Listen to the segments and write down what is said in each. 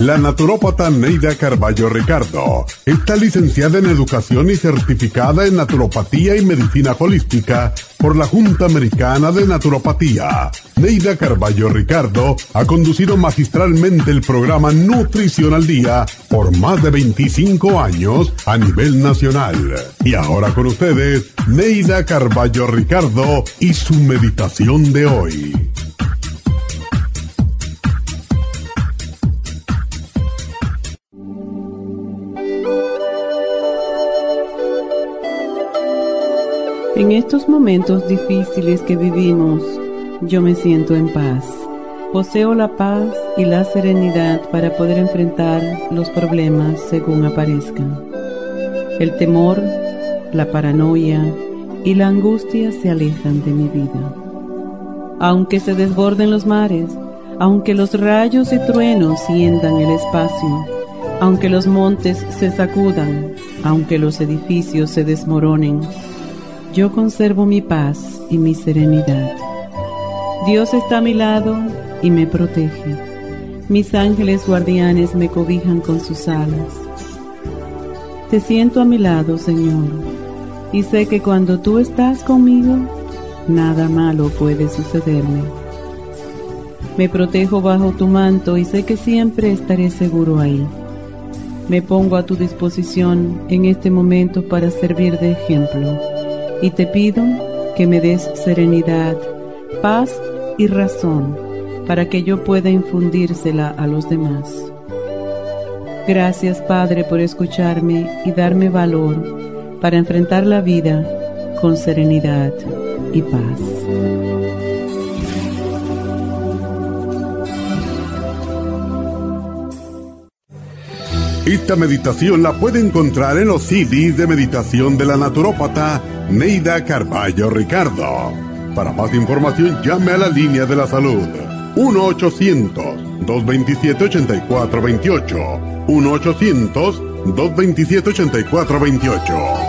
La naturópata Neida Carballo Ricardo está licenciada en Educación y certificada en Naturopatía y Medicina Holística por la Junta Americana de Naturopatía. Neida Carballo Ricardo ha conducido magistralmente el programa Nutrición al Día por más de 25 años a nivel nacional. Y ahora con ustedes, Neida Carballo Ricardo y su meditación de hoy. En estos momentos difíciles que vivimos, yo me siento en paz. Poseo la paz y la serenidad para poder enfrentar los problemas según aparezcan. El temor, la paranoia y la angustia se alejan de mi vida. Aunque se desborden los mares, aunque los rayos y truenos hiendan el espacio, aunque los montes se sacudan, aunque los edificios se desmoronen, yo conservo mi paz y mi serenidad. Dios está a mi lado y me protege. Mis ángeles guardianes me cobijan con sus alas. Te siento a mi lado, Señor, y sé que cuando tú estás conmigo, nada malo puede sucederme. Me protejo bajo tu manto y sé que siempre estaré seguro ahí. Me pongo a tu disposición en este momento para servir de ejemplo. Y te pido que me des serenidad, paz y razón para que yo pueda infundírsela a los demás. Gracias, Padre, por escucharme y darme valor para enfrentar la vida con serenidad y paz. Esta meditación la puede encontrar en los CDs de meditación de la naturópata Neida Carballo Ricardo. Para más información, llame a la línea de la salud 1-800-227-8428. 1-800-227-8428.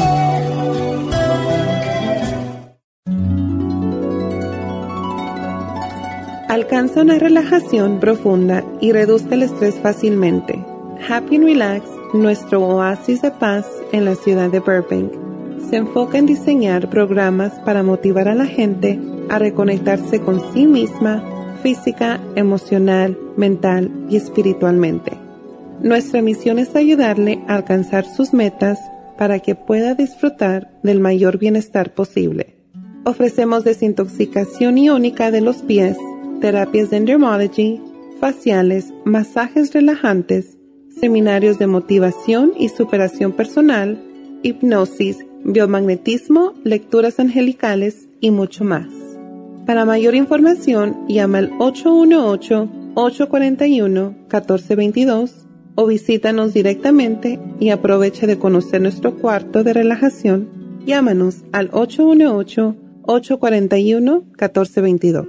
Alcanza una relajación profunda y reduzca el estrés fácilmente. Happy and Relax, nuestro oasis de paz en la ciudad de Burbank, se enfoca en diseñar programas para motivar a la gente a reconectarse con sí misma, física, emocional, mental y espiritualmente. Nuestra misión es ayudarle a alcanzar sus metas para que pueda disfrutar del mayor bienestar posible. Ofrecemos desintoxicación iónica de los pies, terapias de dermology, faciales, masajes relajantes, seminarios de motivación y superación personal, hipnosis, biomagnetismo, lecturas angelicales y mucho más. Para mayor información, llama al 818-841-1422 o visítanos directamente y aprovecha de conocer nuestro cuarto de relajación. Llámanos al 818-841-1422.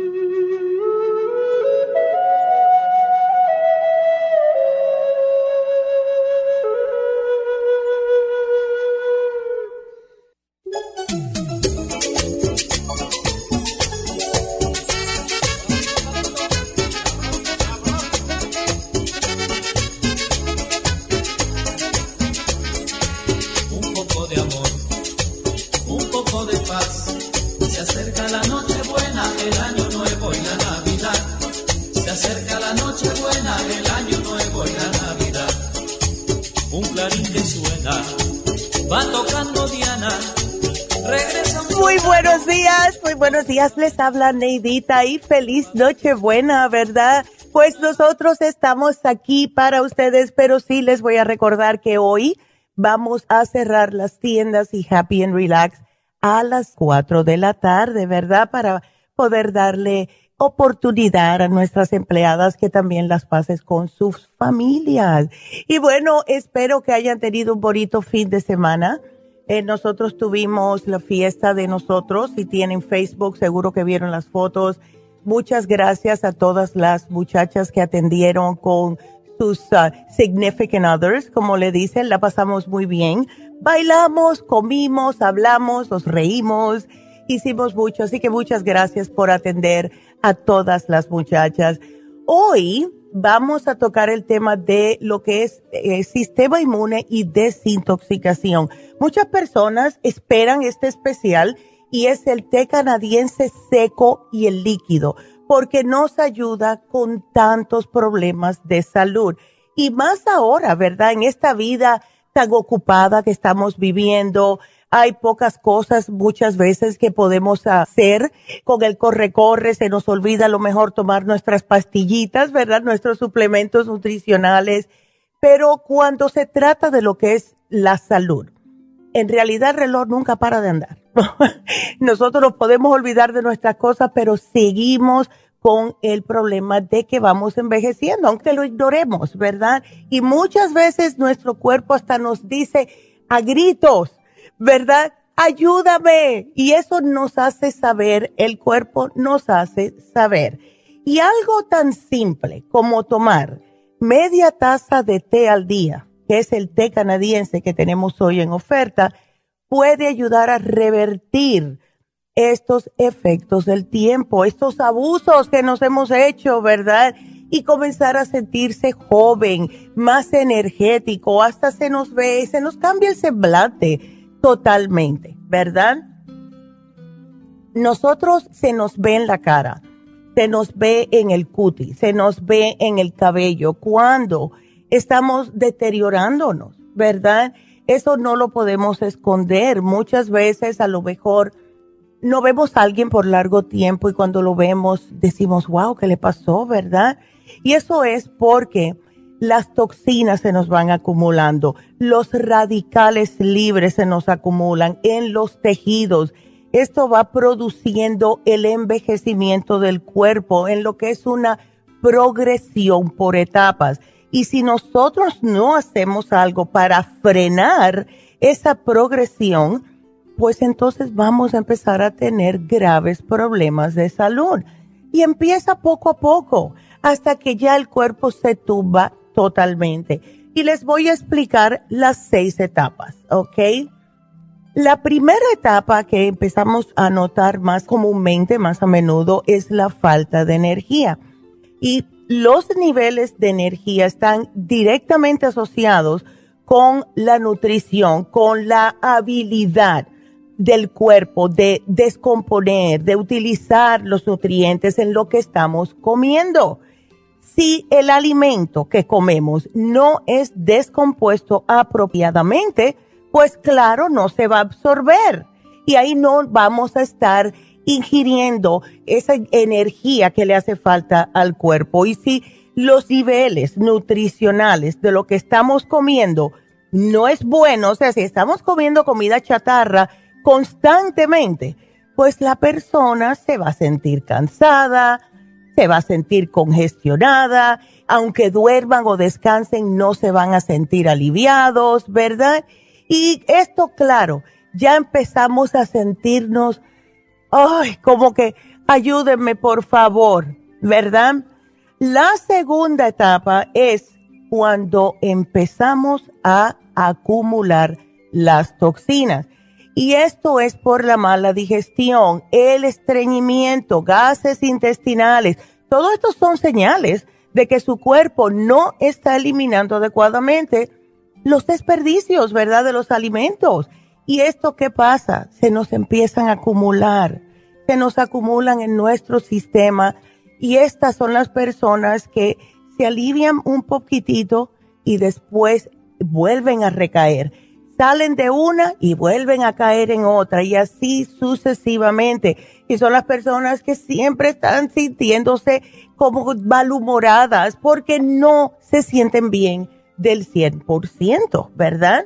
Les habla Neidita y feliz Nochebuena, ¿verdad? Pues nosotros estamos aquí para ustedes, pero sí les voy a recordar que hoy vamos a cerrar las tiendas y Happy and Relax a las 4 de la tarde, ¿verdad? Para poder darle oportunidad a nuestras empleadas que también las pases con sus familias. Y bueno, espero que hayan tenido un bonito fin de semana. Nosotros tuvimos la fiesta de nosotros. Si tienen Facebook, seguro que vieron las fotos. Muchas gracias a todas las muchachas que atendieron con sus significant others, como le dicen. La pasamos muy bien. Bailamos, comimos, hablamos, nos reímos, hicimos mucho. Así que muchas gracias por atender a todas las muchachas. Hoy vamos a tocar el tema de lo que es sistema inmune y desintoxicación. Muchas personas esperan este especial y es el té canadiense seco y el líquido, porque nos ayuda con tantos problemas de salud. Y más ahora, ¿verdad? En esta vida tan ocupada que estamos viviendo, hay pocas cosas muchas veces que podemos hacer con el corre-corre. Se nos olvida a lo mejor tomar nuestras pastillitas, ¿verdad? Nuestros suplementos nutricionales. Pero cuando se trata de lo que es la salud, en realidad el reloj nunca para de andar. Nosotros nos podemos olvidar de nuestras cosas, pero seguimos con el problema de que vamos envejeciendo, aunque lo ignoremos, ¿verdad? Y muchas veces nuestro cuerpo hasta nos dice a gritos, ¿verdad? Ayúdame. Y eso nos hace saber, el cuerpo nos hace saber. Y algo tan simple como tomar media taza de té al día, que es el té canadiense que tenemos hoy en oferta, puede ayudar a revertir estos efectos del tiempo, estos abusos que nos hemos hecho, ¿verdad? Y comenzar a sentirse joven, más energético, hasta se nos cambia el semblante totalmente, ¿verdad? Nosotros se nos ve en la cara, se nos ve en el cutis, se nos ve en el cabello cuando estamos deteriorándonos, ¿verdad? Eso no lo podemos esconder. Muchas veces a lo mejor no vemos a alguien por largo tiempo y cuando lo vemos decimos, wow, ¿qué le pasó, verdad? Y eso es porque las toxinas se nos van acumulando, los radicales libres se nos acumulan en los tejidos. Esto va produciendo el envejecimiento del cuerpo en lo que es una progresión por etapas. Y si nosotros no hacemos algo para frenar esa progresión, pues entonces vamos a empezar a tener graves problemas de salud. Y empieza poco a poco, hasta que ya el cuerpo se tumba totalmente. Y les voy a explicar las 6 etapas, ¿ok? La primera etapa que empezamos a notar más comúnmente, más a menudo, es la falta de energía. Y los niveles de energía están directamente asociados con la nutrición, con la habilidad del cuerpo de descomponer, de utilizar los nutrientes en lo que estamos comiendo. Si el alimento que comemos no es descompuesto apropiadamente, pues claro, no se va a absorber y ahí no vamos a estar ingiriendo esa energía que le hace falta al cuerpo. Y si los niveles nutricionales de lo que estamos comiendo no es bueno, o sea, si estamos comiendo comida chatarra constantemente, pues la persona se va a sentir cansada, se va a sentir congestionada, aunque duerman o descansen, no se van a sentir aliviados, ¿verdad? Y esto, claro, ya empezamos a sentirnos, ay, como que ayúdenme por favor, ¿verdad? La segunda etapa es cuando empezamos a acumular las toxinas. Y esto es por la mala digestión, el estreñimiento, gases intestinales. Todo esto son señales de que su cuerpo no está eliminando adecuadamente los desperdicios, ¿verdad?, de los alimentos. ¿Y esto qué pasa? Se nos empiezan a acumular, se nos acumulan en nuestro sistema y estas son las personas que se alivian un poquitito y después vuelven a recaer. Salen de una y vuelven a caer en otra y así sucesivamente. Y son las personas que siempre están sintiéndose como malhumoradas porque no se sienten bien del 100%, ¿verdad?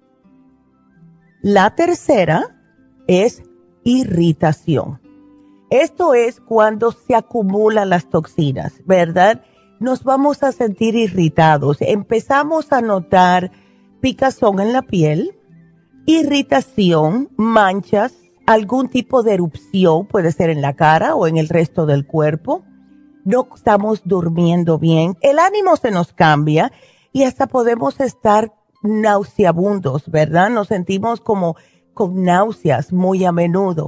La tercera es irritación. Esto es cuando se acumulan las toxinas, ¿verdad? Nos vamos a sentir irritados. Empezamos a notar picazón en la piel, irritación, manchas, algún tipo de erupción, puede ser en la cara o en el resto del cuerpo. No estamos durmiendo bien, el ánimo se nos cambia y hasta podemos estar nauseabundos, ¿verdad? Nos sentimos como con náuseas muy a menudo.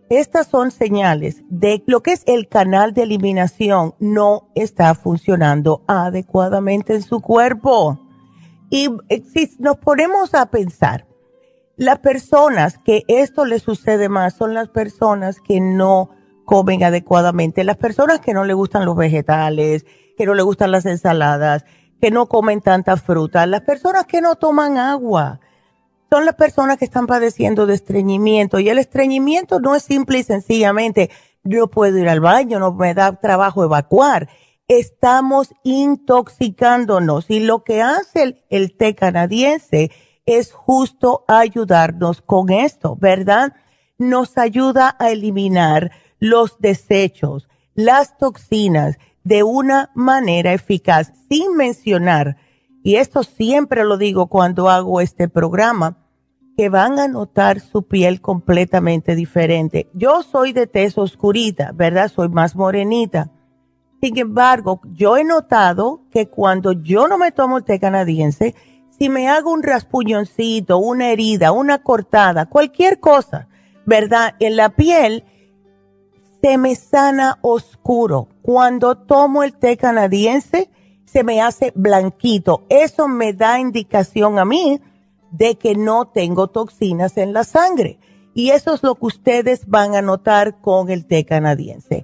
estas son señales de lo que es el canal de eliminación no está funcionando adecuadamente en su cuerpo. Y si nos ponemos a pensar, las personas que esto les sucede más son las personas que no comen adecuadamente, las personas que no les gustan los vegetales, que no les gustan las ensaladas, que no comen tanta fruta, las personas que no toman agua. Son las personas que están padeciendo de estreñimiento, y el estreñimiento no es simple y sencillamente no puedo ir al baño, no me da trabajo evacuar. Estamos intoxicándonos, y lo que hace el té canadiense es justo ayudarnos con esto, ¿verdad? Nos ayuda a eliminar los desechos, las toxinas de una manera eficaz, sin mencionar, y esto siempre lo digo cuando hago este programa, que van a notar su piel completamente diferente. Yo soy de tez oscurita, ¿verdad? Soy más morenita. Sin embargo, yo he notado que cuando yo no me tomo el té canadiense, si me hago un raspuñoncito, una herida, una cortada, cualquier cosa, ¿verdad? En la piel, se me sana oscuro. Cuando tomo el té canadiense, se me hace blanquito. Eso me da indicación a mí de que no tengo toxinas en la sangre. Y eso es lo que ustedes van a notar con el té canadiense.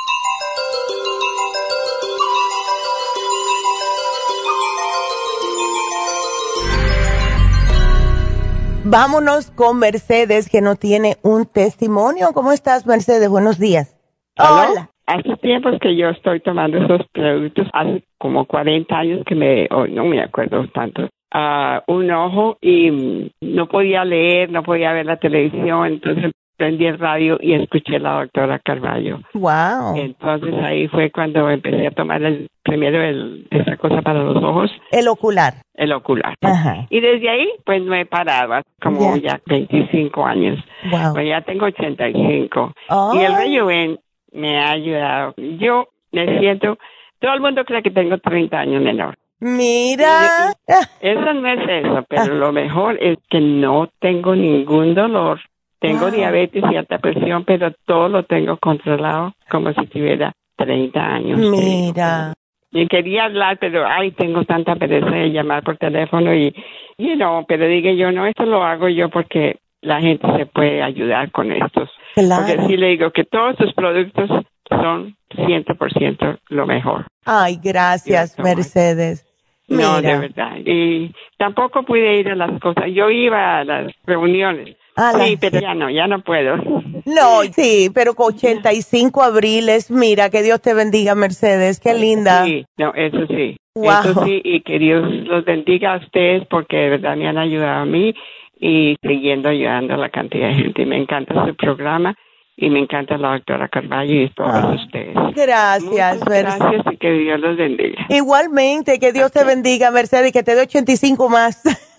Vámonos con Mercedes, que nos tiene un testimonio. ¿Cómo estás, Mercedes? Buenos días. ¿Aló? Hola. Hace tiempo que yo estoy tomando esos productos, hace como 40 años que no me acuerdo tanto, un ojo, y no podía leer, no podía ver la televisión, entonces prendí el radio y escuché a la doctora Carballo. Wow. Entonces ahí fue cuando empecé a tomar esa cosa para los ojos. El ocular. El ocular. Ajá. Y desde ahí, pues no he parado, como ya 25 años. Wow. Pues ya tengo 85. Oh. Y el Rejuven me ha ayudado. Yo me siento, todo el mundo cree que tengo 30 años menor. Mira. Eso no es eso, pero lo mejor es que no tengo ningún dolor. Tengo diabetes y alta presión, pero todo lo tengo controlado como si tuviera 30 años. Mira. Y quería hablar, pero tengo tanta pereza de llamar por teléfono pero dije yo, no, esto lo hago yo porque la gente se puede ayudar con estos. Claro. Porque sí le digo que todos sus productos son 100% lo mejor. Ay, gracias, Mercedes. No, Mira. de verdad. Y tampoco pude ir a las cosas. Yo iba a las reuniones. Sí, pero ya no puedo. No, sí, pero con 85 abriles, mira, que Dios te bendiga, Mercedes, qué linda. Sí, no, eso sí. Wow. Eso sí, y que Dios los bendiga a ustedes porque de verdad me han ayudado a mí y siguiendo ayudando a la cantidad de gente. Me encanta su programa y me encanta la doctora Carballo y todos ustedes. Gracias, Mercedes. Gracias y que Dios los bendiga. Igualmente, que Dios te bendiga, Mercedes, y que te dé 85 más.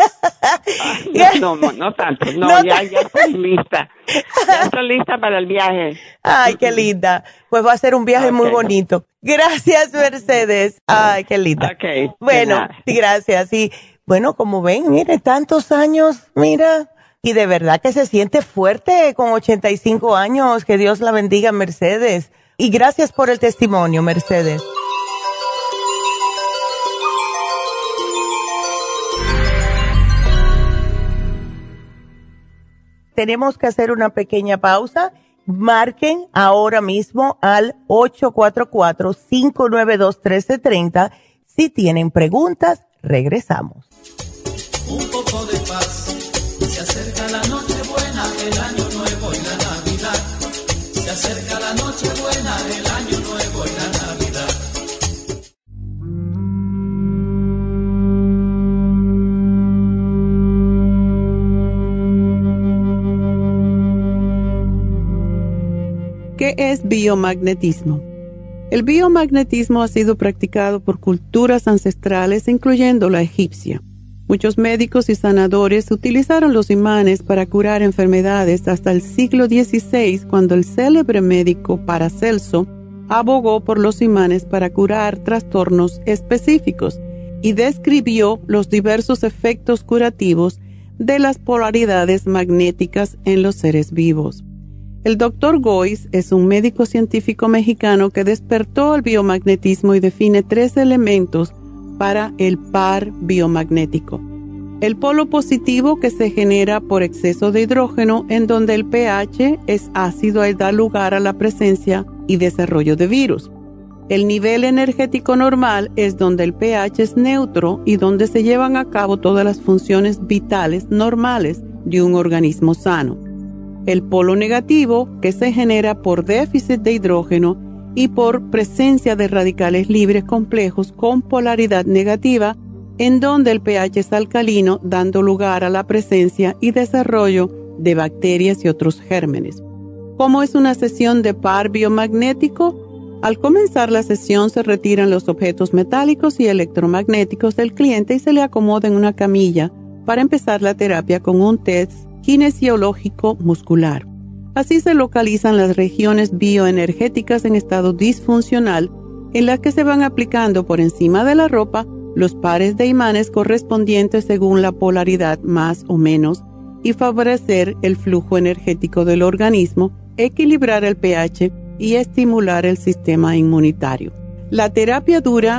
No tanto, ya estoy lista. Ya estoy lista para el viaje. Ay, qué linda. Pues va a ser un viaje muy bonito. Gracias, Mercedes. Ay, qué linda. Okay. Bueno, sí, gracias. Y bueno, como ven, mire, tantos años, mira. Y de verdad que se siente fuerte con 85 años. Que Dios la bendiga, Mercedes. Y gracias por el testimonio, Mercedes. Tenemos que hacer una pequeña pausa. Marquen ahora mismo al 844-592-1330. Si tienen preguntas, regresamos. Un poco de paz. Se acerca la noche buena, el año nuevo y la Navidad. Se acerca la noche buena, el año nuevo y la Navidad. ¿Qué es biomagnetismo? El biomagnetismo ha sido practicado por culturas ancestrales, incluyendo la egipcia. Muchos médicos y sanadores utilizaron los imanes para curar enfermedades hasta el siglo XVI, cuando el célebre médico Paracelso abogó por los imanes para curar trastornos específicos y describió los diversos efectos curativos de las polaridades magnéticas en los seres vivos. El Dr. Goiz es un médico científico mexicano que despertó el biomagnetismo y define 3 elementos para el par biomagnético. El polo positivo, que se genera por exceso de hidrógeno, en donde el pH es ácido y da lugar a la presencia y desarrollo de virus. El nivel energético normal es donde el pH es neutro y donde se llevan a cabo todas las funciones vitales normales de un organismo sano. El polo negativo, que se genera por déficit de hidrógeno y por presencia de radicales libres complejos con polaridad negativa, en donde el pH es alcalino, dando lugar a la presencia y desarrollo de bacterias y otros gérmenes. Como es una sesión de par biomagnético, al comenzar la sesión se retiran los objetos metálicos y electromagnéticos del cliente y se le acomoda en una camilla para empezar la terapia con un test kinesiológico muscular. Así se localizan las regiones bioenergéticas en estado disfuncional en las que se van aplicando por encima de la ropa los pares de imanes correspondientes según la polaridad más o menos y favorecer el flujo energético del organismo, equilibrar el pH y estimular el sistema inmunitario. La terapia dura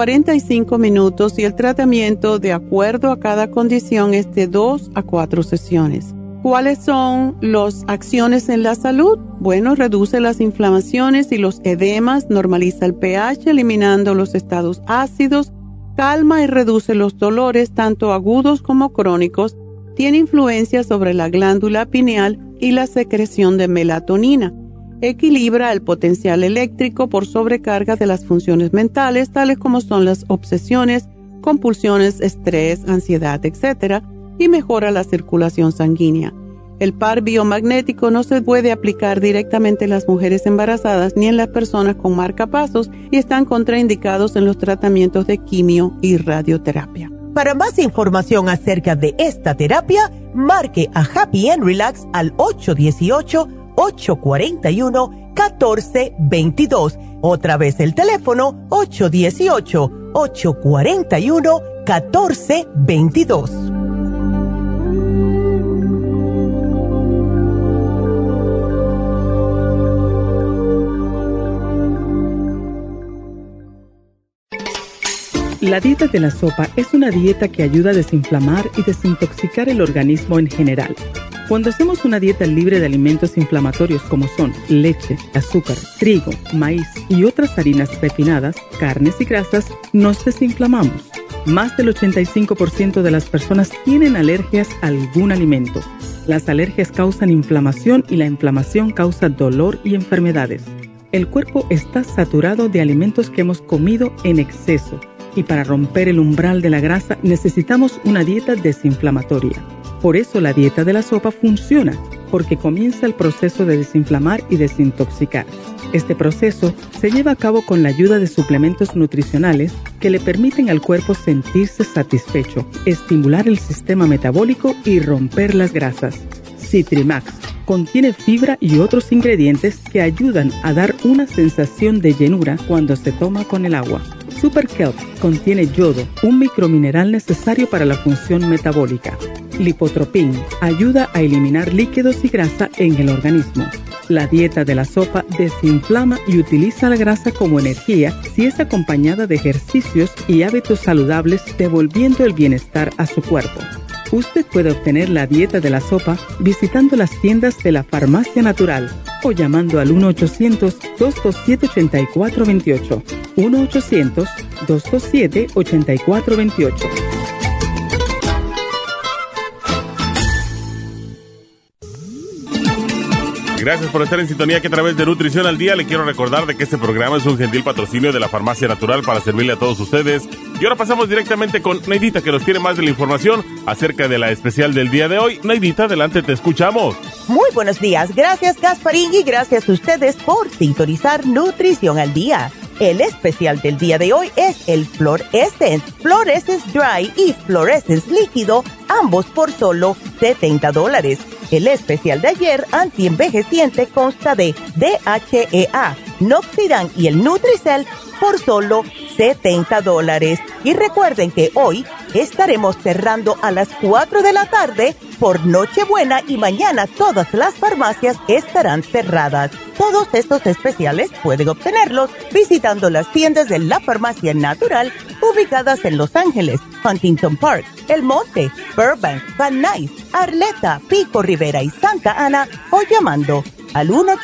45 minutos y el tratamiento, de acuerdo a cada condición, es de 2 a 4 sesiones. ¿Cuáles son las acciones en la salud? Bueno, reduce las inflamaciones y los edemas, normaliza el pH, eliminando los estados ácidos, calma y reduce los dolores, tanto agudos como crónicos, tiene influencia sobre la glándula pineal y la secreción de melatonina. Equilibra el potencial eléctrico por sobrecarga de las funciones mentales, tales como son las obsesiones, compulsiones, estrés, ansiedad, etc., y mejora la circulación sanguínea. El par biomagnético no se puede aplicar directamente en las mujeres embarazadas ni en las personas con marcapasos y están contraindicados en los tratamientos de quimio y radioterapia. Para más información acerca de esta terapia, marque a Happy and Relax al 818-841-1422. Otra vez el teléfono 818-841-1422. La dieta de la sopa es una dieta que ayuda a desinflamar y desintoxicar el organismo en general. Cuando hacemos una dieta libre de alimentos inflamatorios como son leche, azúcar, trigo, maíz y otras harinas refinadas, carnes y grasas, nos desinflamamos. Más del 85% de las personas tienen alergias a algún alimento. Las alergias causan inflamación y la inflamación causa dolor y enfermedades. El cuerpo está saturado de alimentos que hemos comido en exceso. Y para romper el umbral de la grasa necesitamos una dieta desinflamatoria. Por eso la dieta de la sopa funciona, porque comienza el proceso de desinflamar y desintoxicar. Este proceso se lleva a cabo con la ayuda de suplementos nutricionales que le permiten al cuerpo sentirse satisfecho, estimular el sistema metabólico y romper las grasas. Citrimax contiene fibra y otros ingredientes que ayudan a dar una sensación de llenura cuando se toma con el agua. Super Kelp contiene yodo, un micromineral necesario para la función metabólica. Lipotropin ayuda a eliminar líquidos y grasa en el organismo. La dieta de la sopa desinflama y utiliza la grasa como energía si es acompañada de ejercicios y hábitos saludables, devolviendo el bienestar a su cuerpo. Usted puede obtener la dieta de la sopa visitando las tiendas de la Farmacia Natural o llamando al 1-800-227-8428. 1-800-227-8428. Gracias por estar en sintonía, que a través de Nutrición al Día le quiero recordar de que este programa es un gentil patrocinio de la Farmacia Natural para servirle a todos ustedes. Y ahora pasamos directamente con Neidita, que nos tiene más de la información acerca de la especial del día de hoy. Neidita, adelante, te escuchamos. Muy buenos días. Gracias, Gasparín, y gracias a ustedes por sintonizar Nutrición al Día. El especial del día de hoy es el Flor Essence, Flor Essence Dry y Flor Essence Líquido, ambos por solo $70. El especial de ayer, antienvejeciente, consta de DHEA, Noxidan y el Nutricel por solo $70. Y recuerden que hoy estaremos cerrando a las 4 de la tarde por Nochebuena y mañana todas las farmacias estarán cerradas. Todos estos especiales pueden obtenerlos visitando las tiendas de la Farmacia Natural ubicadas en Los Ángeles, Huntington Park, El Monte, Burbank, Van Nuys, Arleta, Pico Rivera y Santa Ana o llamando al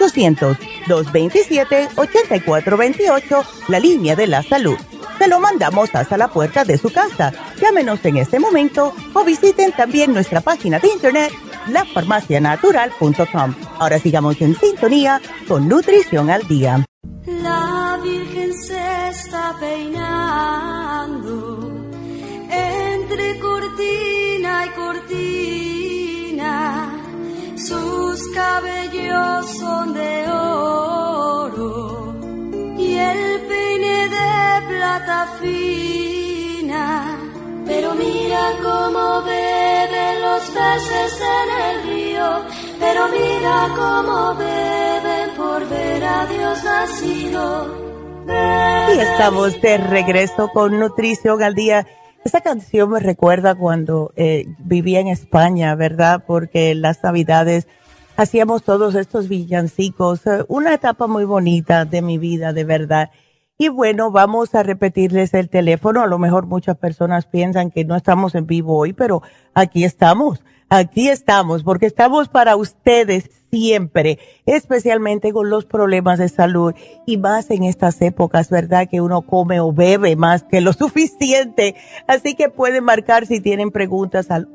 1-800-227-8428, la línea de la salud. Se lo mandamos hasta la puerta de su casa. Llámenos en este momento o visiten también nuestra página de internet, lafarmacianatural.com. Ahora sigamos en sintonía con Nutrición al Día. La Virgen se está peinando entre cortina y cortina. Sus cabellos son de oro y el peine de plata fina. Pero mira cómo beben los peces en el río. Pero mira cómo beben por ver a Dios nacido. Y estamos de regreso con Nutrición al Día. Esta canción me recuerda cuando vivía en España, ¿verdad? Porque en las Navidades hacíamos todos estos villancicos. Una etapa muy bonita de mi vida, de verdad. Y bueno, vamos a repetirles el teléfono. A lo mejor muchas personas piensan que no estamos en vivo hoy, pero aquí estamos, porque estamos para ustedes siempre, especialmente con los problemas de salud y más en estas épocas, ¿verdad? Que uno come o bebe más que lo suficiente. Así que pueden marcar si tienen preguntas al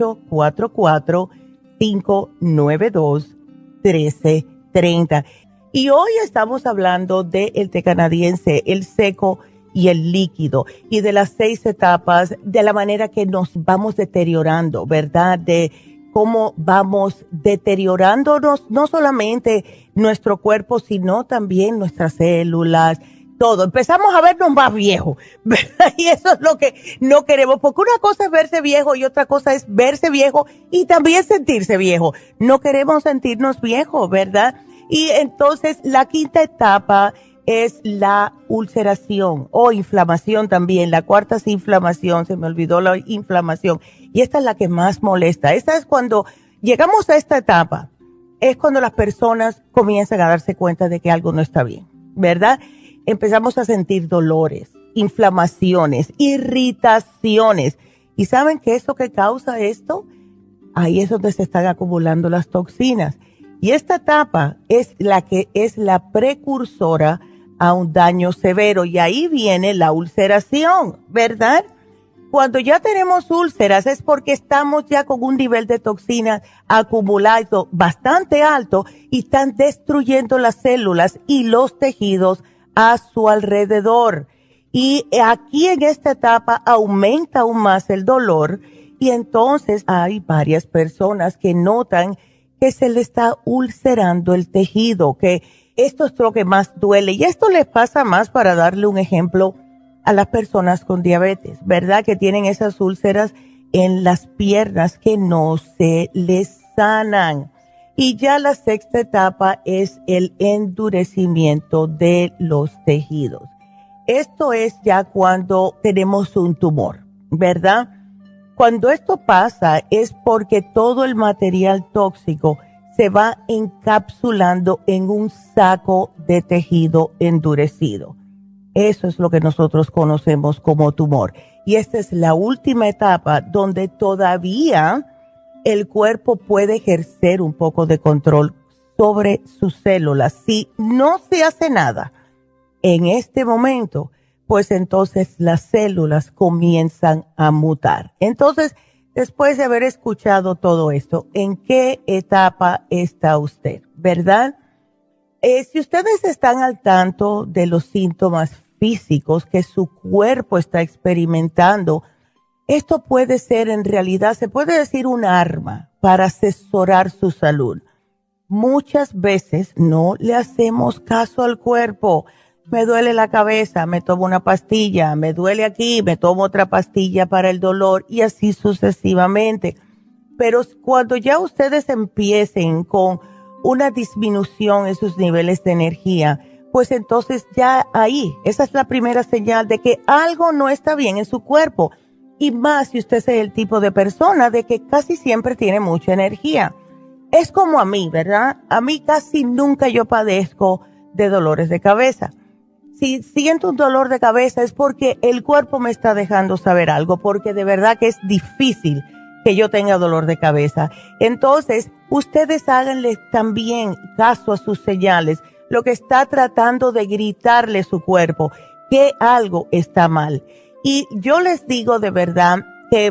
844-592-1330. Y hoy estamos hablando del té canadiense, el seco y el líquido, y de las 6 etapas, de la manera que nos vamos deteriorando, ¿verdad? De cómo vamos deteriorándonos, no solamente nuestro cuerpo, sino también nuestras células, todo. Empezamos a vernos más viejos, ¿verdad? Y eso es lo que no queremos, porque una cosa es verse viejo y otra cosa es verse viejo y también sentirse viejo. No queremos sentirnos viejos, ¿verdad? Y entonces la 5ª etapa es la ulceración o inflamación también. La 4ª es inflamación, se me olvidó la inflamación. Y esta es la que más molesta. Esta es cuando llegamos a esta etapa, es cuando las personas comienzan a darse cuenta de que algo no está bien, ¿verdad? Empezamos a sentir dolores, inflamaciones, irritaciones. ¿Y saben qué es lo que causa esto? Ahí es donde se están acumulando las toxinas. Y esta etapa es la que es la precursora a un daño severo. Y ahí viene la ulceración, ¿verdad? Cuando ya tenemos úlceras es porque estamos ya con un nivel de toxinas acumulado bastante alto y están destruyendo las células y los tejidos a su alrededor. Y aquí en esta etapa aumenta aún más el dolor y entonces hay varias personas que notan que se le está ulcerando el tejido, que esto es lo que más duele. Y esto les pasa más, para darle un ejemplo, a las personas con diabetes, ¿verdad? Que tienen esas úlceras en las piernas que no se les sanan. Y ya la 6ª etapa es el endurecimiento de los tejidos. Esto es ya cuando tenemos un tumor, ¿verdad? Cuando esto pasa es porque todo el material tóxico se va encapsulando en un saco de tejido endurecido. Eso es lo que nosotros conocemos como tumor. Y esta es la última etapa donde todavía el cuerpo puede ejercer un poco de control sobre sus células. Si no se hace nada en este momento, pues entonces las células comienzan a mutar. Entonces, después de haber escuchado todo esto, ¿en qué etapa está usted? ¿Verdad? Si ustedes están al tanto de los síntomas físicos que su cuerpo está experimentando, esto puede ser, en realidad, se puede decir un arma para asesorar su salud. Muchas veces no le hacemos caso al cuerpo. Me duele la cabeza, me tomo una pastilla, me duele aquí, me tomo otra pastilla para el dolor y así sucesivamente. Pero cuando ya ustedes empiecen con una disminución en sus niveles de energía, pues entonces ya ahí, esa es la primera señal de que algo no está bien en su cuerpo. Y más si usted es el tipo de persona de que casi siempre tiene mucha energía. Es como a mí, ¿verdad? A mí casi nunca yo padezco de dolores de cabeza. Si siento un dolor de cabeza es porque el cuerpo me está dejando saber algo, porque de verdad que es difícil que yo tenga dolor de cabeza. Entonces, ustedes háganle también caso a sus señales, lo que está tratando de gritarle su cuerpo, que algo está mal. Y yo les digo de verdad que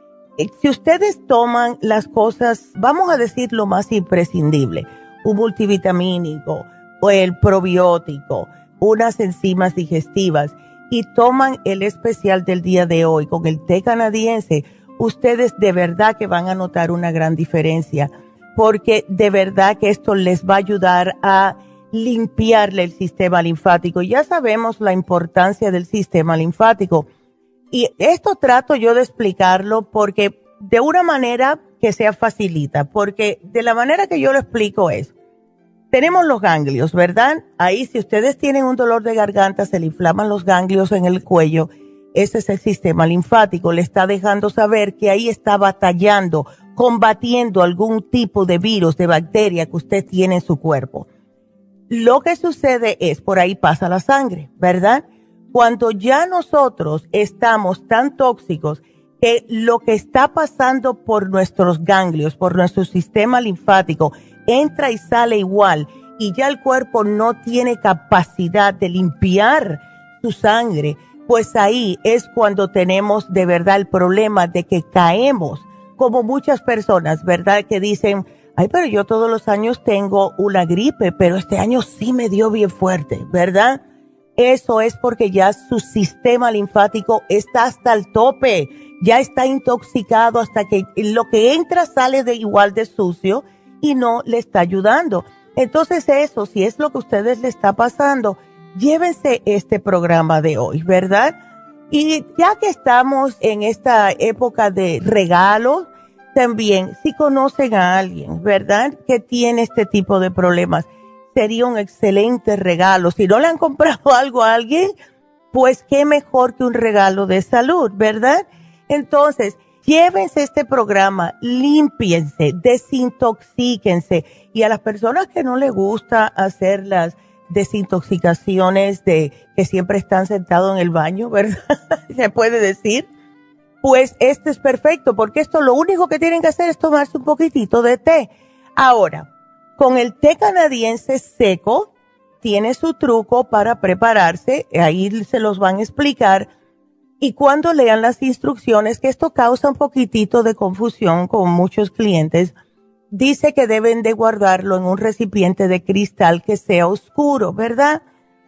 si ustedes toman las cosas, vamos a decir lo más imprescindible, un multivitamínico o el probiótico, unas enzimas digestivas, y toman el especial del día de hoy con el té canadiense, ustedes de verdad que van a notar una gran diferencia, porque de verdad que esto les va a ayudar a limpiarle el sistema linfático. Ya sabemos la importancia del sistema linfático. Y esto trato yo de explicarlo porque de una manera que sea facilita, porque de la manera que yo lo explico es, tenemos los ganglios, ¿verdad? Ahí si ustedes tienen un dolor de garganta, se le inflaman los ganglios en el cuello, ese es el sistema linfático, le está dejando saber que ahí está batallando, combatiendo algún tipo de virus, de bacteria que usted tiene en su cuerpo. Lo que sucede es, por ahí pasa la sangre, ¿verdad? Cuando ya nosotros estamos tan tóxicos que lo que está pasando por nuestros ganglios, por nuestro sistema linfático, entra y sale igual y ya el cuerpo no tiene capacidad de limpiar su sangre, pues ahí es cuando tenemos de verdad el problema de que caemos, como muchas personas, ¿verdad? Que dicen, ay, pero yo todos los años tengo una gripe, pero este año sí me dio bien fuerte, ¿verdad? Eso es porque ya su sistema linfático está hasta el tope, ya está intoxicado hasta que lo que entra sale de igual de sucio y no le está ayudando. Entonces eso, si es lo que a ustedes le está pasando, llévense este programa de hoy, ¿verdad? Y ya que estamos en esta época de regalos, también si conocen a alguien, ¿verdad?, que tiene este tipo de problemas, sería un excelente regalo. Si no le han comprado algo a alguien, pues qué mejor que un regalo de salud, ¿verdad? Entonces, llévense este programa, límpiense, desintoxíquense. Y a las personas que no les gusta hacer las desintoxicaciones de que siempre están sentados en el baño, ¿verdad? Se puede decir. Pues este es perfecto, porque esto lo único que tienen que hacer es tomarse un poquitito de té. Ahora, con el té canadiense seco, tiene su truco para prepararse, ahí se los van a explicar. Y cuando lean las instrucciones, que esto causa un poquitito de confusión con muchos clientes, dice que deben de guardarlo en un recipiente de cristal que sea oscuro, ¿verdad?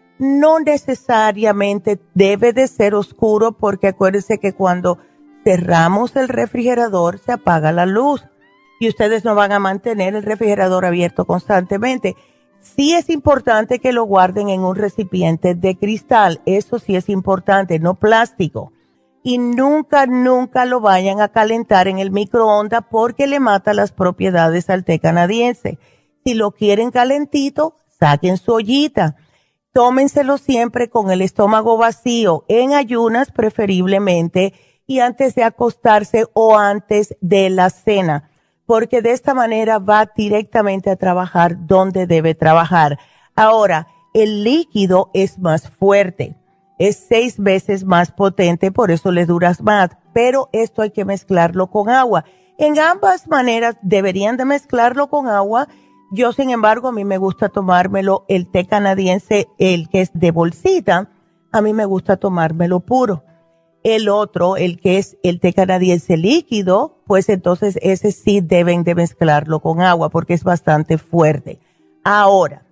No necesariamente debe de ser oscuro, porque acuérdense que cuando cerramos el refrigerador se apaga la luz y ustedes no van a mantener el refrigerador abierto constantemente. Sí es importante que lo guarden en un recipiente de cristal, eso sí es importante, no plástico. Y nunca, nunca lo vayan a calentar en el microondas porque le mata las propiedades al té canadiense. Si lo quieren calentito, saquen su ollita. Tómenselo siempre con el estómago vacío, en ayunas preferiblemente, y antes de acostarse o antes de la cena, porque de esta manera va directamente a trabajar donde debe trabajar. Ahora, el líquido es más fuerte, es 6 veces más potente, por eso le duras más, pero esto hay que mezclarlo con agua. En ambas maneras deberían de mezclarlo con agua. Yo, sin embargo, a mí me gusta tomármelo, el té canadiense, el que es de bolsita, a mí me gusta tomármelo puro. El otro, el que es el té canadiense líquido, pues entonces ese sí deben de mezclarlo con agua porque es bastante fuerte. Ahora,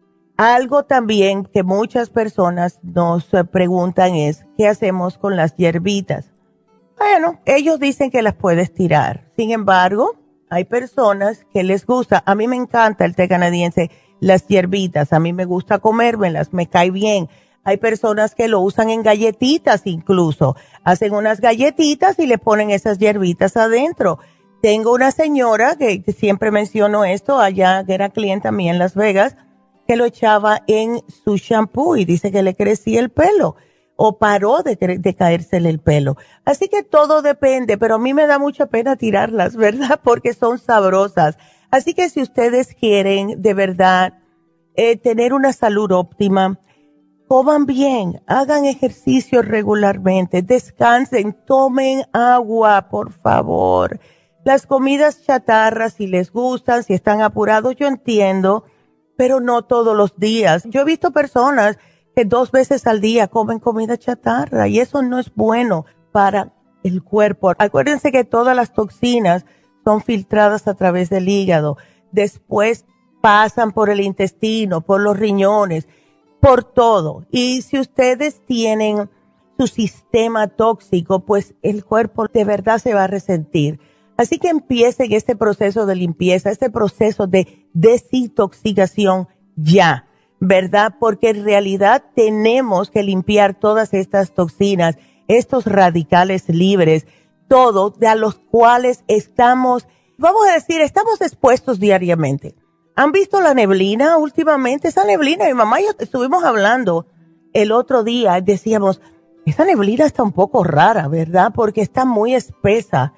algo también que muchas personas nos preguntan es, ¿qué hacemos con las hierbitas? Bueno, ellos dicen que las puedes tirar. Sin embargo, hay personas que les gusta. A mí me encanta el té canadiense, las hierbitas. A mí me gusta comérmelas, me cae bien. Hay personas que lo usan en galletitas incluso. Hacen unas galletitas y le ponen esas hierbitas adentro. Tengo una señora que siempre menciono esto, allá que era clienta mía en Las Vegas, que lo echaba en su shampoo y dice que le crecía el pelo. o paró de caérsele el pelo. Así que todo depende, pero a mí me da mucha pena tirarlas, ¿verdad? Porque son sabrosas. Así que si ustedes quieren de verdad tener una salud óptima, coman bien, hagan ejercicio regularmente, descansen, tomen agua, por favor. Las comidas chatarras, si les gustan, si están apurados, yo entiendo, pero no todos los días. Yo he visto personas que 2 veces al día comen comida chatarra y eso no es bueno para el cuerpo. Acuérdense que todas las toxinas son filtradas a través del hígado, después pasan por el intestino, por los riñones, por todo. Y si ustedes tienen su sistema tóxico, pues el cuerpo de verdad se va a resentir. Así que empiecen este proceso de limpieza, este proceso de desintoxicación ya, ¿verdad? Porque en realidad tenemos que limpiar todas estas toxinas, estos radicales libres, todo a los cuales estamos, vamos a decir, estamos expuestos diariamente. ¿Han visto la neblina últimamente? Esa neblina, mi mamá y yo estuvimos hablando el otro día, decíamos, esa neblina está un poco rara, ¿verdad? Porque está muy espesa.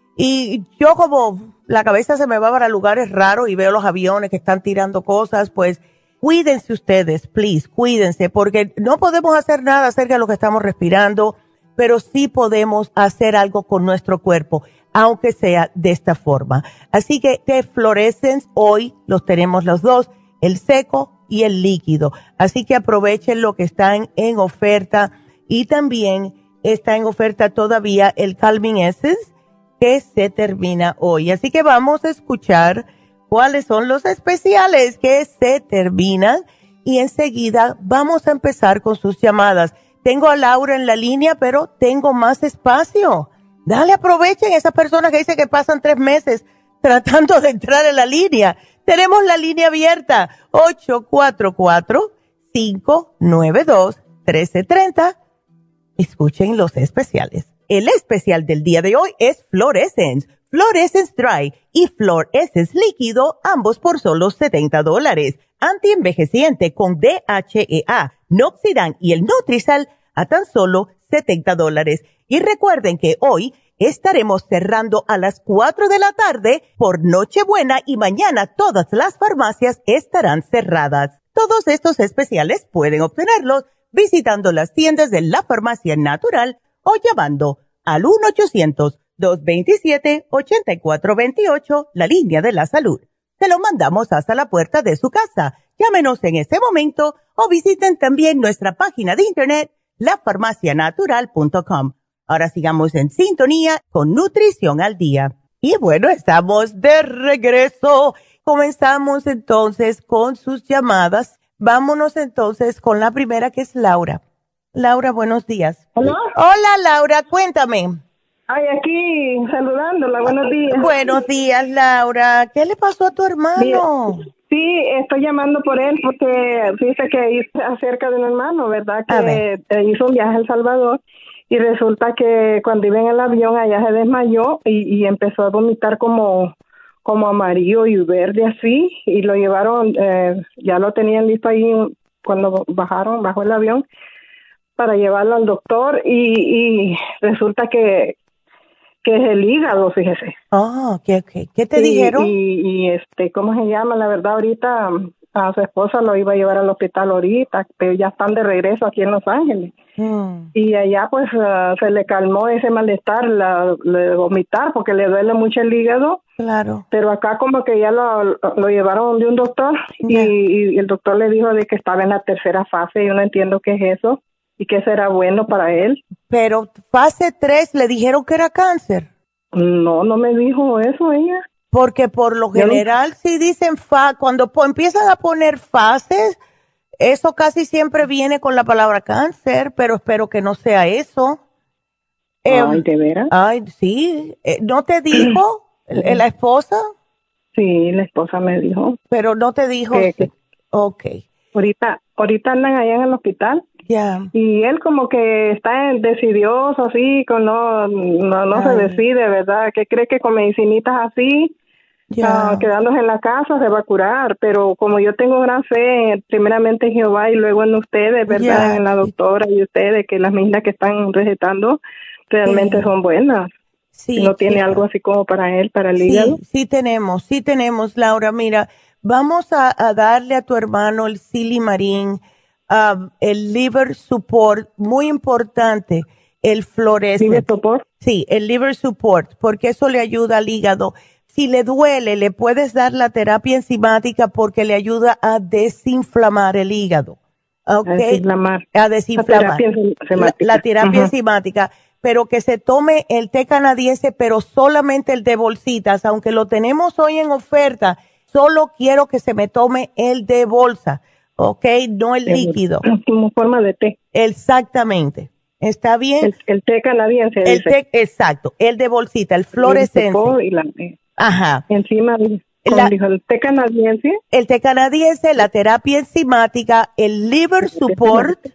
Y yo como la cabeza se me va para lugares raros y veo los aviones que están tirando cosas, pues cuídense ustedes, please, cuídense, porque no podemos hacer nada acerca de lo que estamos respirando, pero sí podemos hacer algo con nuestro cuerpo, aunque sea de esta forma. Así que té Fluorescence, hoy los tenemos los dos, el seco y el líquido. Así que aprovechen lo que están en oferta y también está en oferta todavía el Calming Essence que se termina hoy. Así que vamos a escuchar cuáles son los especiales que se terminan y enseguida vamos a empezar con sus llamadas. Tengo a Laura en la línea, pero tengo más espacio. Dale, aprovechen esas personas que dicen que pasan 3 meses tratando de entrar en la línea. Tenemos la línea abierta, 844-592-1330. Escuchen los especiales. El especial del día de hoy es Fluorescence, Fluorescence Dry y Fluorescence Líquido, ambos por solo $70. Antienvejeciente con DHEA, Noxidan y el Nutrisal a tan solo $70. Y recuerden que hoy estaremos cerrando a las 4 de la tarde por Nochebuena y mañana todas las farmacias estarán cerradas. Todos estos especiales pueden obtenerlos visitando las tiendas de la Farmacia Natural o llamando al 1-800-227-8428, la línea de la salud. Se lo mandamos hasta la puerta de su casa. Llámenos en este momento o visiten también nuestra página de internet, lafarmacianatural.com. Ahora sigamos en sintonía con Nutrición al Día. Y bueno, estamos de regreso. Comenzamos entonces con sus llamadas. Vámonos entonces con la primera, que es Laura. Laura, buenos días. ¿Hola? Hola, Laura, cuéntame. Ay, aquí saludándola, buenos días. Buenos días, Laura. ¿Qué le pasó a tu hermano? Sí, estoy llamando por él porque fíjese que hice acerca de un hermano, ¿verdad? Que hizo un viaje a El Salvador y resulta que cuando iba en el avión allá se desmayó y empezó a vomitar como amarillo y verde así, y lo llevaron, ya lo tenían listo ahí cuando bajó el avión para llevarlo al doctor y resulta que es el hígado, fíjese. Oh, ¿qué te dijeron? Y ¿cómo se llama? La verdad, ahorita a su esposa lo iba a llevar al hospital ahorita, pero ya están de regreso aquí en Los Ángeles. Y allá pues se le calmó ese malestar, de vomitar, porque le duele mucho el hígado. Claro. Pero acá como que ya lo llevaron de un doctor y el doctor le dijo de que estaba en la 3ª fase. Yo no entiendo qué es eso y qué será bueno para él. Pero fase 3 le dijeron que era cáncer. No me dijo eso ella. Porque por lo general si dicen cuando empiezan a poner fases, eso casi siempre viene con la palabra cáncer, pero espero que no sea eso. Ay, ¿de veras? Ay, sí. ¿No te dijo la esposa? Sí, la esposa me dijo. Pero no te dijo. Okay. Ahorita andan allá en el hospital. Ya. Y él como que está decidioso, así, no se decide, ¿verdad? Que cree que con medicinitas así quedándose en la casa se va a curar, pero como yo tengo gran fe, primeramente en Jehová y luego en ustedes, ¿verdad? En la doctora y ustedes, que las medicinas que están recetando realmente son buenas. Sí, ¿no tiene algo así como para él, para el hígado? Sí tenemos, Laura. Mira, vamos a darle a tu hermano el Silimarín, el Liver Support, muy importante, el Fluorescent. ¿Liver Support? Sí, el Liver Support, porque eso le ayuda al hígado. Si le duele, le puedes dar la terapia enzimática porque le ayuda a desinflamar el hígado. ¿Okay? A desinflamar. La terapia enzimática. Pero que se tome el té canadiense, pero solamente el de bolsitas. Aunque lo tenemos hoy en oferta, solo quiero que se me tome el de bolsa, ¿ok? No el líquido. Como forma de té. Exactamente. ¿Está bien? El té canadiense. Exacto. El de bolsita, el Fluorescent. Ajá. Encima dijo el té canadiense. El té canadiense, la terapia enzimática, el Liver Support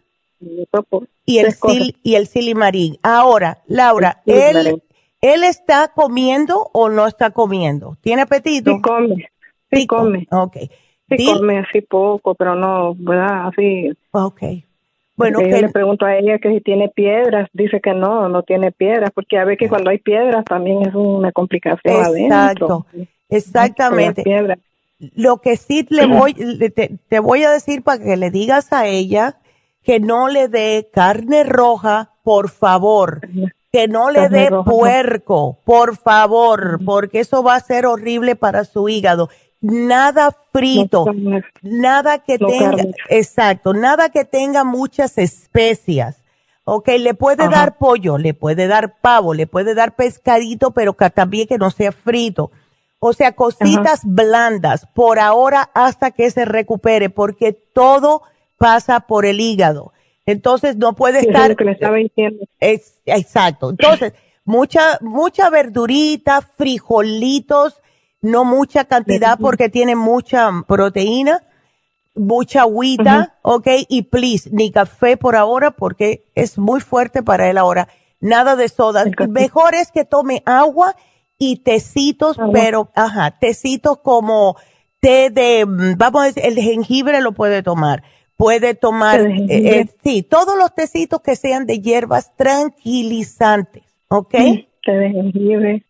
y el Silimarín. Ahora, Laura, ¿él está comiendo o no está comiendo? ¿Tiene apetito? Sí come. Sí come. Okay. Sí come así poco, pero no, ¿verdad? Así. Okay. Bueno, yo le pregunto a ella que si tiene piedras, dice que no tiene piedras, porque a ver que cuando hay piedras también es una complicación adentro. Exactamente. Lo que sí te voy a decir para que le digas a ella que no le dé carne roja, por favor, que no le dé puerco, por favor, porque eso va a ser horrible para su hígado. Nada frito, nada que tenga, nada que tenga muchas especias. Ok, le puede dar pollo, le puede dar pavo, le puede dar pescadito, pero también que no sea frito. O sea, cositas blandas por ahora hasta que se recupere, porque todo pasa por el hígado. Entonces no puede estar. Es lo que le estaba diciendo. Exacto. Entonces, mucha verdurita, frijolitos, no mucha cantidad porque tiene mucha proteína, mucha agüita, y please, ni café por ahora porque es muy fuerte para él ahora. Nada de soda. Mejor es que tome agua y tecitos, pero, tecitos como té de, vamos a decir, el jengibre lo puede tomar. Puede tomar, todos los tecitos que sean de hierbas tranquilizantes, ¿ok? Té de jengibre,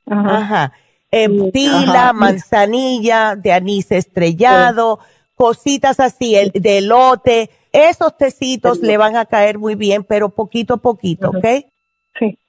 tila, manzanilla, de anís estrellado, cositas así, el de elote, esos tecitos le van a caer muy bien, pero poquito a poquito, ¿ok? Sí,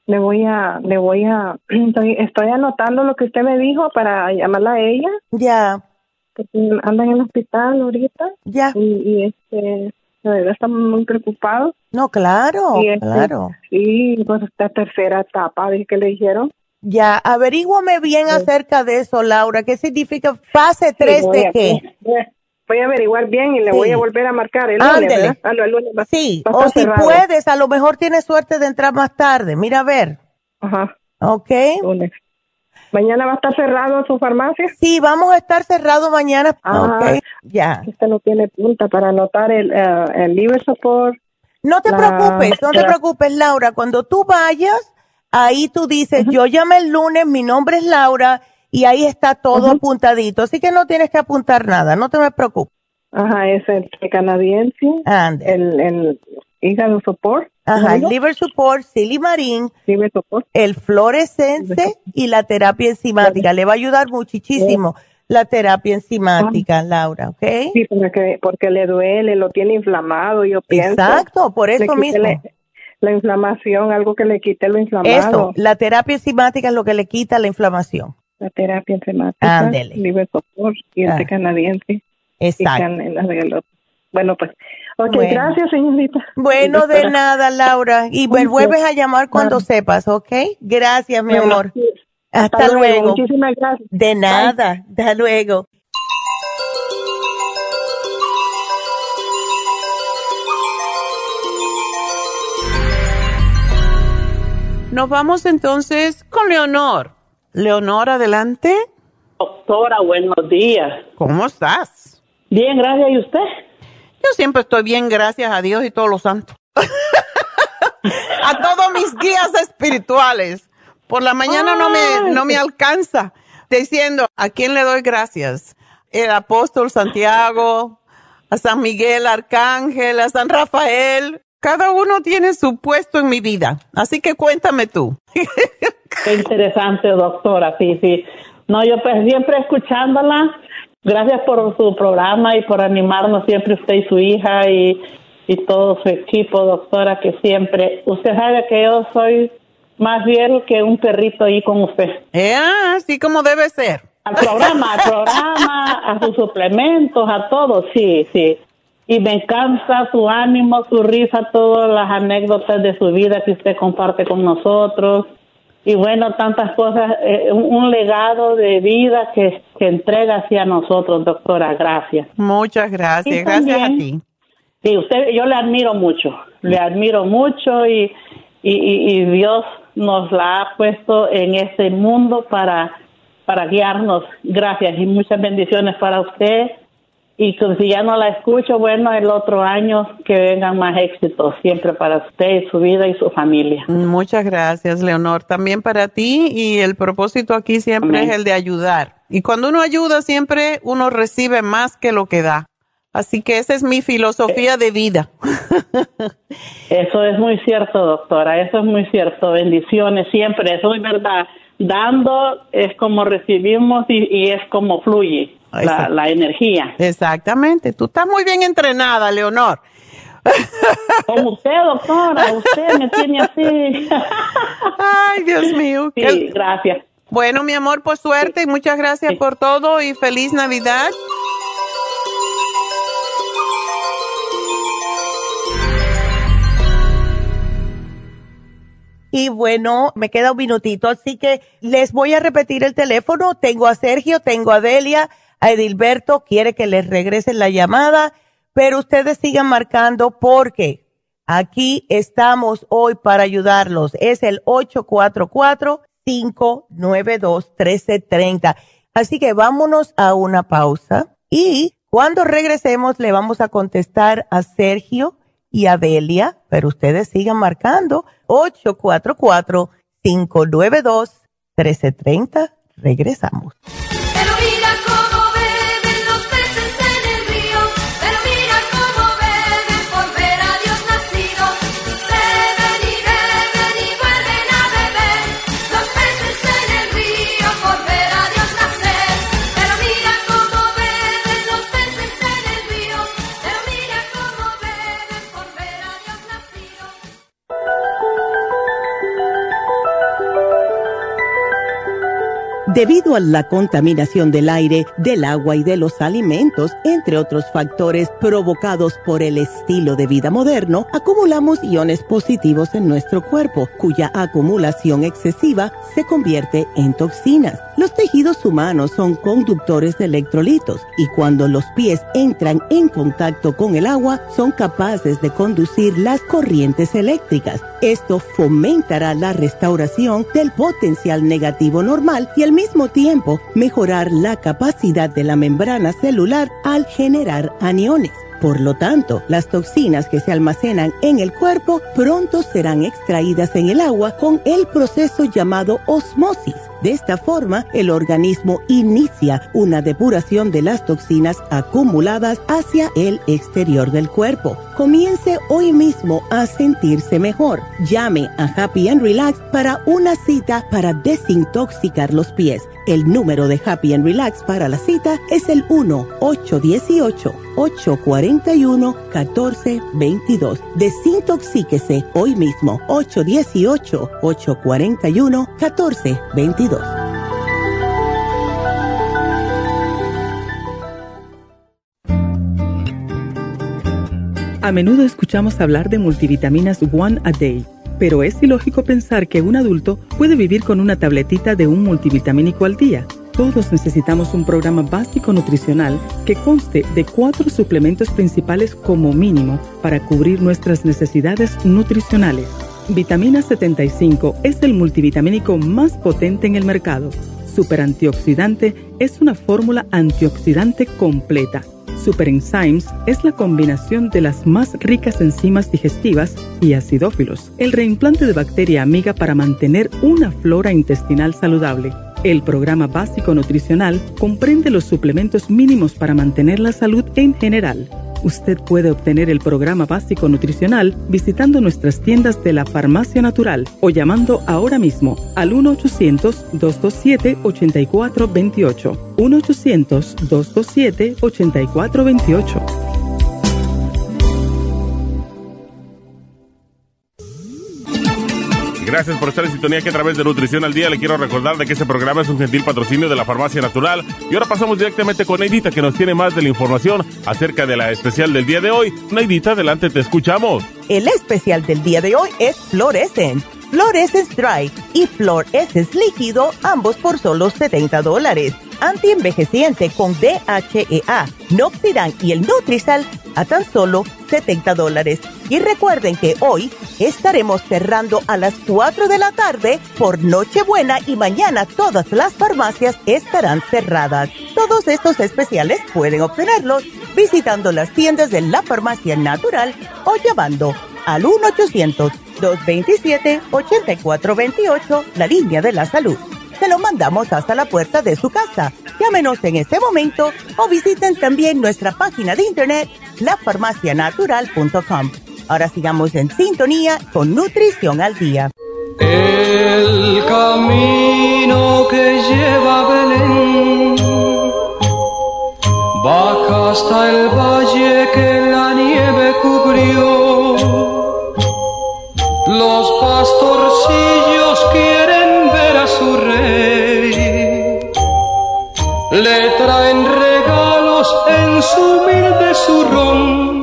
estoy anotando lo que usted me dijo para llamarla a ella. Ya. Porque anda en el hospital ahorita. Ya. Y la verdad está muy preocupado. No, claro, claro. Sí, pues esta tercera etapa, ¿ves que le dijeron? Ya, averíguame bien acerca de eso, Laura. ¿Qué significa fase 3 de qué? Voy a averiguar bien y le voy a volver a marcar el lunes, ¿verdad? El lunes o si puedes, a lo mejor tienes suerte de entrar más tarde. Mira a ver. ¿Ok? Lunes. ¿Mañana va a estar cerrado su farmacia? Sí, vamos a estar cerrados mañana. Ok, ya. Usted no tiene punta para anotar el Liver Support. No te preocupes, Laura. Cuando tú vayas, ahí tú dices, yo llamé el lunes, mi nombre es Laura, y ahí está todo apuntadito. Así que no tienes que apuntar nada, no te me preocupes. Es el canadiense, el hígado support. El Liver Support, Silimarín, el Fluorescence y la terapia enzimática. Le va a ayudar muchísimo la terapia enzimática, Laura, ¿ok? Sí, porque le duele, lo tiene inflamado, yo pienso. Exacto, por eso mismo. La inflamación, algo que le quite lo inflamado. Eso, la terapia enzimática es lo que le quita la inflamación. La terapia enzimática, Liver Support y el canadiense. Exacto. Bueno, pues, gracias, señorita. Bueno, de nada, Laura. Y me vuelves a llamar cuando sepas, ¿ok? Gracias, mi amor. Sí. Hasta luego. Muchísimas gracias. De nada. Bye. Hasta luego. Nos vamos entonces con Leonor. Leonor, adelante. Doctora, buenos días. ¿Cómo estás? Bien, gracias. ¿Y usted? Yo siempre estoy bien, gracias a Dios y todos los santos. A todos mis guías espirituales. Por la mañana no me alcanza, diciendo, ¿a quién le doy gracias? El apóstol Santiago, a San Miguel Arcángel, a San Rafael. Cada uno tiene su puesto en mi vida. Así que cuéntame tú. Qué interesante, doctora. Sí. No, yo pues siempre escuchándola. Gracias por su programa y por animarnos siempre usted y su hija y todo su equipo, doctora, que siempre... Usted sabe que yo soy más fiel que un perrito ahí con usted. Así como debe ser. Al programa, a sus suplementos, a todo, sí. Y me encanta su ánimo, su risa, todas las anécdotas de su vida que usted comparte con nosotros. Y bueno, tantas cosas, un legado de vida que entrega hacia nosotros, doctora. Gracias. Muchas gracias. Y también, gracias a ti. Sí, yo le admiro mucho y Dios nos la ha puesto en este mundo para guiarnos. Gracias y muchas bendiciones para usted. Y si ya no la escucho, bueno, el otro año que vengan más éxitos siempre para usted y su vida y su familia. Muchas gracias, Leonor. También para ti, y el propósito aquí siempre es el de ayudar. Y cuando uno ayuda, siempre uno recibe más que lo que da. Así que esa es mi filosofía de vida. Eso es muy cierto, doctora. Eso es muy cierto. Bendiciones siempre. Eso es verdad. Dando es como recibimos y es como fluye la energía. Exactamente. Tú estás muy bien entrenada, Leonor. Como usted, doctora. Usted me tiene así. Ay, Dios mío. Sí, gracias. Bueno, mi amor, pues suerte y muchas gracias por todo y feliz Navidad. Y bueno, me queda un minutito, así que les voy a repetir el teléfono. Tengo a Sergio, tengo a Delia, a Edilberto, quiere que les regresen la llamada, pero ustedes sigan marcando porque aquí estamos hoy para ayudarlos. Es el 844-592-1330. Así que vámonos a una pausa y cuando regresemos le vamos a contestar a Sergio y a Delia, pero ustedes sigan marcando 844-592-1330. Regresamos. Pero mira cómo beben los peces en el río, pero mira cómo beben por ver a Dios nacido. Beben y vuelven a beber los peces en el río por ver a Dios nacer. Pero mira cómo beben los peces en el río, pero mira cómo beben por ver a Dios nacido. Debido a la contaminación del aire, del agua y de los alimentos, entre otros factores provocados por el estilo de vida moderno, acumulamos iones positivos en nuestro cuerpo, cuya acumulación excesiva se convierte en toxinas. Los tejidos humanos son conductores de electrolitos y cuando los pies entran en contacto con el agua, son capaces de conducir las corrientes eléctricas. Esto fomentará la restauración del potencial negativo normal y al mismo tiempo mejorar la capacidad de la membrana celular al generar aniones. Por lo tanto, las toxinas que se almacenan en el cuerpo pronto serán extraídas en el agua con el proceso llamado osmosis. De esta forma, el organismo inicia una depuración de las toxinas acumuladas hacia el exterior del cuerpo. Comience hoy mismo a sentirse mejor. Llame a Happy and Relax para una cita para desintoxicar los pies. El número de Happy and Relax para la cita es el 1-818-841-1422. Desintoxíquese hoy mismo. 818-841-1422. A menudo escuchamos hablar de multivitaminas One a Day, pero es ilógico pensar que un adulto puede vivir con una tabletita de un multivitamínico al día. Todos necesitamos un programa básico nutricional que conste de 4 suplementos principales como mínimo para cubrir nuestras necesidades nutricionales. Vitamina 75 es el multivitamínico más potente en el mercado. Super Antioxidante es una fórmula antioxidante completa. Super Enzymes es la combinación de las más ricas enzimas digestivas y acidófilos, el reimplante de bacteria amiga para mantener una flora intestinal saludable. El programa básico nutricional comprende los suplementos mínimos para mantener la salud en general. Usted puede obtener el programa básico nutricional visitando nuestras tiendas de la Farmacia Natural o llamando ahora mismo al 1-800-227-8428. 1-800-227-8428. Gracias por estar en sintonía que a través de Nutrición al Día le quiero recordar de que este programa es un gentil patrocinio de la Farmacia Natural. Y ahora pasamos directamente con Neidita, que nos tiene más de la información acerca de la especial del día de hoy. Neidita, adelante, te escuchamos. El especial del día de hoy es Flor Essence, Flor Essence Dry y Flor Essence Líquido, ambos por solo $70. Antienvejeciente con DHEA, Noxidan y el Nutrisal a tan solo $70. Y recuerden que hoy estaremos cerrando a las 4 de la tarde por Nochebuena y mañana todas las farmacias estarán cerradas. Todos estos especiales pueden obtenerlos visitando las tiendas de la Farmacia Natural o llamando al 1-800-227-8428, la línea de la salud. Se lo mandamos hasta la puerta de su casa. Llámenos en este momento o visiten también nuestra página de internet, lafarmacianatural.com. Ahora sigamos en sintonía con Nutrición al Día. El camino que lleva a Belén baja hasta el valle que la nieve cubrió. Los pastorcillos quieren ver a su rey, le traen regalos en su humilde zurrón.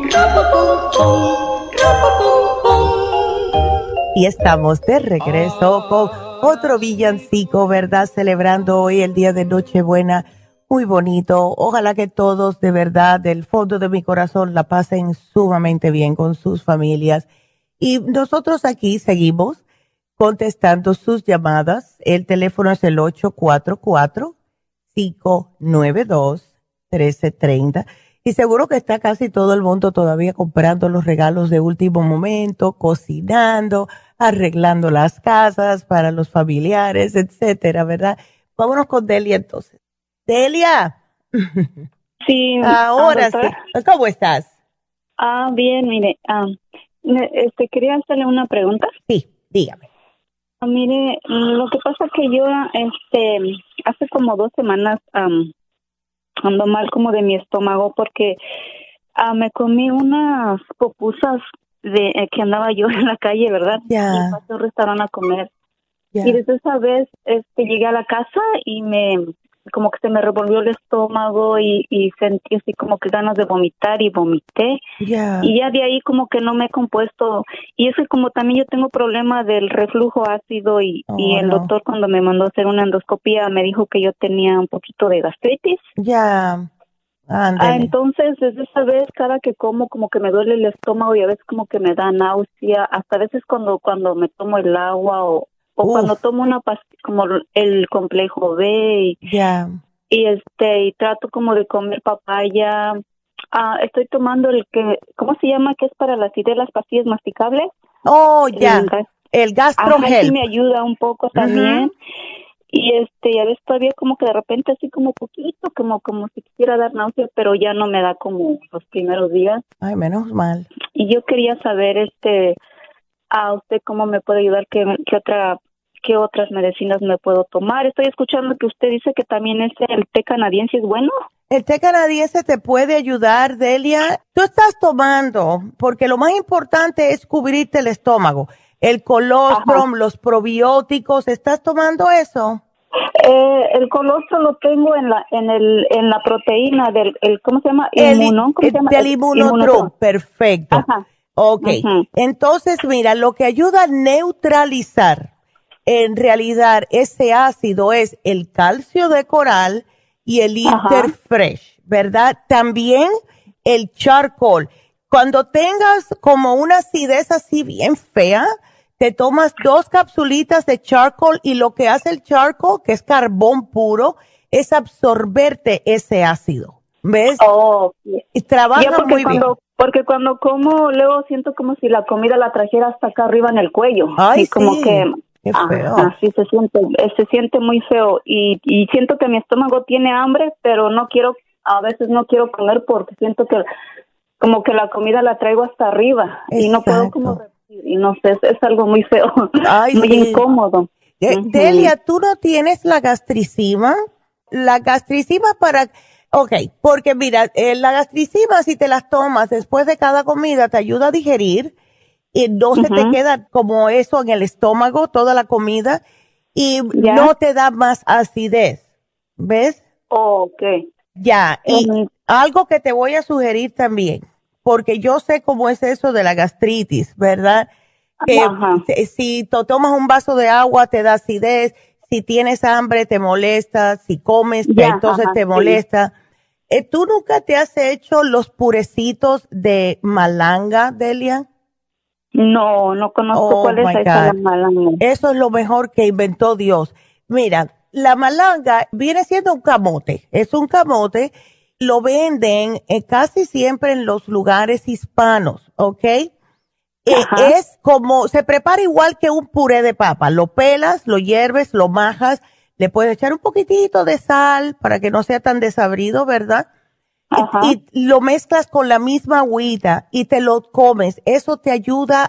Y estamos de regreso con otro villancico, ¿verdad? Celebrando hoy el día de Nochebuena. Muy bonito. Ojalá que todos, de verdad, del fondo de mi corazón, la pasen sumamente bien con sus familias. Y nosotros aquí seguimos contestando sus llamadas. El teléfono es el 844-592-1330. Y seguro que está casi todo el mundo todavía comprando los regalos de último momento, cocinando, arreglando las casas para los familiares, etcétera, ¿verdad? Vámonos con Delia entonces. Delia. Sí. Ahora sí. ¿Cómo estás? Bien, mire, quería hacerle una pregunta. Sí, dígame. Mire, lo que pasa es que yo, hace como 2 semanas, ando mal como de mi estómago porque me comí unas pupusas que andaba yo en la calle, ¿verdad? Ya. Y pasé a un restaurante a comer. Ya. Y desde esa vez llegué a la casa y como que se me revolvió el estómago y sentí así como que ganas de vomitar y vomité. Ya. Y ya de ahí como que no me he compuesto. Y es que como también yo tengo problema del reflujo ácido y el doctor cuando me mandó a hacer una endoscopía me dijo que yo tenía un poquito de gastritis. Ya. Ándale. Entonces desde esa vez cada que como que me duele el estómago y a veces como que me da náusea. Hasta a veces cuando me tomo el agua o cuando tomo una pastilla como el complejo B y trato como de comer papaya. Estoy tomando el que, ¿cómo se llama? Que es para la acidez, las pastillas masticables. Oh, ya. El GastroHealth. Sí me ayuda un poco también. Y a veces todavía como que de repente así como poquito, como si quisiera dar náusea, pero ya no me da como los primeros días. Ay, menos mal. Y yo quería saber, a usted cómo me puede ayudar, qué otras medicinas me puedo tomar. Estoy escuchando que usted dice que también el té canadiense es bueno. El té canadiense te puede ayudar, Delia. Tú estás tomando, porque lo más importante es cubrirte el estómago. El colostrum, los probióticos, ¿estás tomando eso? El colostrum lo tengo en la proteína del, ¿cómo se llama? Del Immunotrum, perfecto. Ajá. Ok, entonces mira, lo que ayuda a neutralizar en realidad ese ácido es el calcio de coral y el Interfresh, ¿verdad? También el charcoal. Cuando tengas como una acidez así bien fea, te tomas 2 capsulitas de charcoal y lo que hace el charcoal, que es carbón puro, es absorberte ese ácido. ¿Ves? Oh, y trabaja muy bien. Porque cuando como, luego siento como si la comida la trajera hasta acá arriba en el cuello. Ay, y como sí. que Qué feo. Así se siente muy feo y siento que mi estómago tiene hambre, pero a veces no quiero comer porque siento que como que la comida la traigo hasta arriba. Exacto. Y no puedo como repetir, y no sé, es algo muy feo. Ay, muy sí. incómodo. Delia, ¿tú no tienes la gastricima? La gastricima porque mira, la gastricima si te las tomas después de cada comida te ayuda a digerir y no se te queda como eso en el estómago toda la comida y no te da más acidez, ¿ves? Okay. Ya, y algo que te voy a sugerir también, porque yo sé cómo es eso de la gastritis, ¿verdad? Que si te tomas un vaso de agua te da acidez, si tienes hambre te molesta, si comes entonces te molesta. ¿Tú nunca te has hecho los purecitos de malanga, Delia? No conozco cuál es esa la malanga. Eso es lo mejor que inventó Dios. Mira, la malanga viene siendo un camote, es un camote, lo venden casi siempre en los lugares hispanos, ¿ok? Es como, se prepara igual que un puré de papa, lo pelas, lo hierves, lo majas, le puedes echar un poquitito de sal para que no sea tan desabrido, ¿verdad? Y lo mezclas con la misma agüita y te lo comes. Eso te ayuda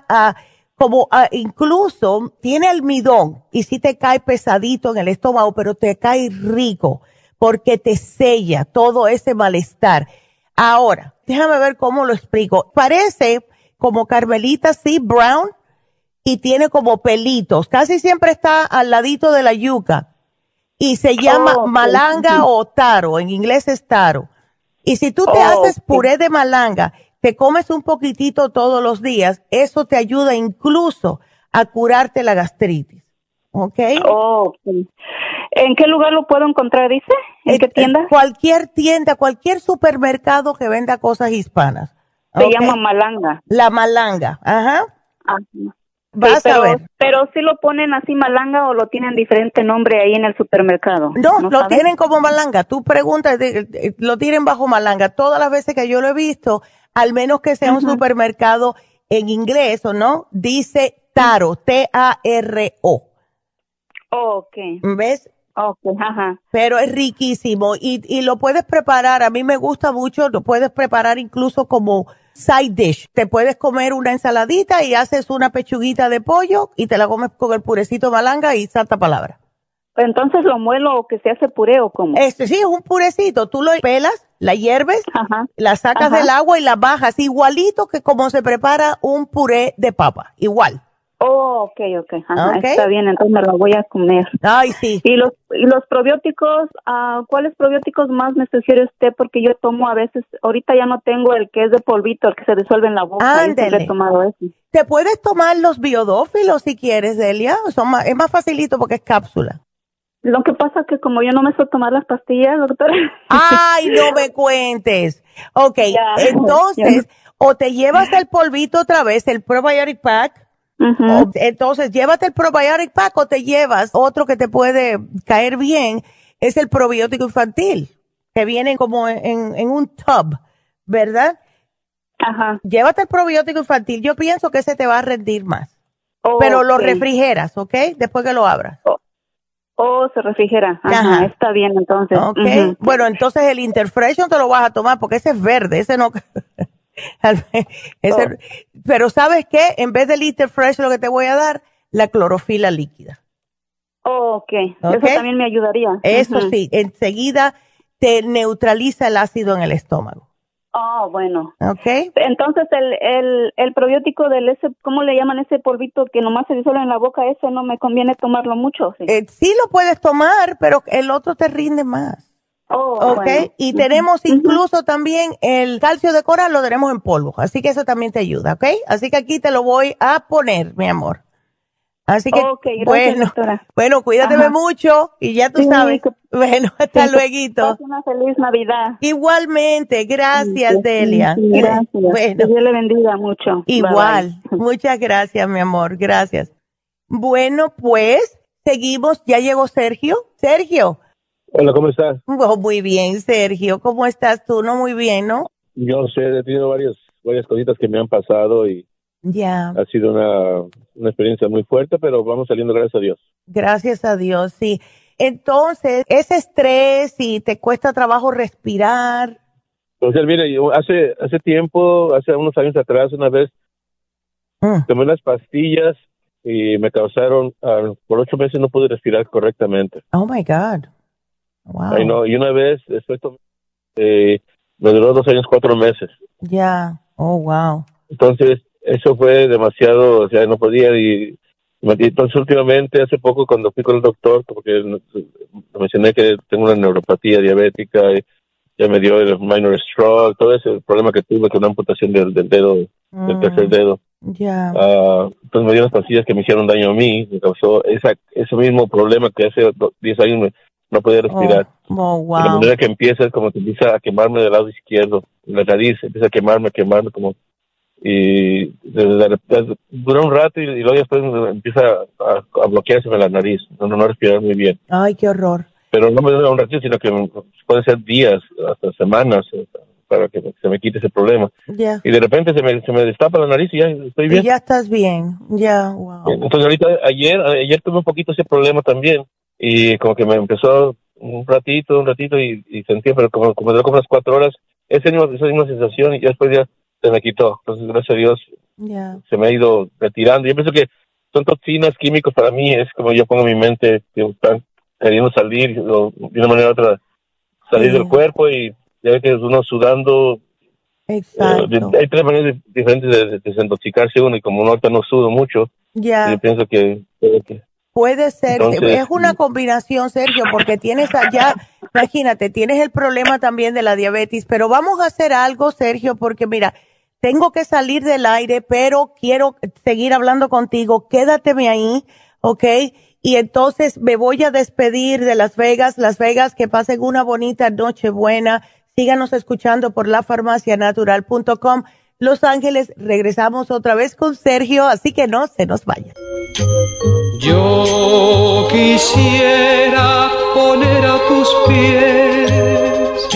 incluso tiene almidón y sí te cae pesadito en el estómago, pero te cae rico porque te sella todo ese malestar. Ahora, déjame ver cómo lo explico. Parece como Carmelita Sea Brown y tiene como pelitos. Casi siempre está al ladito de la yuca y se llama malanga o taro. En inglés es taro. Y si tú te haces puré de malanga, te comes un poquitito todos los días, eso te ayuda incluso a curarte la gastritis. ¿Ok? ¿En qué lugar lo puedo encontrar, dice? ¿En qué tienda? Cualquier tienda, cualquier supermercado que venda cosas hispanas. Se llama malanga. La malanga, Vas a ver. Pero si lo ponen así malanga o lo tienen diferente nombre ahí en el supermercado. No, lo tienen como malanga. Tú preguntas, lo tienen bajo malanga. Todas las veces que yo lo he visto, al menos que sea un supermercado en inglés o no, dice taro, T-A-R-O. ¿Ves? Pero es riquísimo y lo puedes preparar, a mí me gusta mucho, lo puedes preparar incluso como side dish. Te puedes comer una ensaladita y haces una pechuguita de pollo y te la comes con el purecito malanga y santa palabra. Entonces lo muelo o que se hace puré o cómo. Sí, es un purecito, tú lo pelas, la hierves, la sacas del agua y la bajas igualito que como se prepara un puré de papa, igual. Okay. Está bien, entonces me lo voy a comer. Ay, sí. Y los probióticos, ¿cuáles probióticos más me sugiere usted? Porque yo tomo a veces, ahorita ya no tengo el que es de polvito, el que se disuelve en la boca. Ándele. He tomado ese. Te puedes tomar los biodófilos si quieres, Delia. Es más facilito porque es cápsula. Lo que pasa es que como yo no me sé tomar las pastillas, doctora. Ay, no me cuentes. Entonces, o te llevas el polvito otra vez, el Probiotic Pack. Entonces, llévate el Probiotic Pack o te llevas otro que te puede caer bien, es el probiótico infantil, que viene como en un tub, ¿verdad? Llévate el probiótico infantil, yo pienso que ese te va a rendir más. Pero lo refrigeras, ¿ok? Después que lo abras. Se refrigera. Está bien, entonces. Bueno, entonces el Interfresh no te lo vas a tomar porque ese es verde, ese no... Pero ¿sabes qué? En vez del Interfresh lo que te voy a dar, la clorofila líquida. Eso también me ayudaría. Eso sí, enseguida te neutraliza el ácido en el estómago. Bueno. Entonces el probiótico del ese, ¿cómo le llaman ese polvito que nomás se disuelve en la boca? Ese no me conviene tomarlo mucho. Sí lo puedes tomar, pero el otro te rinde más. Bueno. Y tenemos incluso también el calcio de coral, lo tenemos en polvo, así que eso también te ayuda, ¿ok? Así que aquí te lo voy a poner, mi amor. Así que, gracias, bueno, cuídate mucho y ya tú sabes. Bueno, hasta luego. Una feliz Navidad. Igualmente, gracias, Delia. Gracias. Bueno, que Dios le bendiga mucho. Igual, Bye. Muchas gracias, mi amor, gracias. Bueno, pues, seguimos, ya llegó Sergio. Sergio. Hola, ¿cómo estás? Muy bien, Sergio. ¿Cómo estás tú? No, muy bien, ¿no? Yo sé, he tenido varias cositas que me han pasado y Ya. Ha sido una experiencia muy fuerte, pero vamos saliendo, gracias a Dios. Gracias a Dios, sí. Entonces, ese estrés y te cuesta trabajo respirar. Entonces, mire, yo hace tiempo, hace unos años atrás, una vez tomé unas pastillas y me causaron, por 8 meses no pude respirar correctamente. Oh my God. Wow. Ay, no, y una vez después me duró 2 años, 4 meses. Ya. Oh, wow. Entonces, eso fue demasiado, o sea, no podía. Y entonces, últimamente, hace poco, cuando fui con el doctor, porque mencioné que tengo una neuropatía diabética, y ya me dio el minor stroke, todo ese problema que tuve con una amputación del dedo, del tercer dedo. Ya. Entonces me dio unas pastillas que me hicieron daño a mí, me causó ese mismo problema que hace 10 años no podía respirar. Oh, wow. De la manera que empieza es como que empieza a quemarme del lado izquierdo, la nariz empieza a quemarme como, y dura un rato y luego después empieza a bloquearse la nariz, no respirar muy bien. Ay, qué horror. Pero no me dura un ratito, sino que puede ser días, hasta semanas, para que se me quite ese problema. Ya. Y de repente se me destapa la nariz y ya estoy bien. Y ya estás bien, ya, wow. Entonces ahorita, ayer tuve un poquito ese problema también, y como que me empezó un ratito y sentía, pero como duró como unas 4 horas, esa misma sensación, y ya después ya se me quitó. Entonces, gracias a Dios, se me ha ido retirando. Yo pienso que son toxinas, químicos, para mí es como yo pongo mi mente, que están queriendo salir, o de una manera u otra, salir del cuerpo, y ya ve que uno sudando. Exacto. Hay 3 maneras diferentes de desintoxicarse uno, y como uno ahorita no sudo mucho, yo pienso que puede ser. Entonces, es una combinación, Sergio, porque tienes allá, imagínate, tienes el problema también de la diabetes, pero vamos a hacer algo, Sergio, porque mira, tengo que salir del aire, pero quiero seguir hablando contigo, quédateme ahí, ¿ok? Y entonces me voy a despedir de Las Vegas, que pasen una bonita noche buena. Síganos escuchando por lafarmacianatural.com. Los Ángeles, regresamos otra vez con Sergio, así que no se nos vayan. Yo quisiera poner a tus pies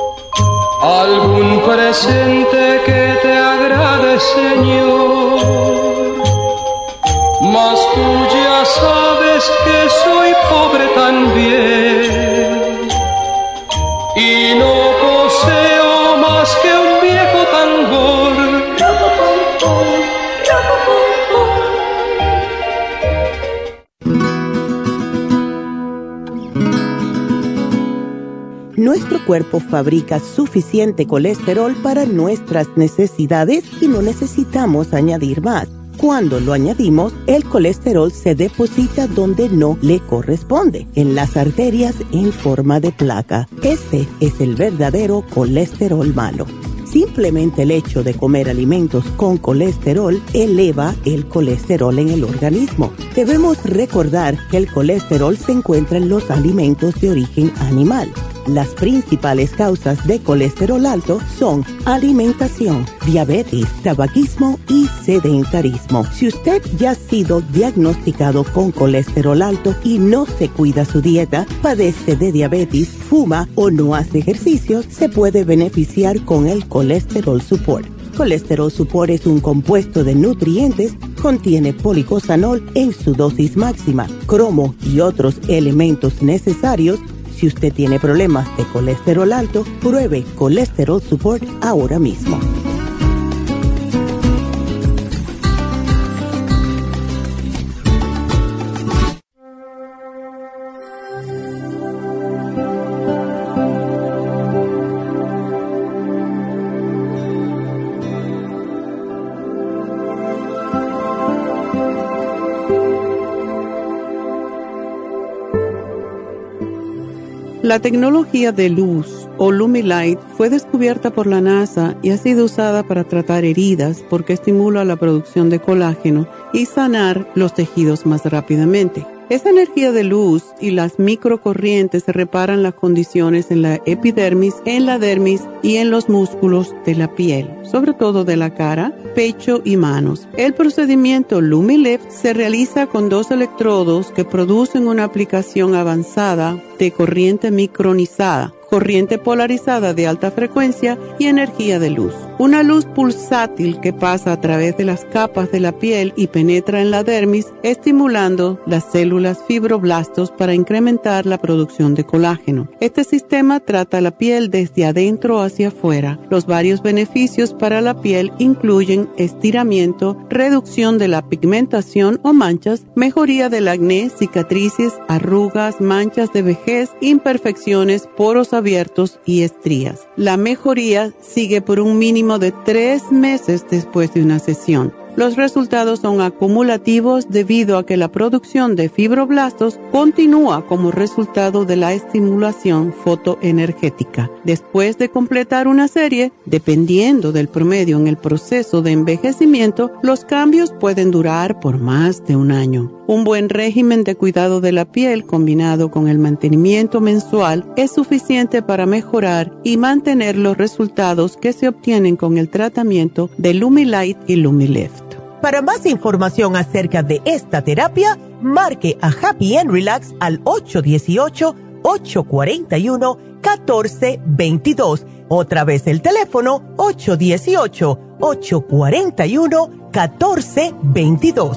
algún presente que te agrade, Señor, mas tú ya sabes que soy pobre también y no poseo más que un viejo tambor. Nuestro cuerpo fabrica suficiente colesterol para nuestras necesidades y no necesitamos añadir más. Cuando lo añadimos, el colesterol se deposita donde no le corresponde, en las arterias en forma de placa. Este es el verdadero colesterol malo. Simplemente el hecho de comer alimentos con colesterol eleva el colesterol en el organismo. Debemos recordar que el colesterol se encuentra en los alimentos de origen animal. Las principales causas de colesterol alto son alimentación, diabetes, tabaquismo y sedentarismo. Si usted ya ha sido diagnosticado con colesterol alto y no se cuida su dieta, padece de diabetes, fuma o no hace ejercicios, se puede beneficiar con el Colesterol Support. Colesterol Support es un compuesto de nutrientes, contiene policosanol en su dosis máxima, cromo y otros elementos necesarios. Si usted tiene problemas de colesterol alto, pruebe Colesterol Support ahora mismo. La tecnología de luz o Lumilight fue descubierta por la NASA y ha sido usada para tratar heridas porque estimula la producción de colágeno y sanar los tejidos más rápidamente. Esa energía de luz y las microcorrientes reparan las condiciones en la epidermis, en la dermis y en los músculos de la piel, sobre todo de la cara, pecho y manos. El procedimiento Lumilift se realiza con 2 electrodos que producen una aplicación avanzada de corriente micronizada, corriente polarizada de alta frecuencia y energía de luz. Una luz pulsátil que pasa a través de las capas de la piel y penetra en la dermis, estimulando las células fibroblastos para incrementar la producción de colágeno. Este sistema trata la piel desde adentro hacia afuera. Los varios beneficios para la piel incluyen estiramiento, reducción de la pigmentación o manchas, mejoría del acné, cicatrices, arrugas, manchas de vejez, imperfecciones, poros abiertos y estrías. La mejoría sigue por un mínimo de 3 meses después de una sesión. Los resultados son acumulativos debido a que la producción de fibroblastos continúa como resultado de la estimulación fotoenergética. Después de completar una serie, dependiendo del promedio en el proceso de envejecimiento, los cambios pueden durar por más de un año. Un buen régimen de cuidado de la piel combinado con el mantenimiento mensual es suficiente para mejorar y mantener los resultados que se obtienen con el tratamiento de Lumilight y Lumilift. Para más información acerca de esta terapia, marque a Happy and Relax al 818-841-1422. Otra vez el teléfono 818-841-1422.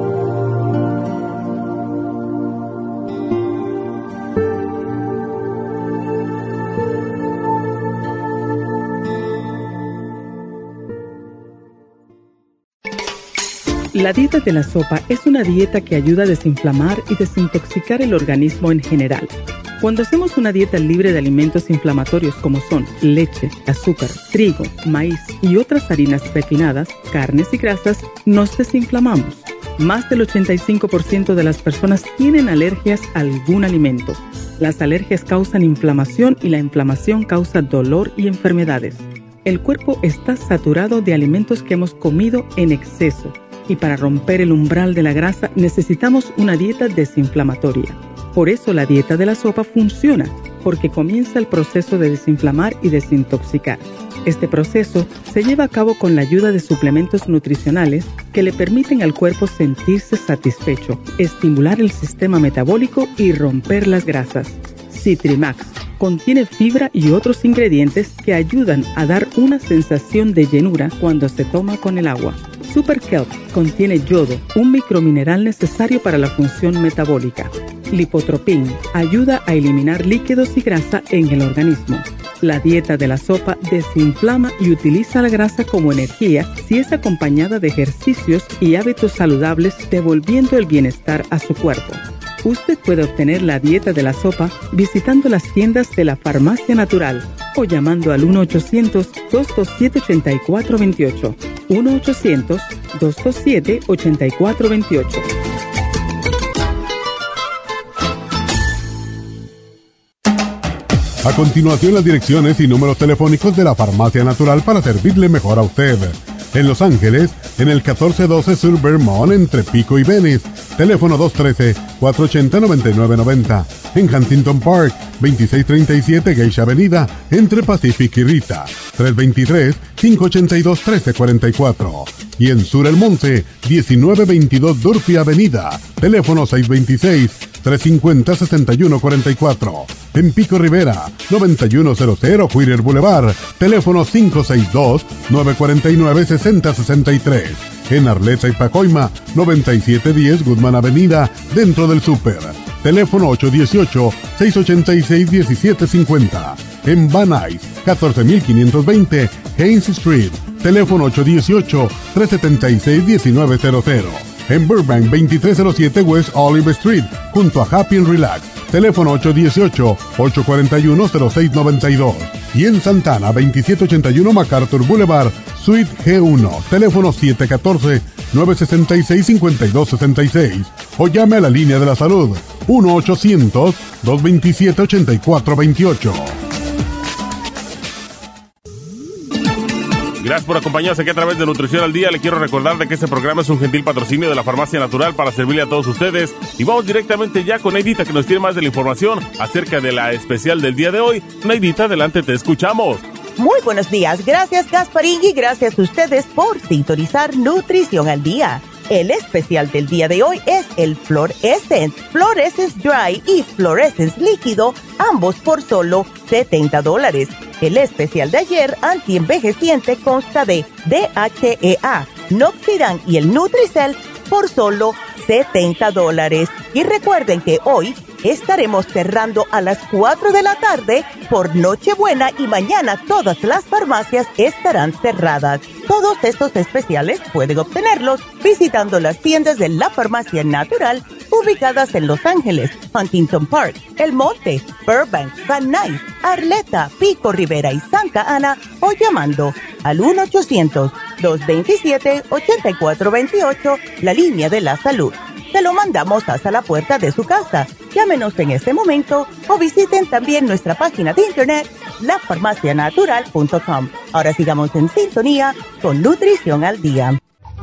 La dieta de la sopa es una dieta que ayuda a desinflamar y desintoxicar el organismo en general. Cuando hacemos una dieta libre de alimentos inflamatorios como son leche, azúcar, trigo, maíz y otras harinas refinadas, carnes y grasas, nos desinflamamos. Más del 85% de las personas tienen alergias a algún alimento. Las alergias causan inflamación y la inflamación causa dolor y enfermedades. El cuerpo está saturado de alimentos que hemos comido en exceso. Y para romper el umbral de la grasa necesitamos una dieta desinflamatoria. Por eso la dieta de la sopa funciona, porque comienza el proceso de desinflamar y desintoxicar. Este proceso se lleva a cabo con la ayuda de suplementos nutricionales que le permiten al cuerpo sentirse satisfecho, estimular el sistema metabólico y romper las grasas. Citrimax contiene fibra y otros ingredientes que ayudan a dar una sensación de llenura cuando se toma con el agua. Super Kelp contiene yodo, un micromineral necesario para la función metabólica. Lipotropin ayuda a eliminar líquidos y grasa en el organismo. La dieta de la sopa desinflama y utiliza la grasa como energía si es acompañada de ejercicios y hábitos saludables, devolviendo el bienestar a su cuerpo. Usted puede obtener la dieta de la sopa visitando las tiendas de la Farmacia Natural o llamando al 1-800-227-8428. 1-800-227-8428. A continuación, las direcciones y números telefónicos de la Farmacia Natural para servirle mejor a usted. En Los Ángeles, en el 1412 Sur Vermont, entre Pico y Venice. Teléfono 213-480-9990. En Huntington Park, 2637 Geisha Avenida, entre Pacific y Rita. 323-582-1344. Y en Sur El Monte, 1922 Durfee Avenida. Teléfono 626-350-6144. En Pico Rivera, 9100 Whittier Boulevard. Teléfono 562-949-6063. En Arleta y Pacoima, 9710 Goodman Avenida, dentro del Súper. Teléfono 818-686-1750. En Van Nuys, 14520 Haynes Street. Teléfono 818-376-1900. En Burbank, 2307 West Olive Street, junto a Happy and Relax. Teléfono 818-841-0692. Y en Santana, 2781 MacArthur Boulevard, Suite G1. Teléfono 714-966-5266. O llame a la línea de la salud, 1-800-227-8428. Gracias por acompañarnos aquí a través de Nutrición al Día. Le quiero recordar de que este programa es un gentil patrocinio de la Farmacia Natural para servirle a todos ustedes. Y vamos directamente ya con Neidita, que nos tiene más de la información acerca de la especial del día de hoy. Neidita, adelante, te escuchamos. Muy buenos días. Gracias, Gasparín, y gracias a ustedes por sintonizar Nutrición al Día. El especial del día de hoy es el Fluorescence, Fluorescence Dry y Fluorescence Líquido, ambos por solo $70. El especial de ayer, antienvejeciente, consta de DHEA, Noxidan y el Nutricel por solo $70. Y recuerden que hoy estaremos cerrando a las 4 de la tarde por Nochebuena y mañana todas las farmacias estarán cerradas. Todos estos especiales pueden obtenerlos visitando las tiendas de la Farmacia Natural ubicadas en Los Ángeles, Huntington Park, El Monte, Burbank, Van Nuys, Arleta, Pico Rivera y Santa Ana o llamando al 1-800-227-8428, la línea de la salud. Se lo mandamos hasta la puerta de su casa. Llámenos en este momento o visiten también nuestra página de internet, lafarmacianatural.com. Ahora sigamos en sintonía con Nutrición al Día.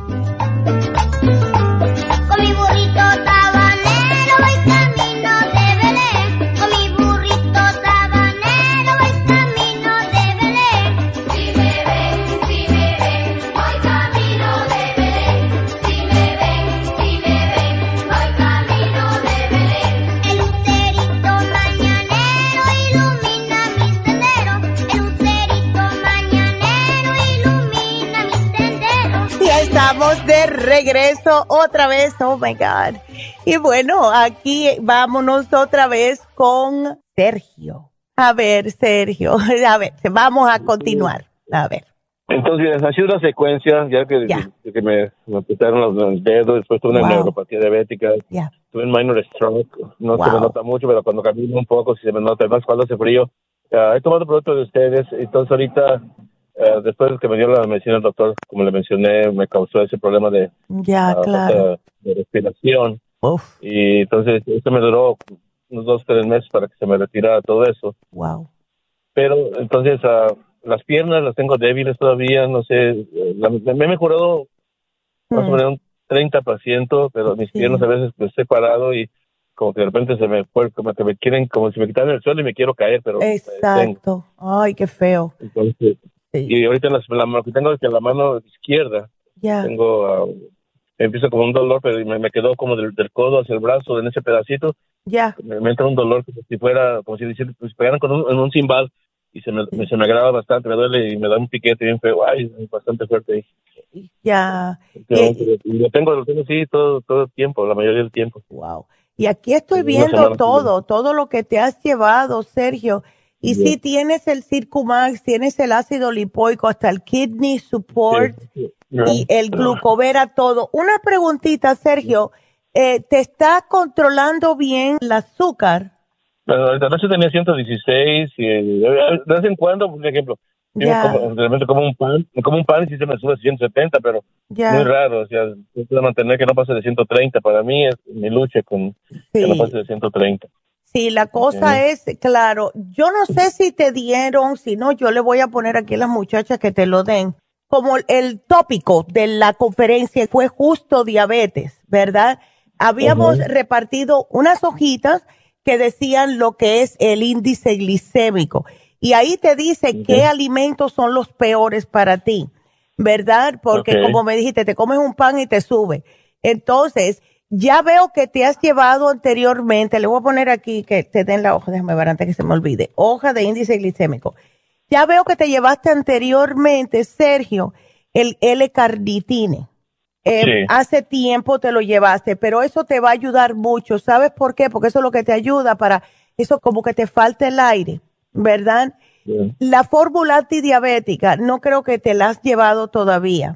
Con mi burrito sabanero voy camino de Belén. Con mi burrito sabanero voy camino de Belén. Si me ven, voy camino de Belén. Si me ven, voy camino de Belén. El lucerito mañanero ilumina mi sendero. El lucerito mañanero ilumina mi sendero. Ya estamos de regreso otra vez, oh my God. Y bueno, aquí vámonos otra vez con Sergio. A ver, Sergio, a ver, vamos a continuar. A ver. Entonces, ha sido una secuencia, ya que me apretaron los dedos, después tuve una neuropatía diabética, tuve un minor stroke, no se me nota mucho, pero cuando camino un poco sí se me nota, además cuando hace frío. He tomado productos de ustedes, entonces ahorita, después que me dio la medicina el doctor, como le mencioné, me causó ese problema de, claro. de respiración. Y entonces esto me duró unos 2-3 meses para que se me retirara todo eso. Wow. Pero entonces las piernas las tengo débiles todavía, no sé, me he mejorado más o menos un 30%, pero mis piernas a veces pues he parado y como que de repente se me fue, como que me quieren, como si me quitaran el suelo y me quiero caer, pero exacto. Ay, qué feo. Entonces, y ahorita lo que tengo es que en la mano izquierda tengo, empiezo como un dolor, pero me quedó como del codo hacia el brazo, en ese pedacito. Me entra un dolor como si fuera, como si pegaran con un cimbal y se me agrava bastante, me duele y me da un piquete bien feo, ay, bastante fuerte ahí. Y lo tengo sí todo el tiempo, la mayoría del tiempo. Wow. Y aquí estoy viendo todo lo que te has llevado, Sergio. Y sí tienes el Circumax, tienes el ácido lipoico, hasta el Kidney Support y el Glucovera, todo. Una preguntita, Sergio, ¿te está controlando bien el azúcar? Bueno, ahorita noche tenía 116 y de vez en cuando, por ejemplo, realmente como un pan y sí se me sube a 170, pero muy raro, o sea, yo puedo mantener que no pase de 130, para mí es mi lucha con que no pase de 130. Sí, la cosa es, claro, yo no sé si te dieron, si no, yo le voy a poner aquí a las muchachas que te lo den. Como el tópico de la conferencia fue justo diabetes, ¿verdad? Habíamos repartido unas hojitas que decían lo que es el índice glicémico. Y ahí te dice qué alimentos son los peores para ti, ¿verdad? Porque como me dijiste, te comes un pan y te sube. Entonces, ya veo que te has llevado anteriormente, le voy a poner aquí que te den la hoja, déjame ver antes que se me olvide, hoja de índice glicémico. Ya veo que te llevaste anteriormente, Sergio, el L-carnitine. Hace tiempo te lo llevaste, pero eso te va a ayudar mucho. ¿Sabes por qué? Porque eso es lo que te ayuda para eso, como que te falta el aire, ¿verdad? La fórmula antidiabética, no creo que te la has llevado todavía.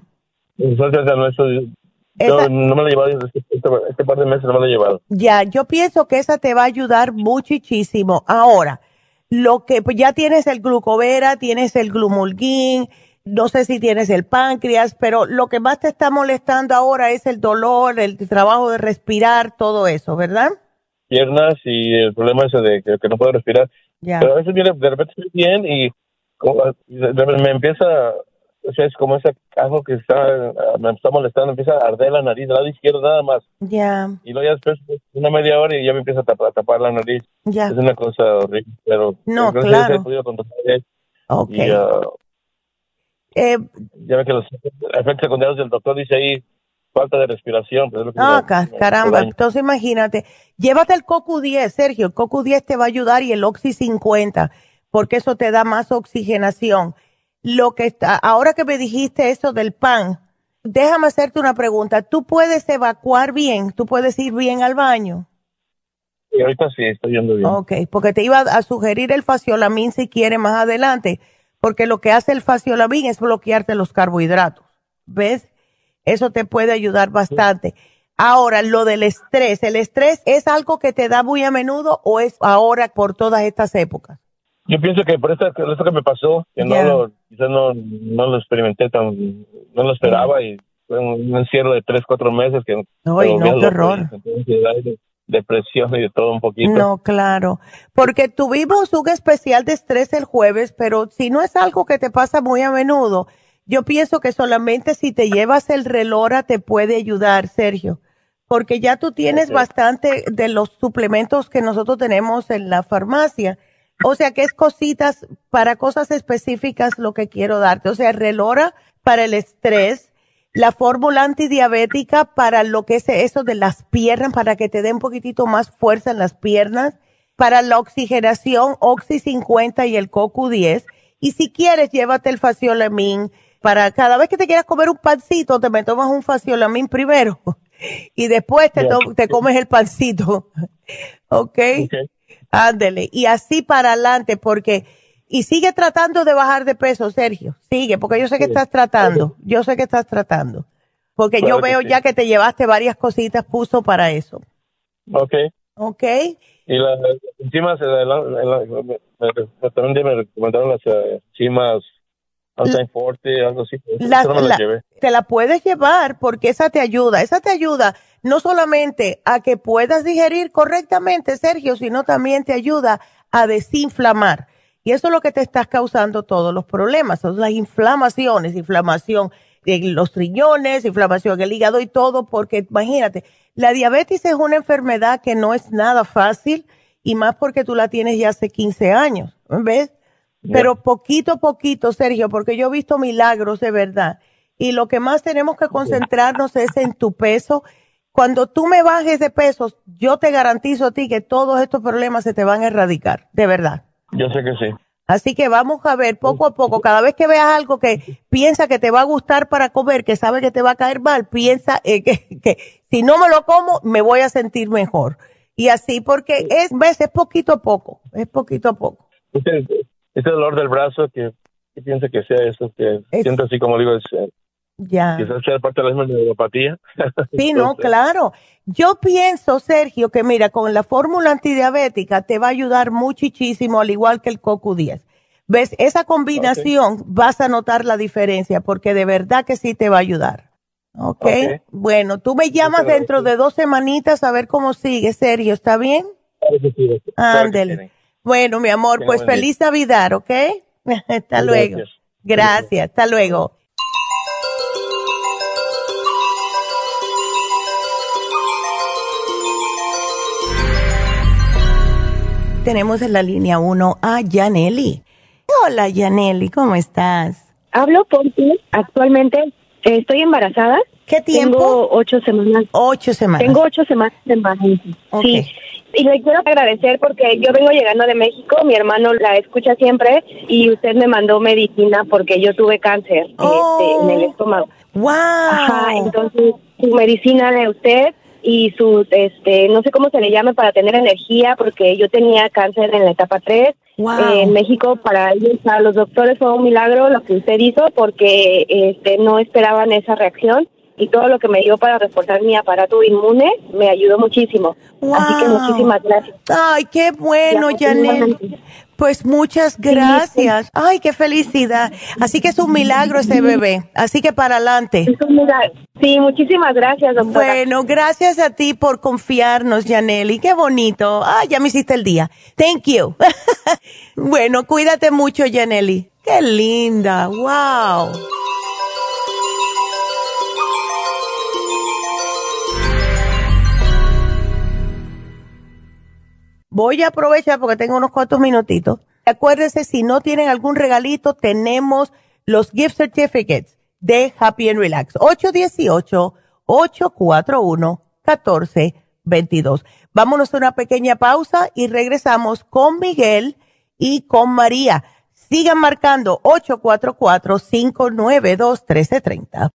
No me la he llevado, este par de meses no me la he llevado. Ya, yo pienso que esa te va a ayudar muchísimo. Ahora, lo que pues ya tienes el Glucovera, tienes el Glumulgin, no sé si tienes el páncreas, pero lo que más te está molestando ahora es el dolor, el trabajo de respirar, todo eso, ¿verdad? Piernas y el problema ese de que no puedo respirar. Pero a veces viene, de repente estoy bien y me empieza, o sea, es como ese algo que me está molestando, empieza a arder la nariz, del lado izquierdo nada más. Y luego ya después, una media hora y ya me empieza a tapar la nariz. Es una cosa horrible, pero claro. He podido controlar. Y, ya ve que los efectos secundarios del doctor dice ahí, falta de respiración. Pues es lo que Caramba, entonces imagínate, llévate el CoQ10, Sergio, el CoQ10 te va a ayudar y el Oxy 50, porque eso te da más oxigenación. Ahora que me dijiste eso del pan, déjame hacerte una pregunta, ¿tú puedes evacuar bien? ¿Tú puedes ir bien al baño? Sí, ahorita sí, estoy yendo bien. Ok, porque te iba a sugerir el Faciolamin si quieres más adelante, porque lo que hace el Faciolamin es bloquearte los carbohidratos, ¿ves? Eso te puede ayudar bastante. Ahora, lo del estrés, ¿el estrés es algo que te da muy a menudo o es ahora por todas estas épocas? Yo pienso que por esto que me pasó, que quizás no lo experimenté no lo esperaba y fue un encierro de 3-4 meses que... ¡Ay, no, qué horror! Depresión y de todo un poquito. No, claro, porque tuvimos un especial de estrés el jueves, pero si no es algo que te pasa muy a menudo, yo pienso que solamente si te llevas el Relora te puede ayudar, Sergio, porque ya tú tienes bastante de los suplementos que nosotros tenemos en la farmacia, o sea que es cositas para cosas específicas lo que quiero darte, o sea, Relora para el estrés, la fórmula antidiabética para lo que es eso de las piernas, para que te dé un poquitito más fuerza en las piernas, para la oxigenación, Oxy 50 y el CoQ10. Y si quieres, llévate el Faciolamin. Para cada vez que te quieras comer un pancito, te me tomas un Faciolamin primero y después te comes el pancito. ¿Ok? Ándele. Y así para adelante, porque... Y sigue tratando de bajar de peso, Sergio. Sigue, porque yo sé que estás tratando. Yo sé que estás tratando. Porque yo veo ya que te llevaste varias cositas puso para eso. Ok. Y las enzimas, también me recomendaron las enzimas Alzheimer Forte, algo así. Eso no me las llevé. Te la puedes llevar porque esa te ayuda. Esa te ayuda no solamente a que puedas digerir correctamente, Sergio, sino también te ayuda a desinflamar. Y eso es lo que te está causando todos los problemas, son las inflamaciones, inflamación en los riñones, inflamación en el hígado y todo, porque imagínate, la diabetes es una enfermedad que no es nada fácil y más porque tú la tienes ya hace 15 años, ¿ves? Pero poquito a poquito, Sergio, porque yo he visto milagros de verdad. Y lo que más tenemos que concentrarnos es en tu peso. Cuando tú me bajes de peso, yo te garantizo a ti que todos estos problemas se te van a erradicar, de verdad. Yo sé que sí. Así que vamos a ver poco a poco, cada vez que veas algo que piensa que te va a gustar para comer, que sabe que te va a caer mal, piensa que si no me lo como, me voy a sentir mejor. Y así, porque es poquito a poco, es poquito a poco. Este dolor del brazo, que piensa que sea eso, que siento así como digo, quizás sea parte de la misma neuropatía. Sí, no, claro. Yo pienso, Sergio, que mira, con la fórmula antidiabética te va a ayudar muchísimo, al igual que el CoQ10. ¿Ves? Esa combinación vas a notar la diferencia, porque de verdad que sí te va a ayudar. ¿Ok? Bueno, tú me llamas dentro de 2 semanitas a ver cómo sigue, Sergio, ¿está bien? Ándele. Bueno, mi amor, pues feliz Navidad, ¿ok? Hasta luego. Gracias, hasta luego. Tenemos en la línea 1 a Yaneli. Hola, Yaneli, ¿cómo estás? Hablo porque actualmente estoy embarazada. ¿Qué tiempo? Tengo 8 semanas. 8 semanas. Tengo 8 semanas de embarazo. Okay. Sí. Y le quiero agradecer porque yo vengo llegando de México, mi hermano la escucha siempre y usted me mandó medicina porque yo tuve cáncer en el estómago. ¡Wow! Ajá, entonces su medicina de usted y su, no sé cómo se le llame para tener energía porque yo tenía cáncer en la etapa 3. Wow. En México para ellos, para los doctores fue un milagro lo que usted hizo porque no esperaban esa reacción. Y todo lo que me dio para reforzar mi aparato inmune me ayudó muchísimo. Wow. Así que muchísimas gracias. Ay, qué bueno, Janelle. Pues muchas gracias. Ay, qué felicidad. Así que es un milagro ese bebé. Así que para adelante. Es un milagro. Sí, muchísimas gracias, doctora. Bueno, gracias a ti por confiarnos, Janelle. Qué bonito. Ay, ya me hiciste el día. Thank you. Bueno, cuídate mucho, Janelle. Qué linda. Wow. Voy a aprovechar porque tengo unos cuantos minutitos. Acuérdense, si no tienen algún regalito, tenemos los gift certificates de Happy and Relax. 841-1422. Vámonos a una pequeña pausa y regresamos con Miguel y con María. Sigan marcando 844-592-1330.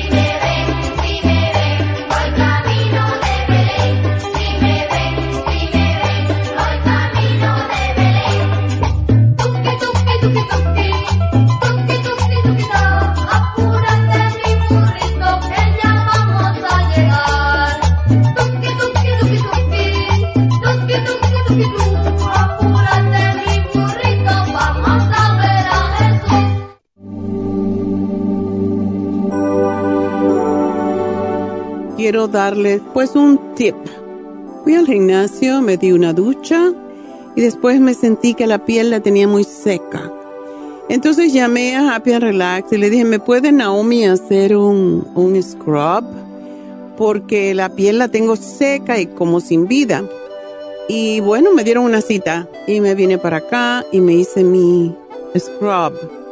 Quiero darles pues un tip. Fui al gimnasio, me di una ducha y después me sentí que la piel la tenía muy seca. Entonces llamé a Happy and Relax y le dije, ¿me puede Naomi hacer un scrub? Porque la piel la tengo seca y como sin vida. Y bueno, me dieron una cita y me vine para acá y me hice mi scrub.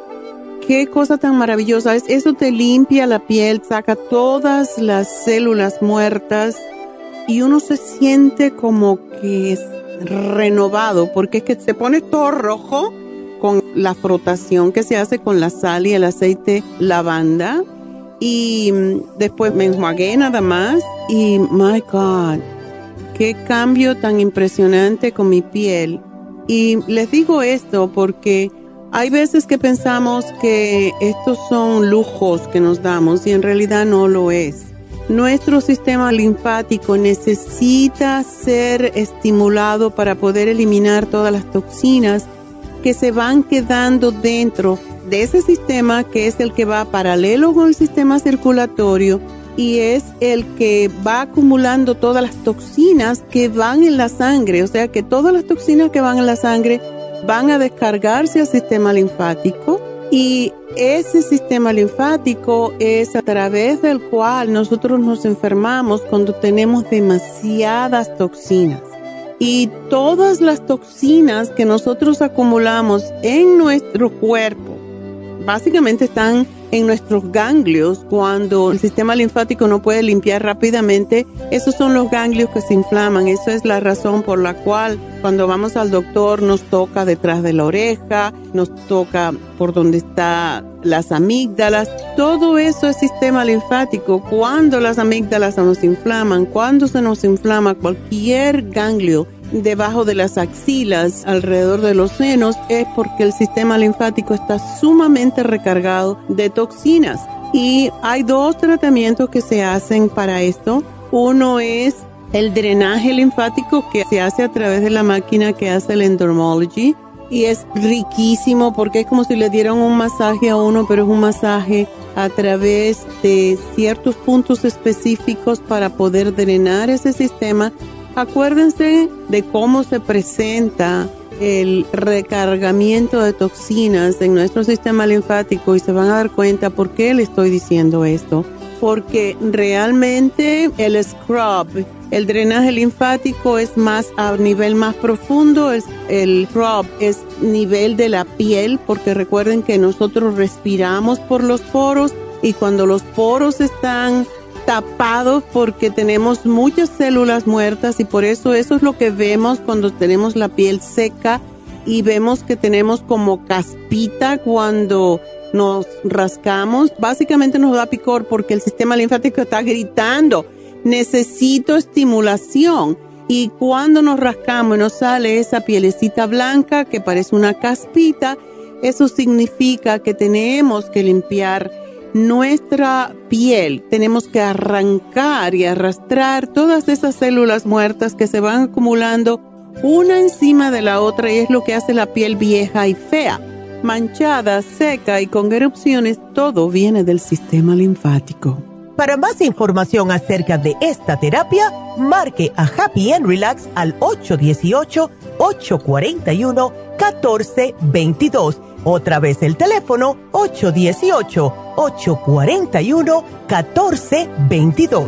Qué cosa tan maravillosa es. Eso te limpia la piel, saca todas las células muertas y uno se siente como que es renovado porque es que se pone todo rojo con la frotación que se hace con la sal y el aceite lavanda. Y después me enjuagué nada más y my God, qué cambio tan impresionante con mi piel. Y les digo esto porque hay veces que pensamos que estos son lujos que nos damos y en realidad no lo es. Nuestro sistema linfático necesita ser estimulado para poder eliminar todas las toxinas que se van quedando dentro de ese sistema, que es el que va paralelo con el sistema circulatorio y es el que va acumulando todas las toxinas que van en la sangre. O sea que todas las toxinas que van en la sangre van a descargarse al sistema linfático y ese sistema linfático es a través del cual nosotros nos enfermamos cuando tenemos demasiadas toxinas. Y todas las toxinas que nosotros acumulamos en nuestro cuerpo básicamente están en nuestros ganglios. Cuando el sistema linfático no puede limpiar rápidamente, esos son los ganglios que se inflaman. Esa es la razón por la cual cuando vamos al doctor nos toca detrás de la oreja, nos toca por donde están las amígdalas. Todo eso es sistema linfático. Cuando las amígdalas se nos inflaman, cuando se nos inflama cualquier ganglio debajo de las axilas, alrededor de los senos, es porque el sistema linfático está sumamente recargado de toxinas. Y hay dos tratamientos que se hacen para esto. Uno es el drenaje linfático que se hace a través de la máquina que hace el Endermology. Y es riquísimo porque es como si le dieran un masaje a uno, pero es un masaje a través de ciertos puntos específicos para poder drenar ese sistema. Acuérdense de cómo se presenta el recargamiento de toxinas en nuestro sistema linfático y se van a dar cuenta por qué le estoy diciendo esto. Porque realmente el scrub, el drenaje linfático es más a nivel más profundo, el scrub es nivel de la piel, porque recuerden que nosotros respiramos por los poros y cuando los poros están tapados porque tenemos muchas células muertas y por eso es lo que vemos cuando tenemos la piel seca y vemos que tenemos como caspita cuando nos rascamos. Básicamente nos da picor porque el sistema linfático está gritando, necesito estimulación. Y cuando nos rascamos y nos sale esa pielecita blanca que parece una caspita, eso significa que tenemos que limpiar nuestra piel. Tenemos que arrancar y arrastrar todas esas células muertas que se van acumulando una encima de la otra y es lo que hace la piel vieja y fea, manchada, seca y con erupciones. Todo viene del sistema linfático. Para más información acerca de esta terapia, marque a Happy and Relax al 818-841-1422. Otra vez el teléfono 818-841-1422.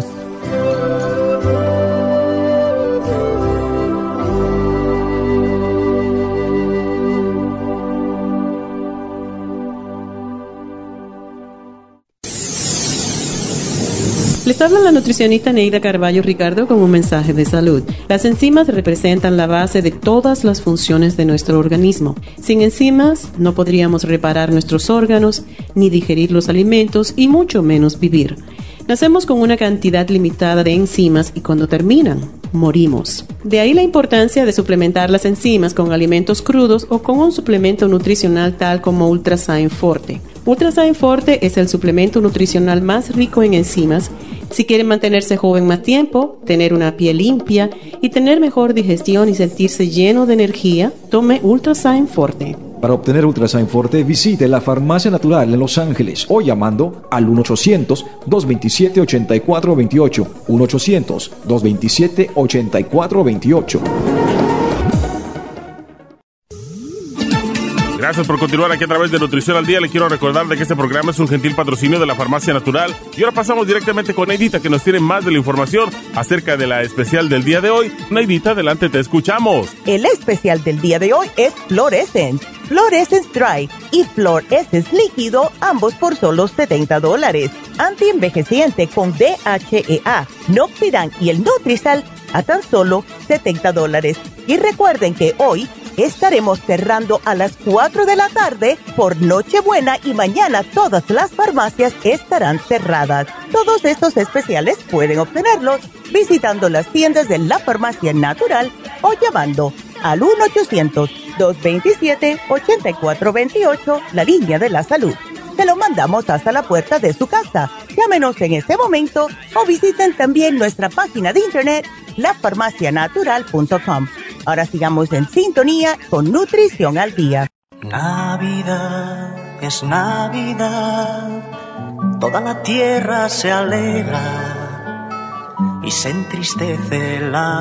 Les Les habla la nutricionista Neida Carballo Ricardo con un mensaje de salud. Las enzimas representan la base de todas las funciones de nuestro organismo. Sin enzimas no podríamos reparar nuestros órganos, ni digerir los alimentos y mucho menos vivir. Nacemos con una cantidad limitada de enzimas y cuando terminan, morimos. De ahí la importancia de suplementar las enzimas con alimentos crudos o con un suplemento nutricional tal como Ultrasign Forte. Ultrasign Forte es el suplemento nutricional más rico en enzimas. Si quieren mantenerse joven más tiempo, tener una piel limpia y tener mejor digestión y sentirse lleno de energía, tome Ultrasign Forte. Para obtener Ultrasign Forte, visite la Farmacia Natural en Los Ángeles o llamando al 1-800-227-8428. 1-800-227-8428. Gracias por continuar aquí a través de Nutrición al Día. Le quiero recordar de que este programa es un gentil patrocinio de la Farmacia Natural. Y ahora pasamos directamente con Neidita, que nos tiene más de la información acerca de la especial del día de hoy. Neidita, adelante, te escuchamos. El especial del día de hoy es Flor Essence, Flor Essence Dry y Flor Essence Líquido, ambos por solo $70. Antienvejeciente con DHEA, Noxidan y el Nutrisal a tan solo $70. Y recuerden que hoy estaremos cerrando a las 4 de la tarde por Nochebuena y mañana todas las farmacias estarán cerradas. Todos estos especiales pueden obtenerlos visitando las tiendas de la Farmacia Natural o llamando al 1-800-227-8428, la línea de la salud. Se lo mandamos hasta la puerta de su casa. Llámenos en este momento o visiten también nuestra página de internet, lafarmacianatural.com. Ahora sigamos en sintonía con Nutrición al Día. Navidad es Navidad, toda la tierra se alegra y se entristece la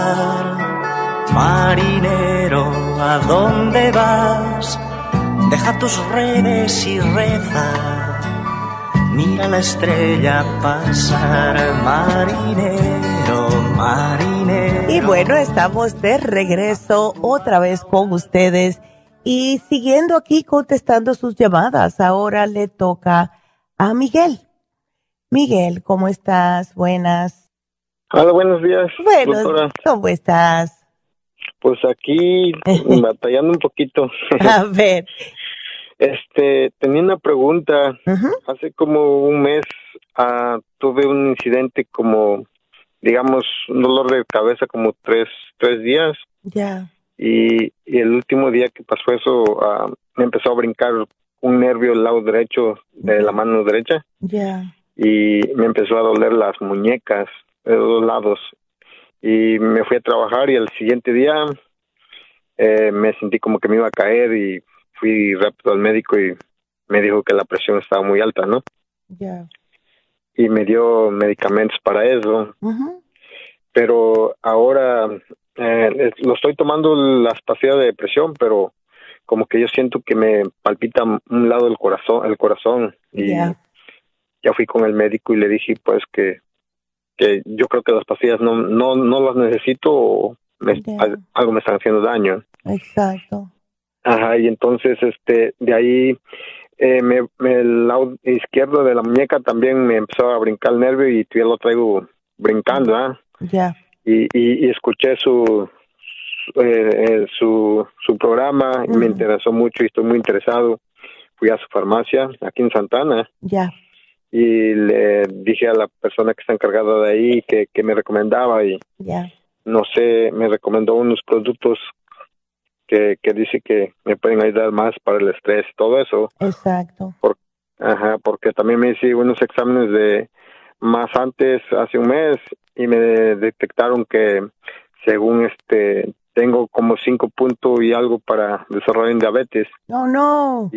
mar. Marinero, ¿a dónde vas? Deja tus redes y reza, mira la estrella pasar, marinero, marinero. Y bueno, estamos de regreso otra vez con ustedes y siguiendo aquí contestando sus llamadas. Ahora le toca a Miguel. Miguel, ¿cómo estás? Buenas. Hola, buenos días. Bueno, doctora. ¿Cómo estás? Pues aquí batallando un poquito. A ver. Tenía una pregunta. Hace como un mes tuve un incidente como, digamos, un dolor de cabeza como tres días. Ya. Y el último día que pasó eso, me empezó a brincar un nervio al lado derecho de la mano derecha. Ya. Y me empezó a doler las muñecas de los dos lados. Y me fui a trabajar y al siguiente día me sentí como que me iba a caer y fui rápido al médico y me dijo que la presión estaba muy alta, ¿no? Ya. Y me dio medicamentos para eso. Pero ahora lo estoy tomando las pastillas de presión, pero como que yo siento que me palpita un lado del corazón. Y ya fui con el médico y le dije pues que yo creo que las pastillas no las necesito o algo me están haciendo daño. Exacto. Ajá, y entonces de ahí el lado izquierdo de la muñeca también me empezó a brincar el nervio y todavía lo traigo brincando, ¿ah? Ya. Y escuché su programa y me interesó mucho y estoy muy interesado. Fui a su farmacia aquí en Santana. Ya. Y le dije a la persona que está encargada de ahí que me recomendaba y no sé, me recomendó unos productos que dice que me pueden ayudar más para el estrés y todo eso. Exacto. Porque también me hice unos exámenes de más antes, hace un mes, y me detectaron que según tengo como 5 puntos y algo para desarrollar diabetes. No.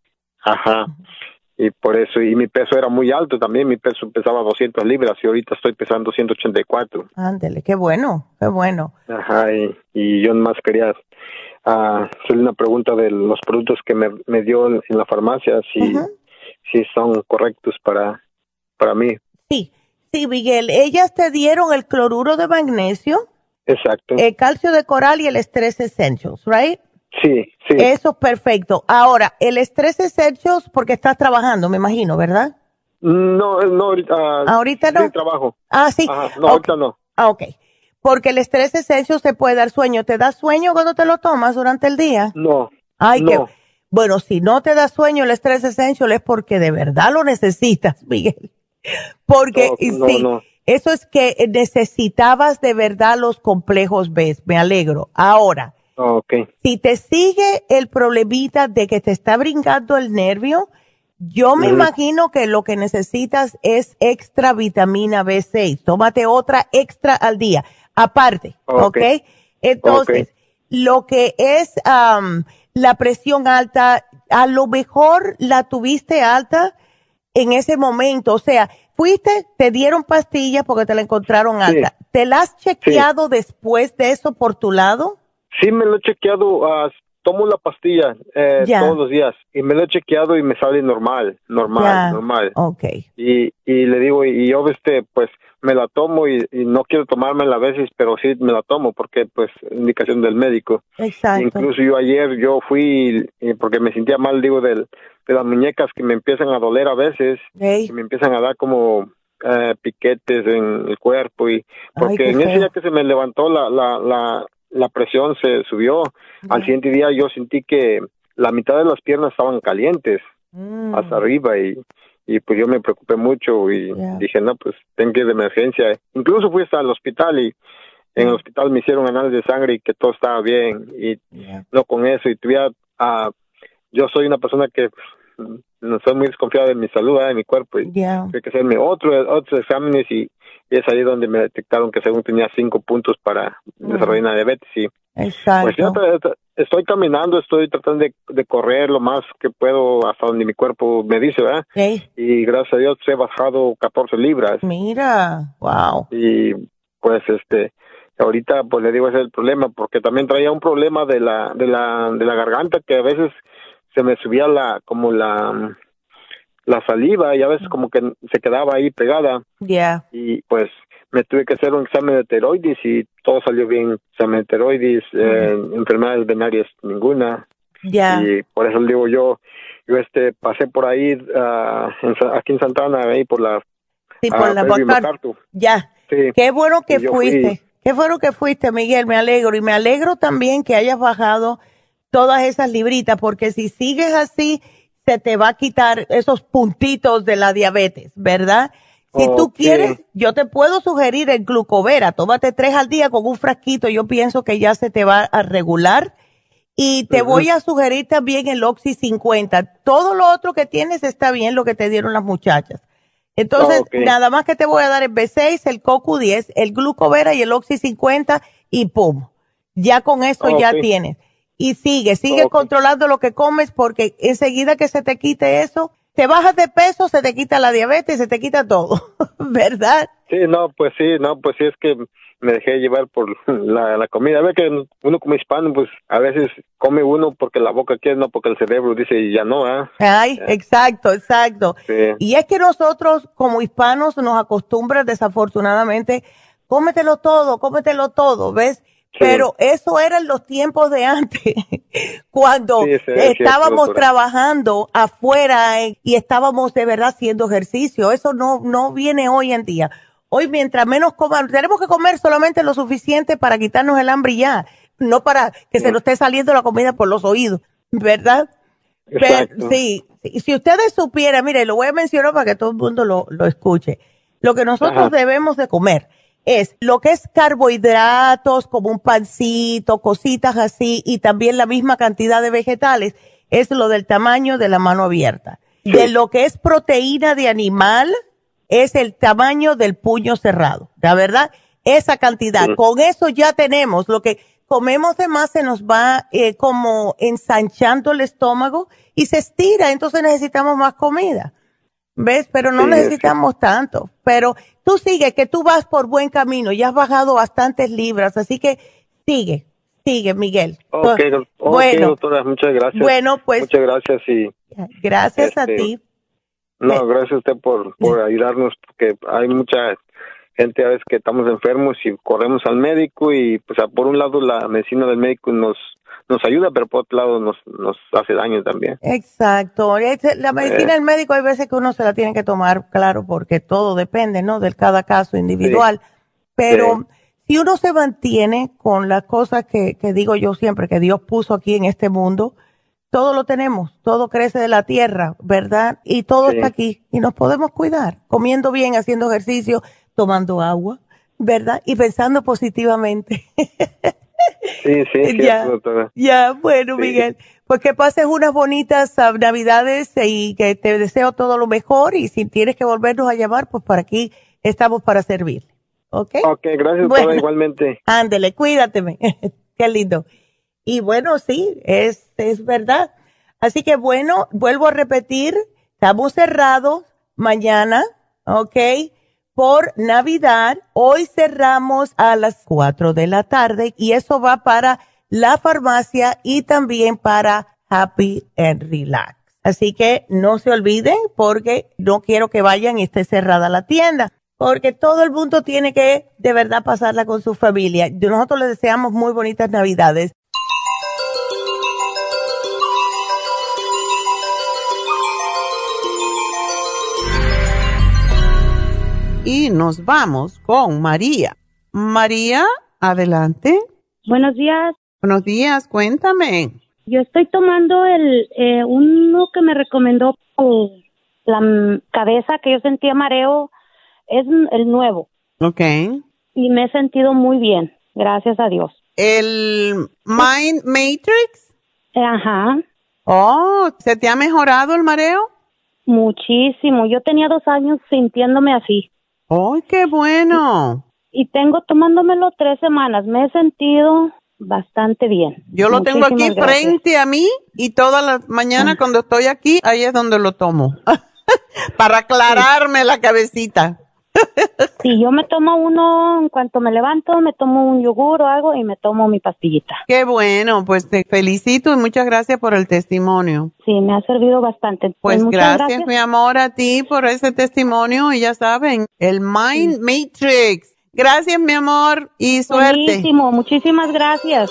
Y por eso, y mi peso era muy alto también, mi peso pesaba 200 libras y ahorita estoy pesando 184. Ándele, qué bueno, qué bueno. Ajá, y yo más quería hacerle una pregunta de los productos que me dio en la farmacia, si son correctos para mí. Sí, Miguel, ellas te dieron el cloruro de magnesio, exacto, el calcio de coral y el Stress Essentials, ¿right? Sí. Eso es perfecto. Ahora, el Stress Essentials, porque estás trabajando, me imagino, ¿verdad? No, ahorita. ¿Ahorita no? Sí, trabajo. Ah, sí. Ajá, no, ahorita no. Ah, ok. Porque el estrés esencial te puede dar sueño. ¿Te da sueño cuando te lo tomas durante el día? No. Ay, no. Bueno, si no te da sueño el estrés esencial es porque de verdad lo necesitas, Miguel. Porque eso es que necesitabas de verdad los complejos B. Me alegro. Ahora, si te sigue el problemita de que te está brincando el nervio, yo me imagino que lo que necesitas es extra vitamina B6. Tómate otra extra al día. Aparte, ¿ok? Entonces, lo que es la presión alta, a lo mejor la tuviste alta en ese momento. O sea, fuiste, te dieron pastillas porque te la encontraron alta. Sí. ¿Te la has chequeado después de eso por tu lado? Sí, me lo he chequeado. Tomo la pastilla todos los días y me lo he chequeado y me sale normal. Okay. Y le digo, y yo pues me la tomo y no quiero tomármela a veces, pero sí me la tomo porque pues indicación del médico. Exacto. Incluso yo fui porque me sentía mal, digo, de las muñecas que me empiezan a doler a veces y me empiezan a dar como piquetes en el cuerpo y porque en ese día que se me levantó la presión se subió. Al siguiente día yo sentí que la mitad de las piernas estaban calientes hasta arriba y pues yo me preocupé mucho y dije, no, pues tengo que ir de emergencia. Incluso fui hasta el hospital y en el hospital me hicieron análisis de sangre y que todo estaba bien y no con eso. Y yo soy una persona que no soy muy desconfiada de mi salud, de mi cuerpo y tuve que hacerme otros exámenes y es ahí donde me detectaron que según tenía 5 puntos para desarrollar una diabetes y exacto. Pues estoy caminando, estoy tratando de correr lo más que puedo hasta donde mi cuerpo me dice, ¿verdad? Y gracias a Dios he bajado 14 libras. Mira, wow. Y pues ahorita pues le digo ese es el problema porque también traía un problema de la garganta que a veces se me subía la saliva y a veces como que se quedaba ahí pegada. Y pues me tuve que hacer un examen de tiroides y todo salió bien. Examen de tiroides, enfermedades venarias ninguna. Y por eso le digo yo pasé por ahí aquí en Santana, ahí por la MacArthur. Sí. Qué bueno que fuiste. Qué bueno que fuiste, Miguel, me alegro. Y me alegro también que hayas bajado todas esas libritas, porque si sigues así, se te va a quitar esos puntitos de la diabetes, ¿verdad? Si tú quieres, yo te puedo sugerir el glucovera. Tómate 3 al día con un frasquito. Yo pienso que ya se te va a regular. Y te voy a sugerir también el Oxy 50. Todo lo otro que tienes está bien, lo que te dieron las muchachas. Entonces, nada más que te voy a dar el B6, el CoQ10, el glucovera y el Oxy 50 y ¡pum! Ya con eso ya tienes. Y sigue controlando lo que comes porque enseguida que se te quite eso, te bajas de peso, se te quita la diabetes, se te quita todo, ¿verdad? Sí, pues sí, es que me dejé llevar por la comida. A ver que uno como hispano, pues a veces come uno porque la boca quiere, no porque el cerebro dice ya no, Ay, exacto. Sí. Y es que nosotros como hispanos nos acostumbran desafortunadamente, cómetelo todo, ¿ves? Sí. Pero eso era en los tiempos de antes, cuando estábamos trabajando afuera y estábamos de verdad haciendo ejercicio. Eso no viene hoy en día. Hoy, mientras menos coman, tenemos que comer solamente lo suficiente para quitarnos el hambre y ya, no para que se nos esté saliendo la comida por los oídos, ¿verdad? Pero, sí, si ustedes supieran, mire, lo voy a mencionar para que todo el mundo lo escuche. Lo que nosotros debemos de comer es lo que es carbohidratos, como un pancito, cositas así, y también la misma cantidad de vegetales, es lo del tamaño de la mano abierta. Sí. De lo que es proteína de animal, es el tamaño del puño cerrado, la verdad, esa cantidad. Con eso ya tenemos, lo que comemos de más se nos va como ensanchando el estómago y se estira, entonces necesitamos más comida. ¿Ves? Pero no necesitamos tanto. Pero tú sigue, que tú vas por buen camino. Ya has bajado bastantes libras, así que sigue, Miguel. Bueno, doctora, muchas gracias. Bueno, pues. Muchas gracias y. Gracias a ti. No, gracias a usted por ayudarnos, porque hay mucha gente a veces que estamos enfermos y corremos al médico y, pues, por un lado la medicina del médico nos nos ayuda, pero por otro lado nos hace daño también. Exacto. La medicina del médico hay veces que uno se la tiene que tomar, claro, porque todo depende, ¿no? De cada caso individual. Sí. Pero si uno se mantiene con las cosas que digo yo siempre, que Dios puso aquí en este mundo, todo lo tenemos, todo crece de la tierra, ¿verdad? Y todo está aquí y nos podemos cuidar, comiendo bien, haciendo ejercicio, tomando agua, ¿verdad? Y pensando positivamente. Sí, Bueno, Miguel, pues que pases unas bonitas Navidades y que te deseo todo lo mejor, y si tienes que volvernos a llamar, pues por aquí estamos para servir. ¿Ok? Ok, gracias, bueno, igualmente. Ándele, cuídate. Qué lindo. Y bueno, sí, es verdad. Así que bueno, vuelvo a repetir, estamos cerrados mañana, ¿ok? Por Navidad. Hoy cerramos a las 4 de la tarde y eso va para la farmacia y también para Happy and Relax. Así que no se olviden, porque no quiero que vayan y esté cerrada la tienda, porque todo el mundo tiene que de verdad pasarla con su familia. Nosotros les deseamos muy bonitas Navidades. Y nos vamos con María. María, adelante. Buenos días. Buenos días, cuéntame. Yo estoy tomando uno que me recomendó la cabeza, que yo sentía mareo, es el nuevo. Ok. Y me he sentido muy bien, gracias a Dios. ¿El Mind Matrix? Ajá. Oh, ¿se te ha mejorado el mareo? Muchísimo. Yo tenía 2 años sintiéndome así. ¡Oh, qué bueno! Y tengo tomándomelo 3 semanas. Me he sentido bastante bien. Yo lo tengo aquí frente a mí y todas las mañanas cuando estoy aquí, ahí es donde lo tomo. Para aclararme la cabecita. Sí, yo me tomo uno en cuanto me levanto, me tomo un yogur o algo y me tomo mi pastillita. Qué bueno, pues te felicito y muchas gracias por el testimonio. Sí, me ha servido bastante. Pues gracias, mi amor, a ti por ese testimonio y ya saben, el Mind Matrix. Gracias, mi amor, y suerte. Buenísimo, muchísimas gracias.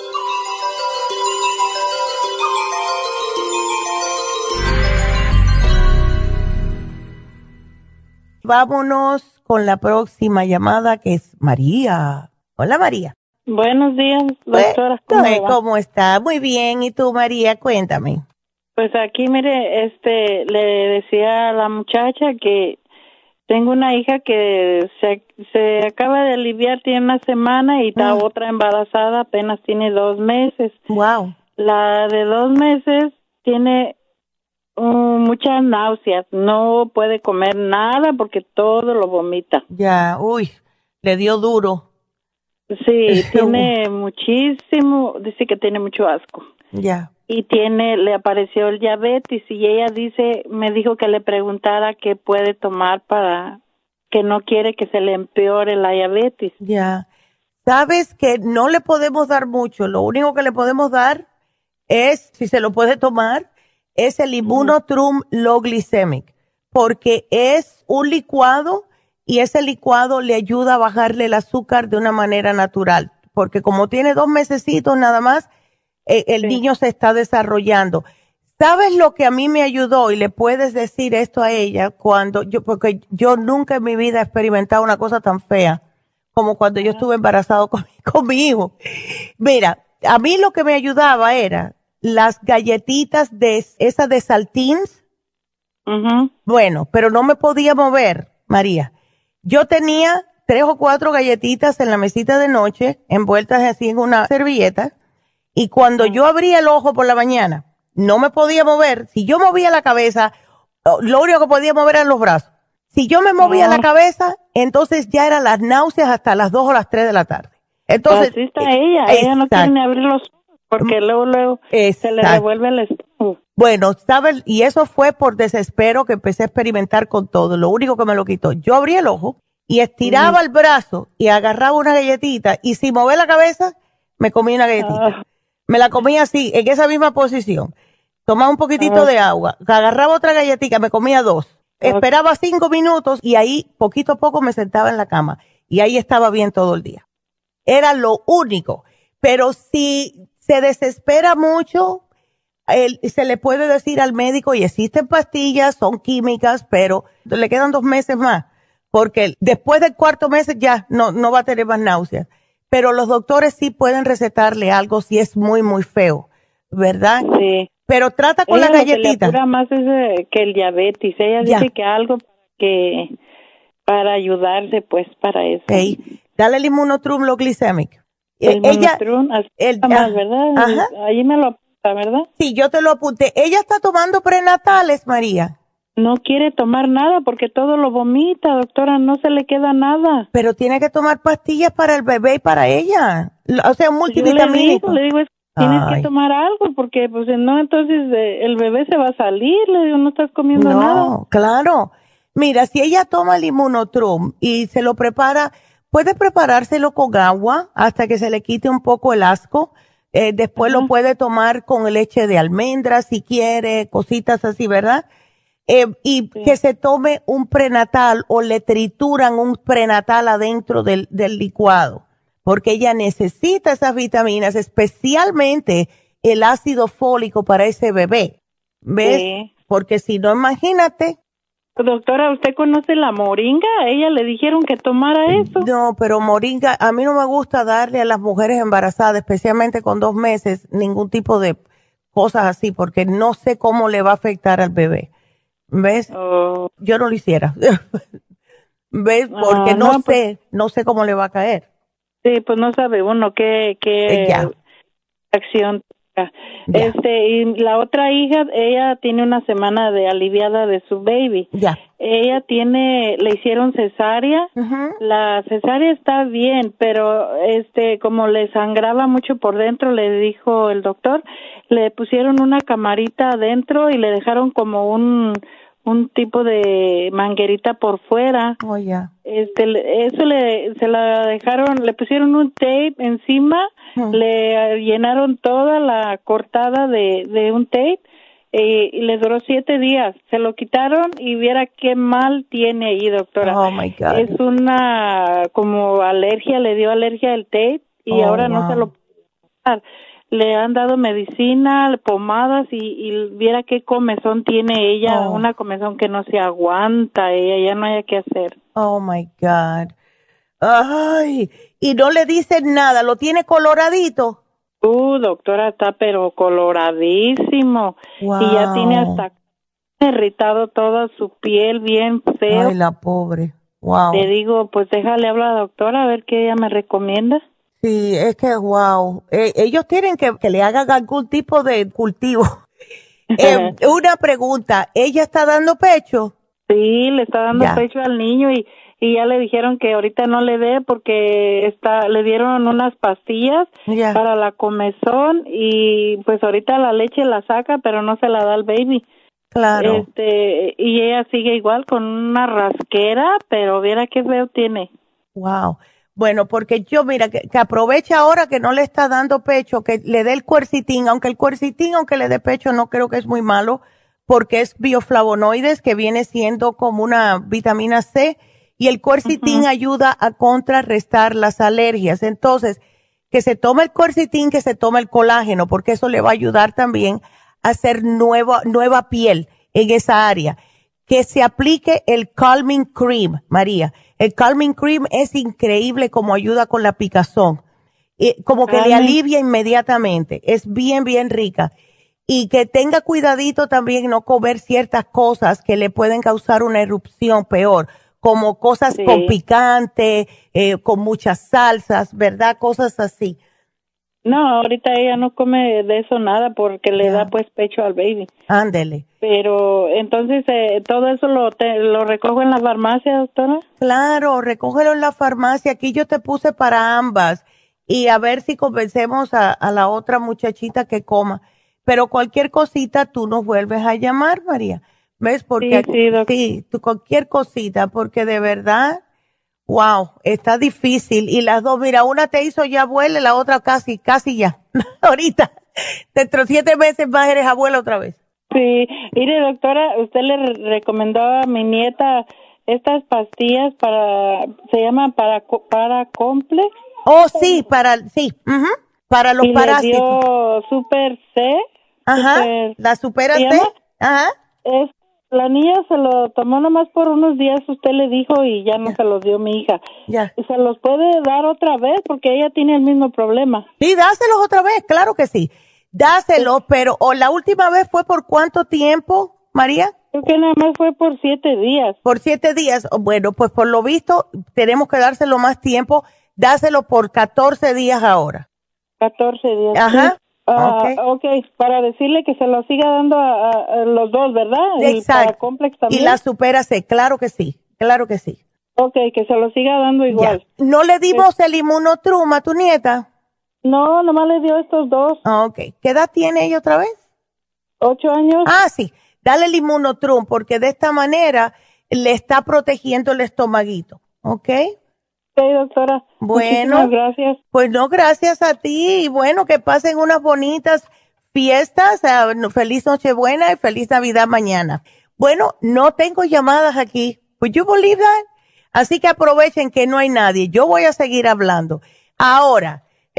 Vámonos con la próxima llamada, que es María. Hola, María. Buenos días, doctora. ¿Cómo está? Muy bien. ¿Y tú, María? Cuéntame. Pues aquí, mire, le decía a la muchacha que tengo una hija que se acaba de aliviar, tiene 1 semana, y la otra embarazada apenas tiene 2 meses. Wow. La de 2 meses tiene muchas náuseas, no puede comer nada porque todo lo vomita. Ya, le dio duro. Sí, tiene muchísimo, dice que tiene mucho asco. Ya. Y le apareció el diabetes y ella me dijo que le preguntara qué puede tomar para que no quiere que se le empeore la diabetes. Ya. Sabes que no le podemos dar mucho, lo único que le podemos dar es, si se lo puede tomar, es el Immunotrum Low Glycemic, porque es un licuado y ese licuado le ayuda a bajarle el azúcar de una manera natural, porque como tiene 2 mesecitos nada más, el niño se está desarrollando. ¿Sabes lo que a mí me ayudó? Y le puedes decir esto a ella porque yo nunca en mi vida he experimentado una cosa tan fea como cuando yo estuve embarazado con mi hijo. Mira, a mí lo que me ayudaba era las galletitas esas de Saltines. Bueno, pero no me podía mover, María. Yo tenía 3 o 4 galletitas en la mesita de noche, envueltas así en una servilleta, y cuando yo abría el ojo por la mañana, no me podía mover. Si yo movía la cabeza, lo único que podía mover eran los brazos. Si yo me movía la cabeza, entonces ya eran las náuseas hasta las 2 o las 3 de la tarde. Entonces, así está ella no quiere ni abrir los ojos porque luego se le revuelve el estómago. Bueno, ¿sabes? Y eso fue por desespero que empecé a experimentar con todo. Lo único que me lo quitó. Yo abría el ojo y estiraba el brazo y agarraba una galletita, y sin mover la cabeza, me comía una galletita. Me la comía así, en esa misma posición. Tomaba un poquitito de agua, agarraba otra galletita, me comía 2. Esperaba 5 minutos y ahí, poquito a poco, me sentaba en la cama. Y ahí estaba bien todo el día. Era lo único. Pero si se desespera mucho, se le puede decir al médico, y existen pastillas, son químicas, pero le quedan 2 meses más, porque después del 4º mes ya no va a tener más náuseas. Pero los doctores sí pueden recetarle algo si es muy, muy feo, ¿verdad? Sí. Pero trata con la galletita. Lo que le apura más es que el diabetes. Ella dice que algo para ayudarse, pues, para eso. Okay. Dale el Immunotrum Low Glycemic. El Immunotrum, más, ¿verdad? Ajá. Ahí me lo apunta, ¿verdad? Sí, yo te lo apunté. ¿Ella está tomando prenatales, María? No quiere tomar nada porque todo lo vomita, doctora, no se le queda nada. Pero tiene que tomar pastillas para el bebé y para ella. O sea, un multivitamínico. Le digo, tienes que tomar algo porque, pues, no, entonces el bebé se va a salir. Le digo, no estás comiendo nada. No, claro. Mira, si ella toma el Immunotrum y se lo prepara, puede preparárselo con agua hasta que se le quite un poco el asco. Después lo puede tomar con leche de almendra si quiere, cositas así, ¿verdad? Que se tome un prenatal o le trituran un prenatal adentro del licuado, porque ella necesita esas vitaminas, especialmente el ácido fólico para ese bebé. ¿Ves? Sí. Porque si no, imagínate. Doctora, ¿usted conoce la moringa? A ella le dijeron que tomara eso. No, pero moringa, a mí no me gusta darle a las mujeres embarazadas, especialmente con 2 meses, ningún tipo de cosas así, porque no sé cómo le va a afectar al bebé. ¿Ves? Yo no lo hiciera. ¿Ves? Porque no sé cómo le va a caer. Sí, pues no sabe uno qué acción. Y la otra hija, ella tiene una semana de aliviada de su baby. Ella le hicieron cesárea. La cesárea está bien, pero como le sangraba mucho por dentro, le dijo el doctor, le pusieron una camarita adentro y le dejaron como un tipo de manguerita por fuera. Se la dejaron, le pusieron un tape encima, le llenaron toda la cortada de un tape y le duró 7 días. Se lo quitaron y viera qué mal tiene ahí, doctora. Oh my God. Es una como alergia, le dio alergia al tape y ahora no se lo puede quitar. Le han dado medicina, pomadas y viera qué comezón tiene ella, una comezón que no se aguanta, ella ya no hay qué hacer. Oh my God. Ay, y no le dicen nada, ¿lo tiene coloradito? Doctora, está pero coloradísimo. Wow. Y ya tiene hasta irritado toda su piel, bien feo. Ay, la pobre. Wow. Le digo, pues déjale hablar a la doctora a ver qué ella me recomienda. Sí, es que wow. Ellos tienen que le hagan algún tipo de cultivo. Una pregunta, ¿ella está dando pecho? Sí, le está dando pecho al niño y ya le dijeron que ahorita no le dé porque le dieron unas pastillas para la comezón y pues ahorita la leche la saca pero no se la da al baby. Claro. Y ella sigue igual con una rasquera, pero viera qué feo tiene. Wow. Bueno, porque yo, mira, que aproveche ahora que no le está dando pecho, que le dé el cuercitín, aunque le dé pecho, no creo que es muy malo, porque es bioflavonoides, que viene siendo como una vitamina C, y el cuercitín ayuda a contrarrestar las alergias. Entonces, que se tome el cuercitín, que se tome el colágeno, porque eso le va a ayudar también a hacer nueva piel en esa área. Que se aplique el Calming Cream, María. El Calming Cream es increíble como ayuda con la picazón. Como que le alivia inmediatamente. Es bien, bien rica. Y que tenga cuidadito también no comer ciertas cosas que le pueden causar una erupción peor, como cosas con picante, con muchas salsas, ¿verdad? Cosas así. No, ahorita ella no come de eso nada porque le da pues pecho al baby. Ándele. Pero entonces, ¿todo eso lo recojo en la farmacia, doctora? Claro, recógelo en la farmacia. Aquí yo te puse para ambas. Y a ver si convencemos a la otra muchachita que coma. Pero cualquier cosita tú nos vuelves a llamar, María. ¿Ves? Porque sí, cualquier cosita, porque de verdad, wow, está difícil. Y las dos, mira, una te hizo ya abuela, la otra casi ya. Ahorita, dentro de 7 meses más eres abuela otra vez. Sí, mire, doctora, usted le recomendó a mi nieta estas pastillas se llaman para complex. Oh, sí, para los parásitos. Super C. Ajá, la Supera C. Ajá. La niña se lo tomó nomás por unos días, usted le dijo, y ya no se los dio mi hija. Ya. ¿Se los puede dar otra vez? Porque ella tiene el mismo problema. Sí, dáselos otra vez, claro que sí. Dáselos, pero la última vez fue ¿por cuánto tiempo, María? Creo que nada más fue por 7 días. Por 7 días. Bueno, pues por lo visto tenemos que dárselo más tiempo. Dáselo por 14 días ahora. 14 días. Ajá. Sí. Okay, para decirle que se lo siga dando a los dos, ¿verdad? Exacto. El Complex también. Y la Supera C, claro que sí, claro que sí. Okay, que se lo siga dando igual. Ya. ¿No le dimos el Immunotrum a tu nieta? No, nomás le dio estos dos. Okay. ¿Qué edad tiene ella otra vez? 8 años. Ah, sí. Dale el Immunotrum porque de esta manera le está protegiendo el estomaguito, ¿ok? Sí, doctora. Bueno, muchísimas gracias. Pues no, gracias a ti. Y bueno, que pasen unas bonitas fiestas. Feliz Nochebuena y feliz Navidad mañana. Bueno, no tengo llamadas aquí. Would you believe that? Así que aprovechen que no hay nadie. Yo voy a seguir hablando. Ahora,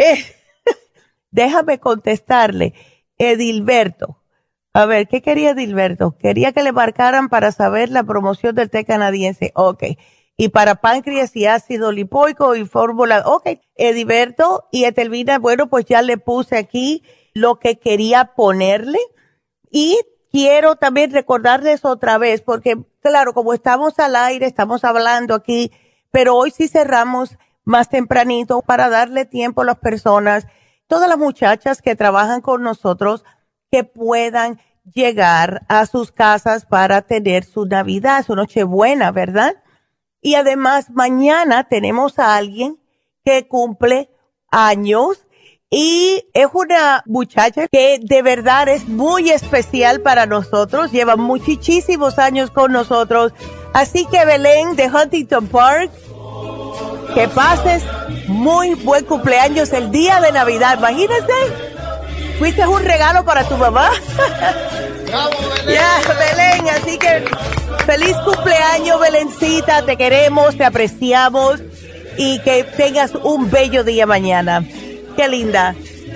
déjame contestarle. Edilberto. A ver, ¿qué quería Edilberto? Quería que le marcaran para saber la promoción del té canadiense. Ok. Y para páncreas y ácido lipoico y fórmula. Ok. Edilberto y Etelvina, bueno, pues ya le puse aquí lo que quería ponerle. Y quiero también recordarles otra vez, porque claro, como estamos al aire, estamos hablando aquí, pero hoy sí cerramos más tempranito para darle tiempo a las personas, todas las muchachas que trabajan con nosotros, que puedan llegar a sus casas para tener su Navidad, su Nochebuena, ¿verdad? Y además mañana tenemos a alguien que cumple años y es una muchacha que de verdad es muy especial para nosotros, lleva muchísimos años con nosotros. Así que Belén de Huntington Park, que pases muy buen cumpleaños el día de Navidad. Imagínate, fuiste un regalo para tu mamá. Ya, Belén, así que feliz cumpleaños, Belencita, te queremos, te apreciamos y que tengas un bello día mañana. Qué linda.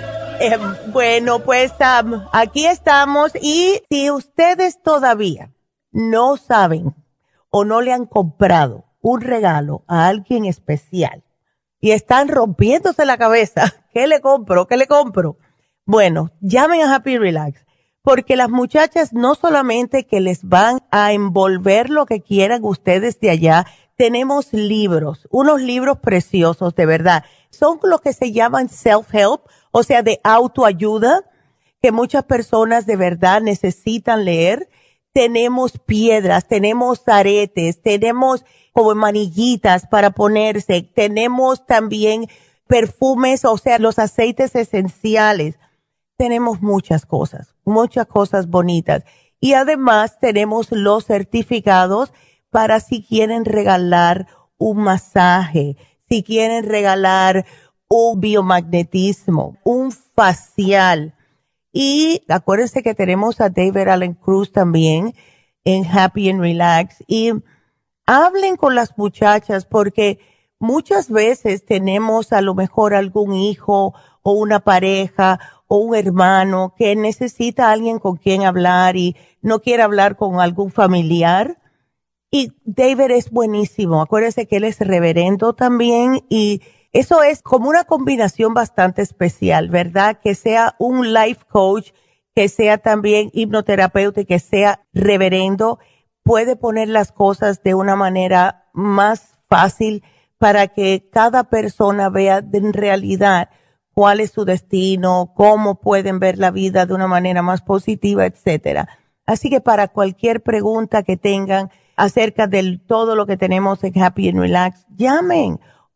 Bueno, pues aquí estamos y si ustedes todavía no saben o no le han comprado un regalo a alguien especial y están rompiéndose la cabeza, ¿qué le compro? ¿Qué le compro? Bueno, llamen a Happy Relax, porque las muchachas no solamente que les van a envolver lo que quieran ustedes de allá, tenemos libros, unos libros preciosos, de verdad. Son lo que se llaman self-help, o sea, de autoayuda, que muchas personas de verdad necesitan leer. Tenemos piedras, tenemos aretes, tenemos como manillitas para ponerse, tenemos también perfumes, o sea, los aceites esenciales. Tenemos muchas cosas bonitas. Y además tenemos los certificados para si quieren regalar un masaje, si quieren regalar un biomagnetismo, un facial. Y acuérdense que tenemos a David Allen Cruz también en Happy and Relax. Y hablen con las muchachas porque muchas veces tenemos a lo mejor algún hijo o una pareja o un hermano que necesita a alguien con quien hablar y no quiere hablar con algún familiar. Y David es buenísimo. Acuérdense que él es reverendo también y eso es como una combinación bastante especial, ¿verdad? Que sea un life coach, que sea también hipnoterapeuta y que sea reverendo, puede poner las cosas de una manera más fácil para que cada persona vea en realidad cuál es su destino, cómo pueden ver la vida de una manera más positiva, etcétera. Así que para cualquier pregunta que tengan acerca de todo lo que tenemos en Happy and Relax, llamen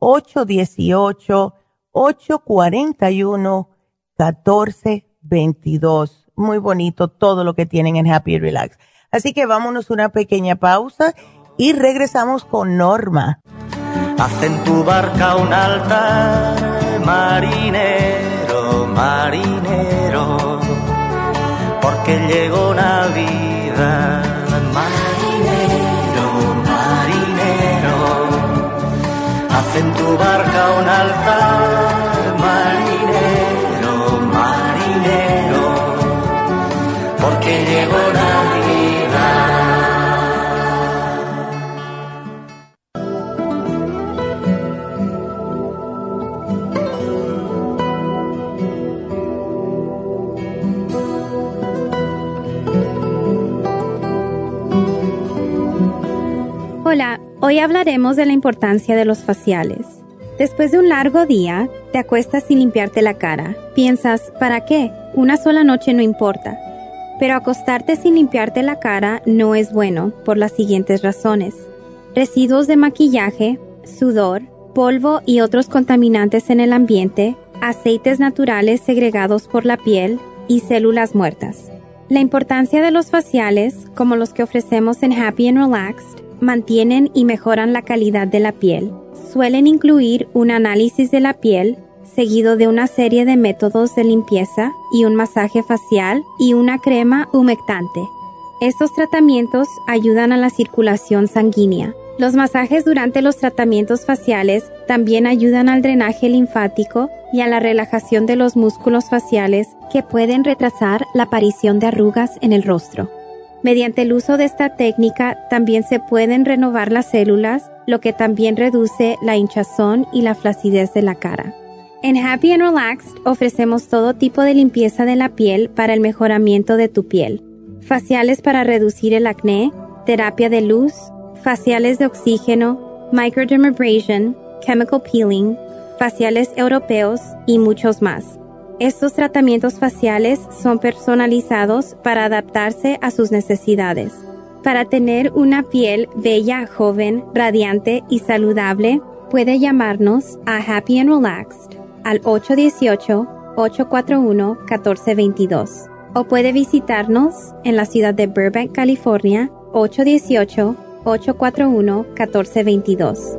818-841-1422. Muy bonito todo lo que tienen en Happy and Relax. Así que vámonos una pequeña pausa y regresamos con Norma. Haz en tu barca un altar, marinero, marinero, porque llegó Navidad. Marinero, marinero, haz en tu barca un altar, marinero, marinero, Hoy hablaremos de la importancia de los faciales. Después de un largo día, te acuestas sin limpiarte la cara. Piensas, ¿para qué? Una sola noche no importa. Pero acostarte sin limpiarte la cara no es bueno por las siguientes razones. Residuos de maquillaje, sudor, polvo y otros contaminantes en el ambiente, aceites naturales segregados por la piel y células muertas. La importancia de los faciales, como los que ofrecemos en Happy and Relaxed, mantienen y mejoran la calidad de la piel. Suelen incluir un análisis de la piel, seguido de una serie de métodos de limpieza y un masaje facial y una crema humectante. Estos tratamientos ayudan a la circulación sanguínea. Los masajes durante los tratamientos faciales también ayudan al drenaje linfático y a la relajación de los músculos faciales que pueden retrasar la aparición de arrugas en el rostro. Mediante el uso de esta técnica también se pueden renovar las células, lo que también reduce la hinchazón y la flacidez de la cara. En Happy and Relaxed ofrecemos todo tipo de limpieza de la piel para el mejoramiento de tu piel. Faciales para reducir el acné, terapia de luz, faciales de oxígeno, microdermabrasion, chemical peeling, faciales europeos y muchos más. Estos tratamientos faciales son personalizados para adaptarse a sus necesidades. Para tener una piel bella, joven, radiante y saludable, puede llamarnos a Happy and Relaxed al 818-841-1422 o puede visitarnos en la ciudad de Burbank, California, 818-841-1422.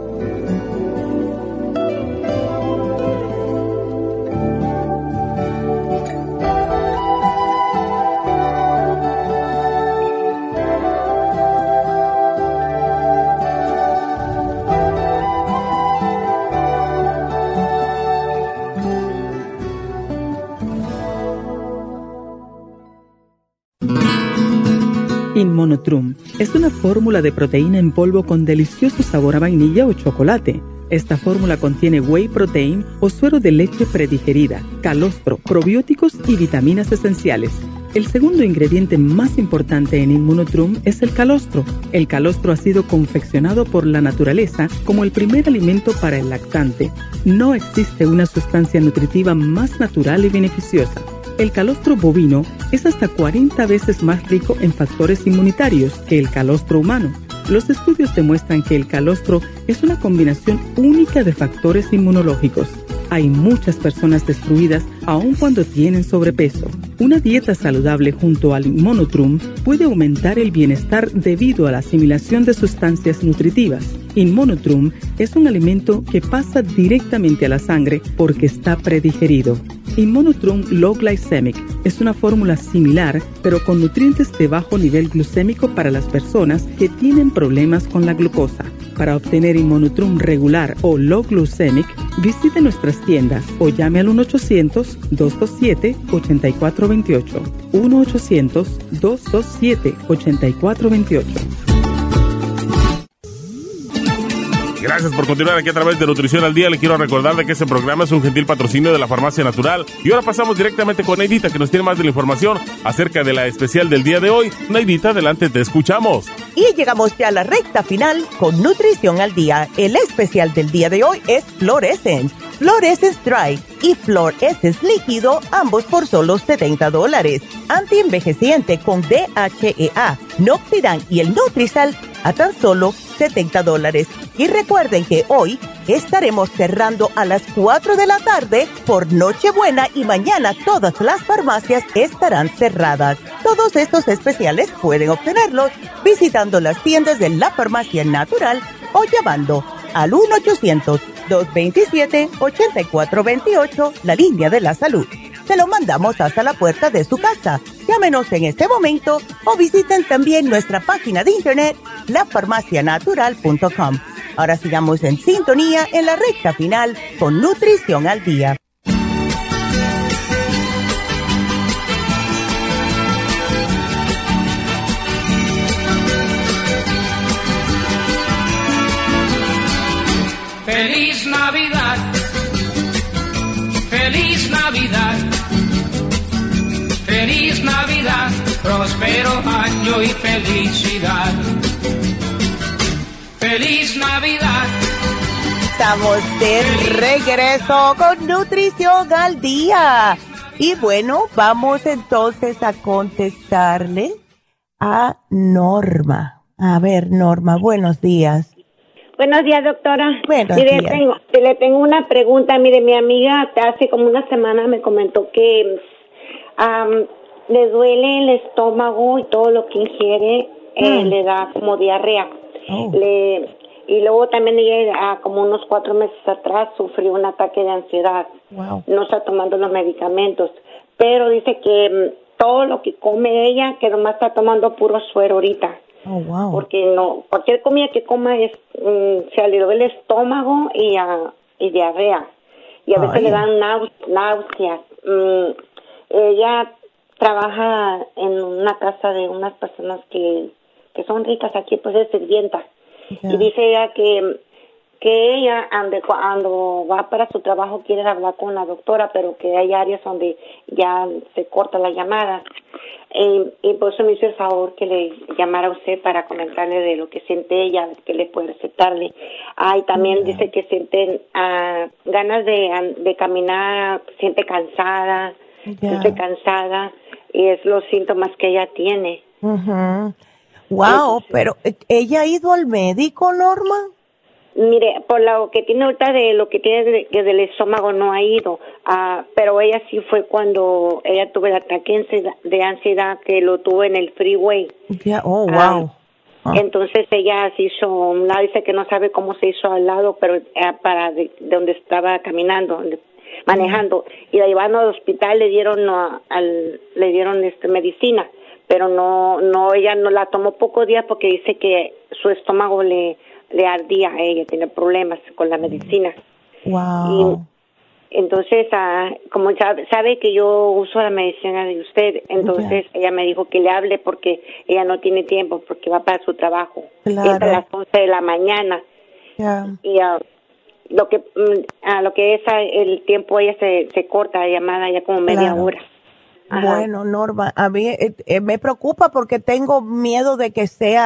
Inmunotrum es una fórmula de proteína en polvo con delicioso sabor a vainilla o chocolate. Esta fórmula contiene whey protein o suero de leche predigerida, calostro, probióticos y vitaminas esenciales. El segundo ingrediente más importante en Inmunotrum es el calostro. El calostro ha sido confeccionado por la naturaleza como el primer alimento para el lactante. No existe una sustancia nutritiva más natural y beneficiosa. El calostro bovino es hasta 40 veces más rico en factores inmunitarios que el calostro humano. Los estudios demuestran que el calostro es una combinación única de factores inmunológicos. Hay muchas personas destruidas aun cuando tienen sobrepeso. Una dieta saludable junto al Inmunotrum puede aumentar el bienestar debido a la asimilación de sustancias nutritivas. Inmunotrum es un alimento que pasa directamente a la sangre porque está predigerido. Inmunotrum Low Glycemic es una fórmula similar, pero con nutrientes de bajo nivel glucémico para las personas que tienen problemas con la glucosa. Para obtener Inmunotrum regular o Low Glycemic, visite nuestras tiendas o llame al 1-800-227-8428. 1-800-227-8428. Gracias por continuar aquí a través de Nutrición al Día. Le quiero recordar de que este programa es un gentil patrocinio de la Farmacia Natural. Y ahora pasamos directamente con Neidita, que nos tiene más de la información acerca de la especial del día de hoy. Neidita, adelante, te escuchamos. Y llegamos ya a la recta final con Nutrición al Día. El especial del día de hoy es Flor Essence, Flor Essence Dry y Flor Essence Líquido, ambos por solo $70. Antienvejeciente con DHEA, Noxidan y el Nutrisal a tan solo $70. Y recuerden que hoy estaremos cerrando a las 4 de la tarde por Nochebuena y mañana todas las farmacias estarán cerradas. Todos estos especiales pueden obtenerlos visitando las tiendas de la Farmacia Natural o llamando al 1-800-227-8428, la línea de la salud. Se lo mandamos hasta la puerta de su casa. Llámenos en este momento o visiten también nuestra página de internet, lafarmacianatural.com. Ahora sigamos en sintonía en la recta final con Nutrición al Día. Feliz Navidad, feliz Navidad, feliz Navidad, próspero año y felicidad. feliz Navidad. Estamos de regreso con Nutrición al Día. Y bueno, vamos entonces a contestarle a Norma. A ver, Norma, buenos días. Buenos días, doctora. Buenos días. Le tengo una pregunta. Mire, mi amiga hace como una semana me comentó que le duele el estómago y todo lo que ingiere le da como diarrea. Y luego también ella, como unos 4 meses atrás, sufrió un ataque de ansiedad. Wow. No está tomando los medicamentos, pero dice que todo lo que come ella, que nomás está tomando puro suero ahorita. Oh, wow. Porque no, cualquier comida que coma se le duele el estómago y diarrea. Y a veces le dan náuseas. Ella trabaja en una casa de unas personas que son ricas aquí, pues es sirvienta. Yeah. Y dice ella que ella cuando va para su trabajo quiere hablar con la doctora, pero que hay áreas donde ya se corta la llamada. Y por eso me hizo el favor que le llamara a usted para comentarle de lo que siente ella, que le puede recetarle. Y también dice que siente ganas de caminar, siente cansada, y es los síntomas que ella tiene. Wow, pero ¿ella ha ido al médico, Norma? Mire, por lo que tiene ahorita de lo que tiene del estómago no ha ido, pero ella sí fue cuando ella tuvo el ataque de ansiedad que lo tuvo en el freeway. Yeah. Oh, wow. Entonces ella se hizo un lado, dice que no sabe cómo se hizo al lado, pero para de donde estaba caminando, manejando, y la llevaron al hospital, le dieron medicina, pero no ella no la tomó pocos días porque dice que su estómago le ardía a ella, tiene problemas con la medicina. Wow. Y entonces, como sabe que yo uso la medicina de usted, entonces ella me dijo que le hable porque ella no tiene tiempo, porque va para su trabajo. Claro. Entra a las 11 de la mañana. Y lo que es el tiempo ella se corta la llamada ya como media hora. Ajá. Bueno, Norma, a mí me preocupa porque tengo miedo de que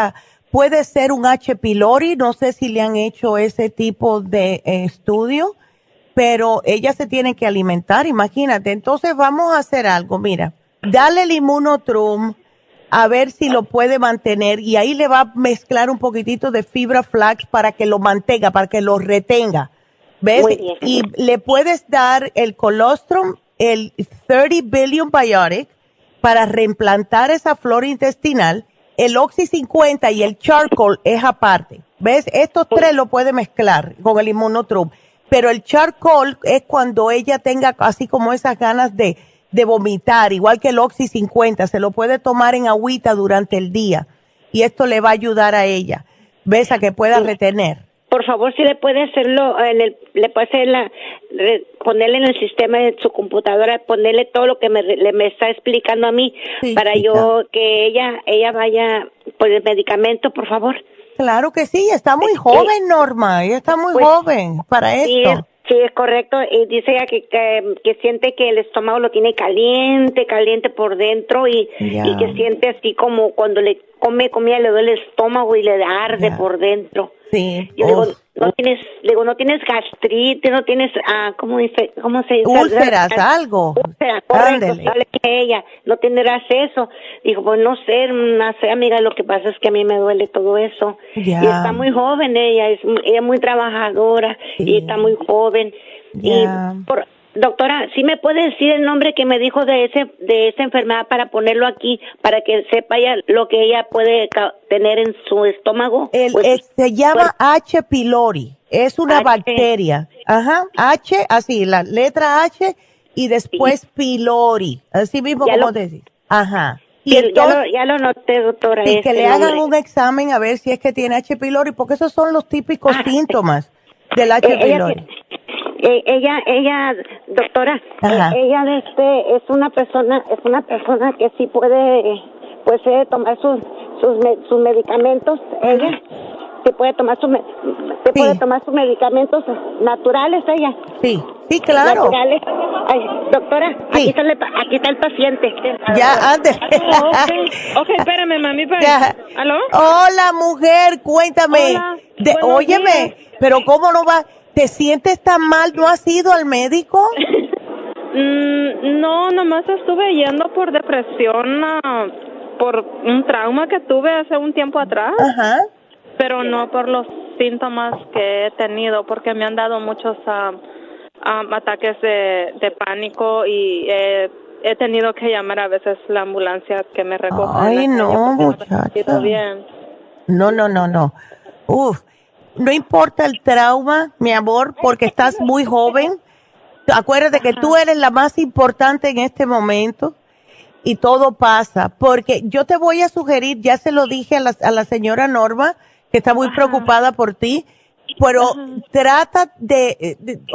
puede ser un H. pylori, no sé si le han hecho ese tipo de estudio, pero ella se tiene que alimentar, imagínate. Entonces vamos a hacer algo, mira, dale el Immunotrum a ver si lo puede mantener y ahí le va a mezclar un poquitito de fibra flax para que lo mantenga, para que lo retenga, ¿ves? Muy bien. Y le puedes dar el colostrum, el 30 billion biotic para reimplantar esa flora intestinal. El Oxy 50 y el charcoal es aparte. ¿Ves? Estos 3 lo puede mezclar con el Immunotrum. Pero el charcoal es cuando ella tenga así como esas ganas de vomitar, igual que el Oxy 50. Se lo puede tomar en agüita durante el día. Y esto le va a ayudar a ella. ¿Ves? A que pueda retener. Por favor, si le puede hacerlo, le puede hacer ponerle en el sistema de su computadora, ponerle todo lo que me está explicando a mí, para yo que ella vaya por el medicamento, por favor. Claro que sí, está muy joven, Norma, ella está muy joven para esto. Sí, es correcto, y dice ella que siente que el estómago lo tiene caliente por dentro y que siente así como cuando le come comida le duele el estómago y le arde por dentro. Sí. Yo digo, no tienes gastritis, no tienes, ¿cómo se dice? Úlceras, algo. Úlceras, correcto, sabe que ella no tendrás eso. Dijo, pues no sé, amiga, lo que pasa es que a mí me duele todo eso. Y está muy joven ella es muy trabajadora y está muy joven. Y doctora, ¿sí me puede decir el nombre que me dijo de esa enfermedad para ponerlo aquí, para que sepa ya lo que ella puede tener en su estómago? Se llama H. pylori, es una bacteria. Ajá, H, así, la letra H y después pylori, así mismo como decís. Ajá. Y entonces, ya lo noté, doctora. Sí, que le hagan un examen a ver si es que tiene H. pylori, porque esos son los típicos síntomas del H. pylori. Ella, doctora, ella es una persona que sí puede tomar sus medicamentos. Ella se puede tomar puede tomar sus medicamentos naturales. Ella. Sí, Sí, claro. Naturales. Ay, doctora, Sí. aquí está el paciente. Ya, antes. Ok, espérame, mami. Ya. ¿Aló? Hola, mujer, cuéntame. Hola, buenos Óyeme, pero ¿cómo no va? ¿Te sientes tan mal? ¿No has ido al médico? No, nomás estuve yendo por depresión, por un trauma que tuve hace un tiempo atrás. Ajá. Pero no por los síntomas que he tenido, porque me han dado muchos ataques de pánico y he tenido que llamar a veces la ambulancia que me recoge. Ay, no, muchacha. Bien. No. Uf, no importa el trauma, mi amor, porque estás muy joven. Acuérdate que tú eres la más importante en este momento y todo pasa. Porque yo te voy a sugerir, ya se lo dije a la señora Norma, que está muy preocupada por ti, pero trata de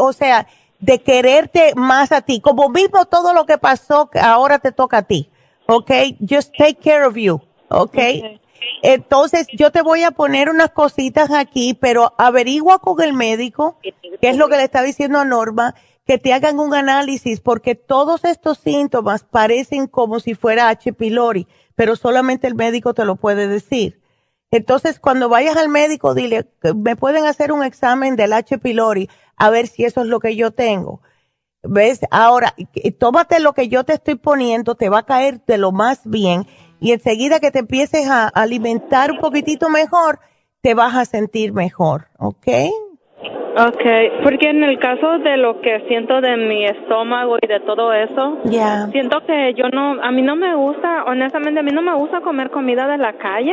quererte más a ti. Como mismo todo lo que pasó, ahora te toca a ti. ¿Ok? Just take care of you. ¿Ok? Entonces, yo te voy a poner unas cositas aquí, pero averigua con el médico qué es lo que le está diciendo a Norma, que te hagan un análisis, porque todos estos síntomas parecen como si fuera H. pylori, pero solamente el médico te lo puede decir. Entonces, cuando vayas al médico, dile, me pueden hacer un examen del H. pylori, a ver si eso es lo que yo tengo. ¿Ves? Ahora, tómate lo que yo te estoy poniendo, te va a caer de lo más bien, y enseguida que te empieces a alimentar un poquitito mejor, te vas a sentir mejor, ¿ok? Okay, porque en el caso de lo que siento de mi estómago y de todo eso, siento que a mí no me gusta, honestamente, a mí no me gusta comer comida de la calle.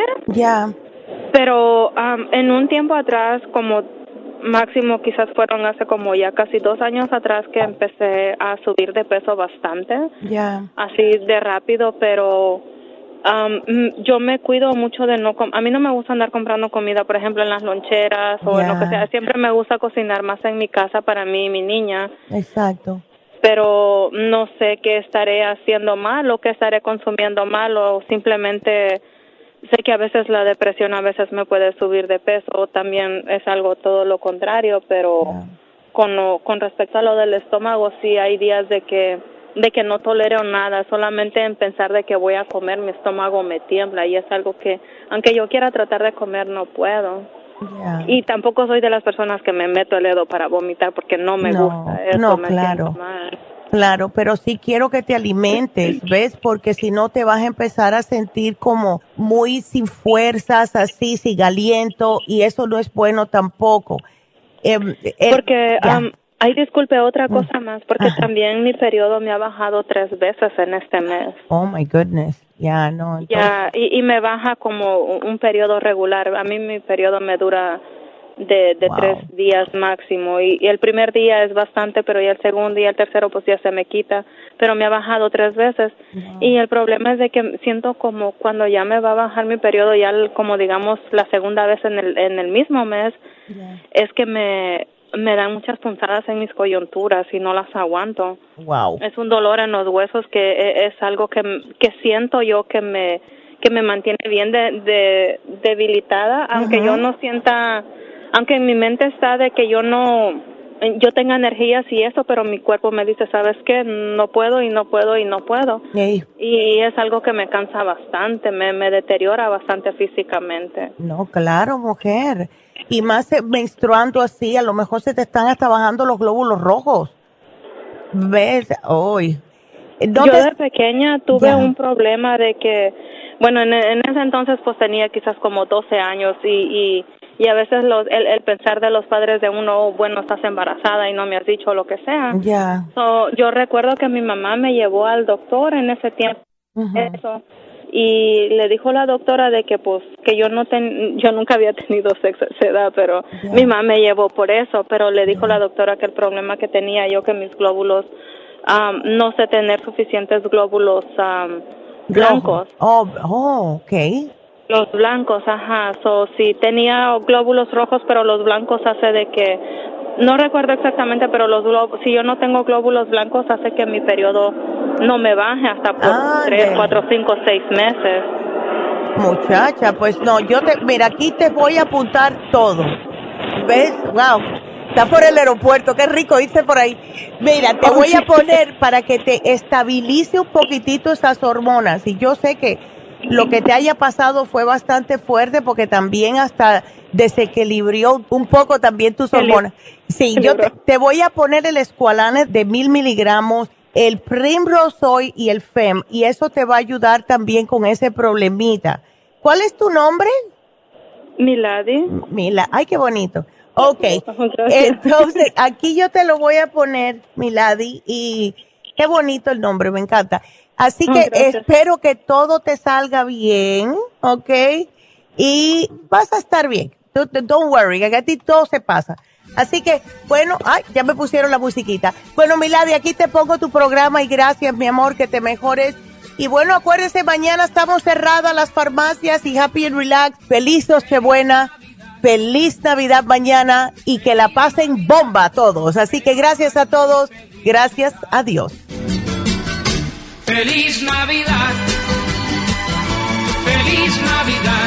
Pero en un tiempo atrás, como máximo quizás fueron hace como ya casi 2 años atrás, que empecé a subir de peso bastante, así de rápido, pero yo me cuido mucho de a mí no me gusta andar comprando comida, por ejemplo, en las loncheras o en lo que sea. Siempre me gusta cocinar más en mi casa para mí y mi niña. Exacto. Pero no sé qué estaré haciendo mal o qué estaré consumiendo mal, o simplemente sé que a veces la depresión a veces me puede subir de peso, también es algo todo lo contrario, pero con respecto a lo del estómago, sí hay días de que no tolero nada, solamente en pensar de que voy a comer mi estómago me tiembla, y es algo que aunque yo quiera tratar de comer no puedo. Y tampoco soy de las personas que me meto el dedo para vomitar porque no me gusta eso, me siento mal. Claro, pero sí quiero que te alimentes, ¿ves? Porque si no te vas a empezar a sentir como muy sin fuerzas, así, sin aliento, y eso no es bueno tampoco. Porque ay, disculpe, otra cosa más, porque también mi periodo me ha bajado 3 veces en este mes. Oh, my goodness. No. Entonces... y me baja como un periodo regular. A mí mi periodo me dura de 3 días máximo, y el primer día es bastante, pero ya el segundo y el tercero pues ya se me quita, pero me ha bajado 3 veces. Y el problema es de que siento como cuando ya me va a bajar mi periodo, ya como digamos la segunda vez en el mismo mes, es que me dan muchas punzadas en mis coyunturas y no las aguanto. Es un dolor en los huesos que es algo que siento yo que me mantiene bien debilitada, aunque yo no sienta, aunque en mi mente está de que yo tenga energías y eso, pero mi cuerpo me dice, ¿sabes qué? No puedo y no puedo y no puedo. Y es algo que me cansa bastante, me deteriora bastante físicamente. No, claro, mujer. Y más menstruando así, a lo mejor se te están hasta bajando los glóbulos rojos. ¿Ves? Hoy. Yo de pequeña tuve un problema de que, bueno, en ese entonces pues tenía quizás como 12 años y a veces el pensar de los padres de uno, bueno, estás embarazada y no me has dicho lo que sea. Yo recuerdo que mi mamá me llevó al doctor en ese tiempo. Eso. Y le dijo la doctora de que pues que yo nunca había tenido sexo a esa edad, pero mi mamá me llevó por eso, pero le dijo la doctora que el problema que tenía yo, que mis glóbulos no sé tener suficientes glóbulos blancos. Okay. Los blancos, sí tenía glóbulos rojos, pero los blancos hace de que, no recuerdo exactamente, pero si yo no tengo glóbulos blancos hace que mi periodo no me baje hasta por 3, 4, 5, 6 meses. Muchacha, pues no, mira, aquí te voy a apuntar todo. ¿Ves? Wow. Está por el aeropuerto, qué rico irse por ahí. Mira, te voy a poner para que te estabilice un poquitito esas hormonas. Y yo sé que lo que te haya pasado fue bastante fuerte porque también hasta desequilibró un poco también tus hormonas. Sí, yo te voy a poner el Squalane de 1000 miligramos, el Primrose Oil y el FEM, y eso te va a ayudar también con ese problemita. ¿Cuál es tu nombre? Milady. Ay, qué bonito. Ok, entonces aquí yo te lo voy a poner, Milady, y qué bonito el nombre, me encanta. Así que espero que todo te salga bien, ¿ok? Y vas a estar bien. Don't worry, que a ti todo se pasa. Así que, bueno, ya me pusieron la musiquita. Bueno, Milady, aquí te pongo tu programa y gracias, mi amor, que te mejores. Y bueno, acuérdense, mañana estamos cerradas las farmacias y Happy and Relax. Feliz Nochebuena, feliz Navidad mañana y que la pasen bomba a todos. Así que gracias a todos, gracias a Dios. Feliz Navidad, feliz Navidad,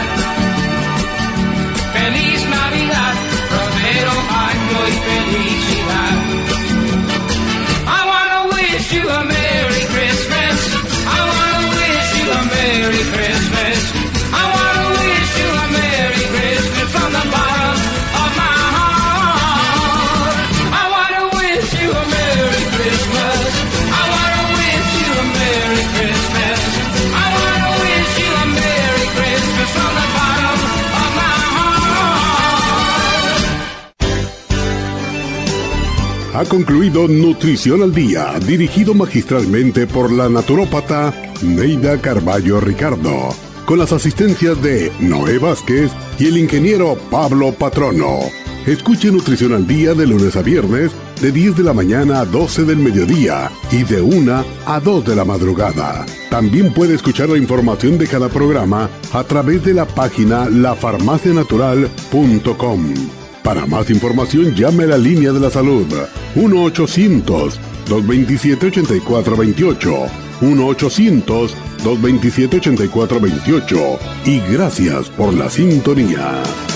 feliz Navidad, prospero año y felicidad. I wanna wish you a Merry Christmas, I wanna wish you a Merry Christmas, I wanna wish you a Merry Christmas from the bottom of my heart. I wanna wish you a Merry Christmas, I wanna wish you a Merry Christmas, I wanna wish you a Merry Christmas from the bottom of my heart. Ha concluido Nutrición al Día, dirigido magistralmente por la naturópata Neida Carballo Ricardo, con las asistencias de Noé Vázquez y el ingeniero Pablo Patrono. Escuche Nutrición al Día de lunes a viernes, de 10 de la mañana a 12 del mediodía y de 1 a 2 de la madrugada. También puede escuchar la información de cada programa a través de la página lafarmacianatural.com. Para más información, llame a la línea de la salud 1-800-227-8428, 1-800-227-8428, y gracias por la sintonía.